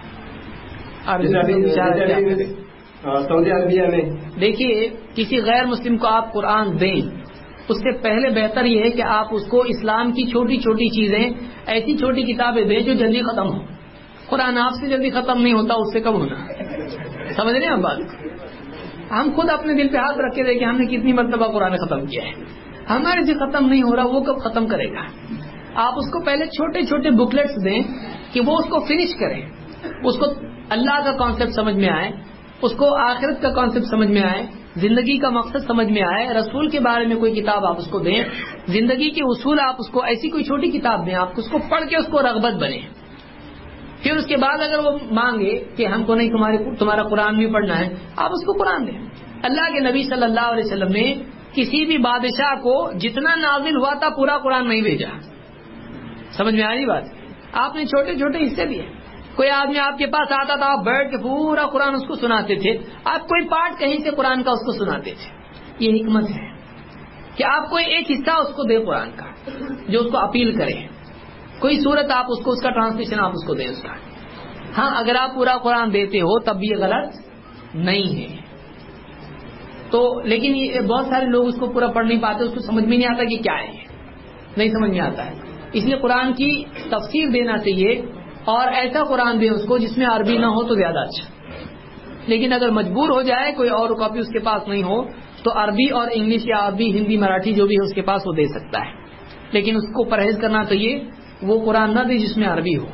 سعودی عربیہ میں دیکھیے, کسی غیر مسلم کو آپ قرآن دیں اس سے پہلے بہتر یہ ہے کہ آپ اس کو اسلام کی چھوٹی چھوٹی چیزیں, ایسی چھوٹی کتابیں دیں جو جلدی ختم ہو. قرآن آپ سے جلدی ختم نہیں ہوتا, اس سے کب ہونا. سمجھ رہے ہیں آپ بات؟ ہم خود اپنے دل پہ ہاتھ رکھ کے دیکھیں ہم نے کتنی مرتبہ قرآن ختم کیا ہے. ہمارے سے ختم نہیں ہو رہا, وہ کب ختم کرے گا؟ آپ اس کو پہلے چھوٹے چھوٹے بکلیٹس دیں کہ وہ اس کو فنش کریں, اس کو اللہ کا کانسیپٹ سمجھ میں آئے, اس کو آخرت کا کانسیپٹ سمجھ میں آئے, زندگی کا مقصد سمجھ میں آئے. رسول کے بارے میں کوئی کتاب آپ اس کو دیں, زندگی کے اصول آپ اس کو, ایسی کوئی چھوٹی کتاب دیں, آپ اس کو پڑھ کے اس کو رغبت بنے. پھر اس کے بعد اگر وہ مانگے کہ ہم کو نہیں تمہارے تمہارا قرآن بھی پڑھنا ہے, آپ اس کو قرآن دیں. اللہ کے نبی صلی اللہ علیہ وسلم نے کسی بھی بادشاہ کو جتنا نازل ہوا تھا پورا قرآن نہیں بھیجا. سمجھ میں آئی بات؟ آپ نے چھوٹے چھوٹے حصے دیے. کوئی آدمی آپ کے پاس آتا تھا, آپ بیٹھ کے پورا قرآن اس کو سناتے تھے. آپ کوئی پارٹ کہیں سے قرآن کا اس کو سناتے تھے. یہ حکمت ہے کہ آپ کوئی ایک حصہ اس کو دے قرآن کا جو اس کو اپیل کرے. کوئی صورت آپ اس کو, اس کا ٹرانسلیشن آپ اس کو دیں اس کا. ہاں, اگر آپ پورا قرآن دیتے ہو تب بھی یہ غلط نہیں ہے. تو لیکن یہ بہت سارے لوگ اس کو پورا پڑھ نہیں پاتے, اس کو سمجھ میں نہیں آتا کہ کیا ہے, نہیں سمجھ میں آتا ہے. اس لیے قرآن کی تفسیر دینا چاہیے, اور ایسا قرآن دیں اس کو جس میں عربی نہ ہو تو زیادہ اچھا. لیکن اگر مجبور ہو جائے, کوئی اور کاپی اس کے پاس نہیں ہو, تو عربی اور انگلش یا عربی ہندی مراٹھی جو بھی ہے اس کے پاس وہ دے سکتا ہے. لیکن اس کو پرہیز کرنا چاہیے وہ قرآن نہ دے جس میں عربی ہو.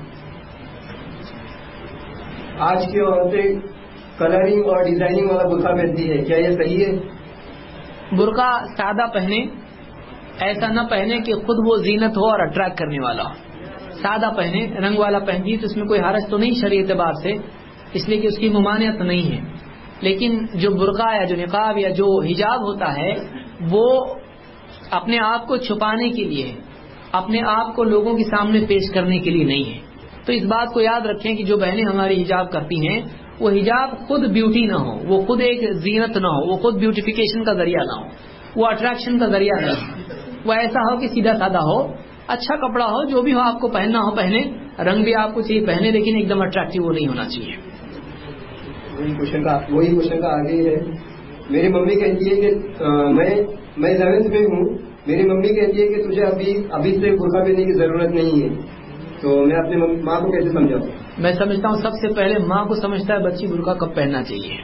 آج کی عورتیں کلرنگ اور ڈیزائننگ والا برقع پہنتی ہے, کیا یہ صحیح ہے؟ برقع سادہ پہنے, ایسا نہ پہنے کہ خود وہ زینت ہو اور اٹریکٹ کرنے والا ہو. سادہ پہنے, رنگ والا پہنتی تو اس میں کوئی حرج تو نہیں شرعی اعتبار سے, اس لیے کہ اس کی ممانعت نہیں ہے. لیکن جو برقع یا جو نقاب یا جو حجاب ہوتا ہے وہ اپنے آپ کو چھپانے کے لیے, اپنے آپ کو لوگوں کے سامنے پیش کرنے کے لیے نہیں ہے. تو اس بات کو یاد رکھیں کہ جو بہنیں ہماری حجاب کرتی ہیں وہ حجاب خود بیوٹی نہ ہو, وہ خود ایک زینت نہ ہو, وہ خود بیوٹیفیکیشن کا ذریعہ نہ ہو, وہ اٹریکشن کا ذریعہ نہ ہو. وہ ایسا ہو کہ سیدھا سادہ ہو, اچھا کپڑا ہو, جو بھی ہو آپ کو پہننا ہو پہنے, رنگ بھی آپ کو چاہیے پہنے, لیکن ایک دم اٹریکٹیو وہ نہیں ہونا چاہیے. وہی کوشچن کا وہی کوشچن کا آگے ہے. میری ممی کہتی ہے کہ میں میں الیونتھ میں ہوں, میری ممی کہتی ہے کہ تجھے ابھی ابھی سے برقع پہننے کی ضرورت نہیں ہے, تو میں اپنی ماں کو کیسے سمجھاؤں؟ میں سمجھتا ہوں سب سے پہلے ماں کو سمجھتا ہے بچی برقع کب پہننا چاہیے.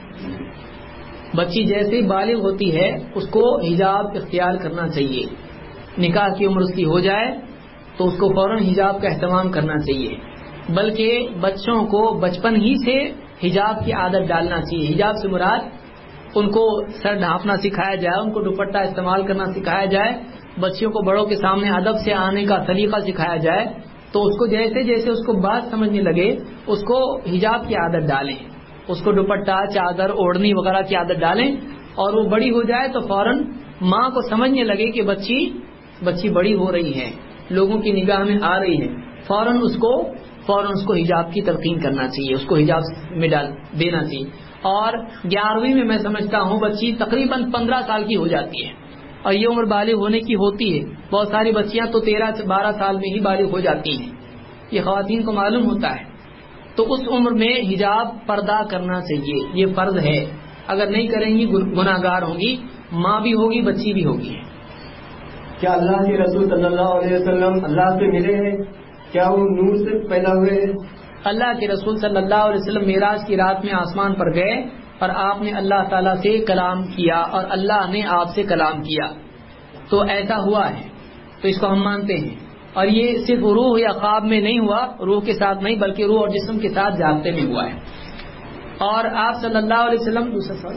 بچی جیسے ہی بالغ ہوتی ہے اس کو حجاب اختیار کرنا چاہیے. نکاح کی عمر اس کی ہو جائے تو اس کو فوراً حجاب کا اہتمام کرنا چاہیے. بلکہ بچوں کو بچپن ہی سے حجاب کی عادت ڈالنا چاہیے. حجاب سے مراد ان کو سر ڈھانپنا سکھایا جائے, ان کو دوپٹہ استعمال کرنا سکھایا جائے, بچیوں کو بڑوں کے سامنے ادب سے آنے کا طریقہ سکھایا جائے. تو اس کو جیسے جیسے اس کو بات سمجھنے لگے اس کو حجاب کی عادت ڈالیں, اس کو دوپٹہ, چادر, اوڑھنی وغیرہ کی عادت ڈالیں, اور وہ بڑی ہو جائے تو فوراً ماں کو سمجھنے لگے کہ بچی بچی بڑی ہو رہی ہے, لوگوں کی نگاہ میں آ رہی ہے, فوراً اس کو فوراً اس کو حجاب کی تلقین کرنا چاہیے, اس کو حجاب میں ڈال دینا چاہیے. اور گیارہویں میں میں سمجھتا ہوں بچی تقریباً پندرہ سال کی ہو جاتی ہے, اور یہ عمر بالغ ہونے کی ہوتی ہے. بہت ساری بچیاں تو تیرہ سے بارہ سال میں ہی بالغ ہو جاتی ہیں, یہ خواتین کو معلوم ہوتا ہے. تو اس عمر میں حجاب پردہ کرنا چاہیے, یہ فرض ہے. اگر نہیں کریں گی گناہگار ہوں گی, ماں بھی ہوگی بچی بھی ہوگی. کیا اللہ کے رسول صلی اللہ علیہ وسلم اللہ سے ملے ہیں؟ کیا وہ نور سے پیدا ہوئے ہیں؟ اللہ کے رسول صلی اللہ علیہ وسلم معراج کی رات میں آسمان پر گئے اور آپ نے اللہ تعالیٰ سے کلام کیا اور اللہ نے آپ سے کلام کیا، تو ایسا ہوا ہے، تو اس کو ہم مانتے ہیں. اور یہ صرف روح یا خواب میں نہیں ہوا، روح کے ساتھ نہیں بلکہ روح اور جسم کے ساتھ جاگتے میں ہوا ہے. اور آپ صلی اللہ علیہ وسلم دوسرا سوال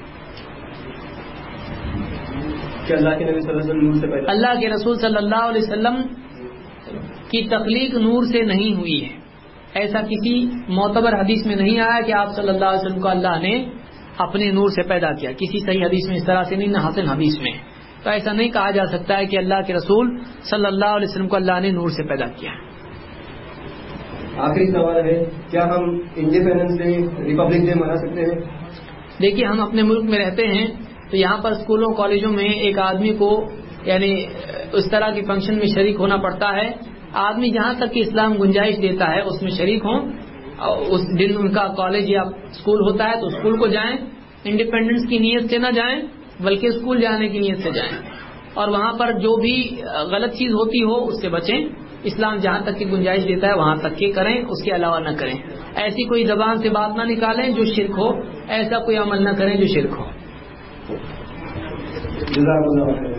کہ اللہ کے نبی صلی اللہ علیہ وسلم نور سے پیدا، اللہ کے رسول صلی اللہ علیہ وسلم کی تخلیق نور سے نہیں ہوئی ہے. ایسا کسی معتبر حدیث میں نہیں آیا کہ آپ صلی اللہ علیہ وسلم کو اللہ نے اپنے نور سے پیدا کیا، کسی صحیح حدیث میں اس طرح سے نہیں، نہ حسن حدیث میں. تو ایسا نہیں کہا جا سکتا ہے کہ اللہ کے رسول صلی اللہ علیہ وسلم کو اللہ نے نور سے پیدا کیا. آخری سوال ہے، کیا ہم انڈیپینڈنس ڈے، ریپبلک ڈے منا سکتے ہیں؟ دیکھیے، ہم اپنے ملک میں رہتے ہیں تو یہاں پر اسکولوں کالجوں میں ایک آدمی کو یعنی اس طرح کے فنکشن میں شریک ہونا پڑتا ہے. آدمی جہاں تک کہ اسلام گنجائش دیتا ہے اس میں شریک ہوں. اس دن ان کا کالج یا اسکول ہوتا ہے تو اسکول کو جائیں، انڈیپینڈنس کی نیت سے نہ جائیں بلکہ اسکول جانے کی نیت سے جائیں، اور وہاں پر جو بھی غلط چیز ہوتی ہو اس سے بچیں. اسلام جہاں تک کی گنجائش دیتا ہے وہاں تک کے کریں، اس کے علاوہ نہ کریں. ایسی کوئی زبان سے بات نہ نکالیں جو شرک ہو، ایسا کوئی عمل نہ کریں جو شرک ہو. جزاک اللہ خیر.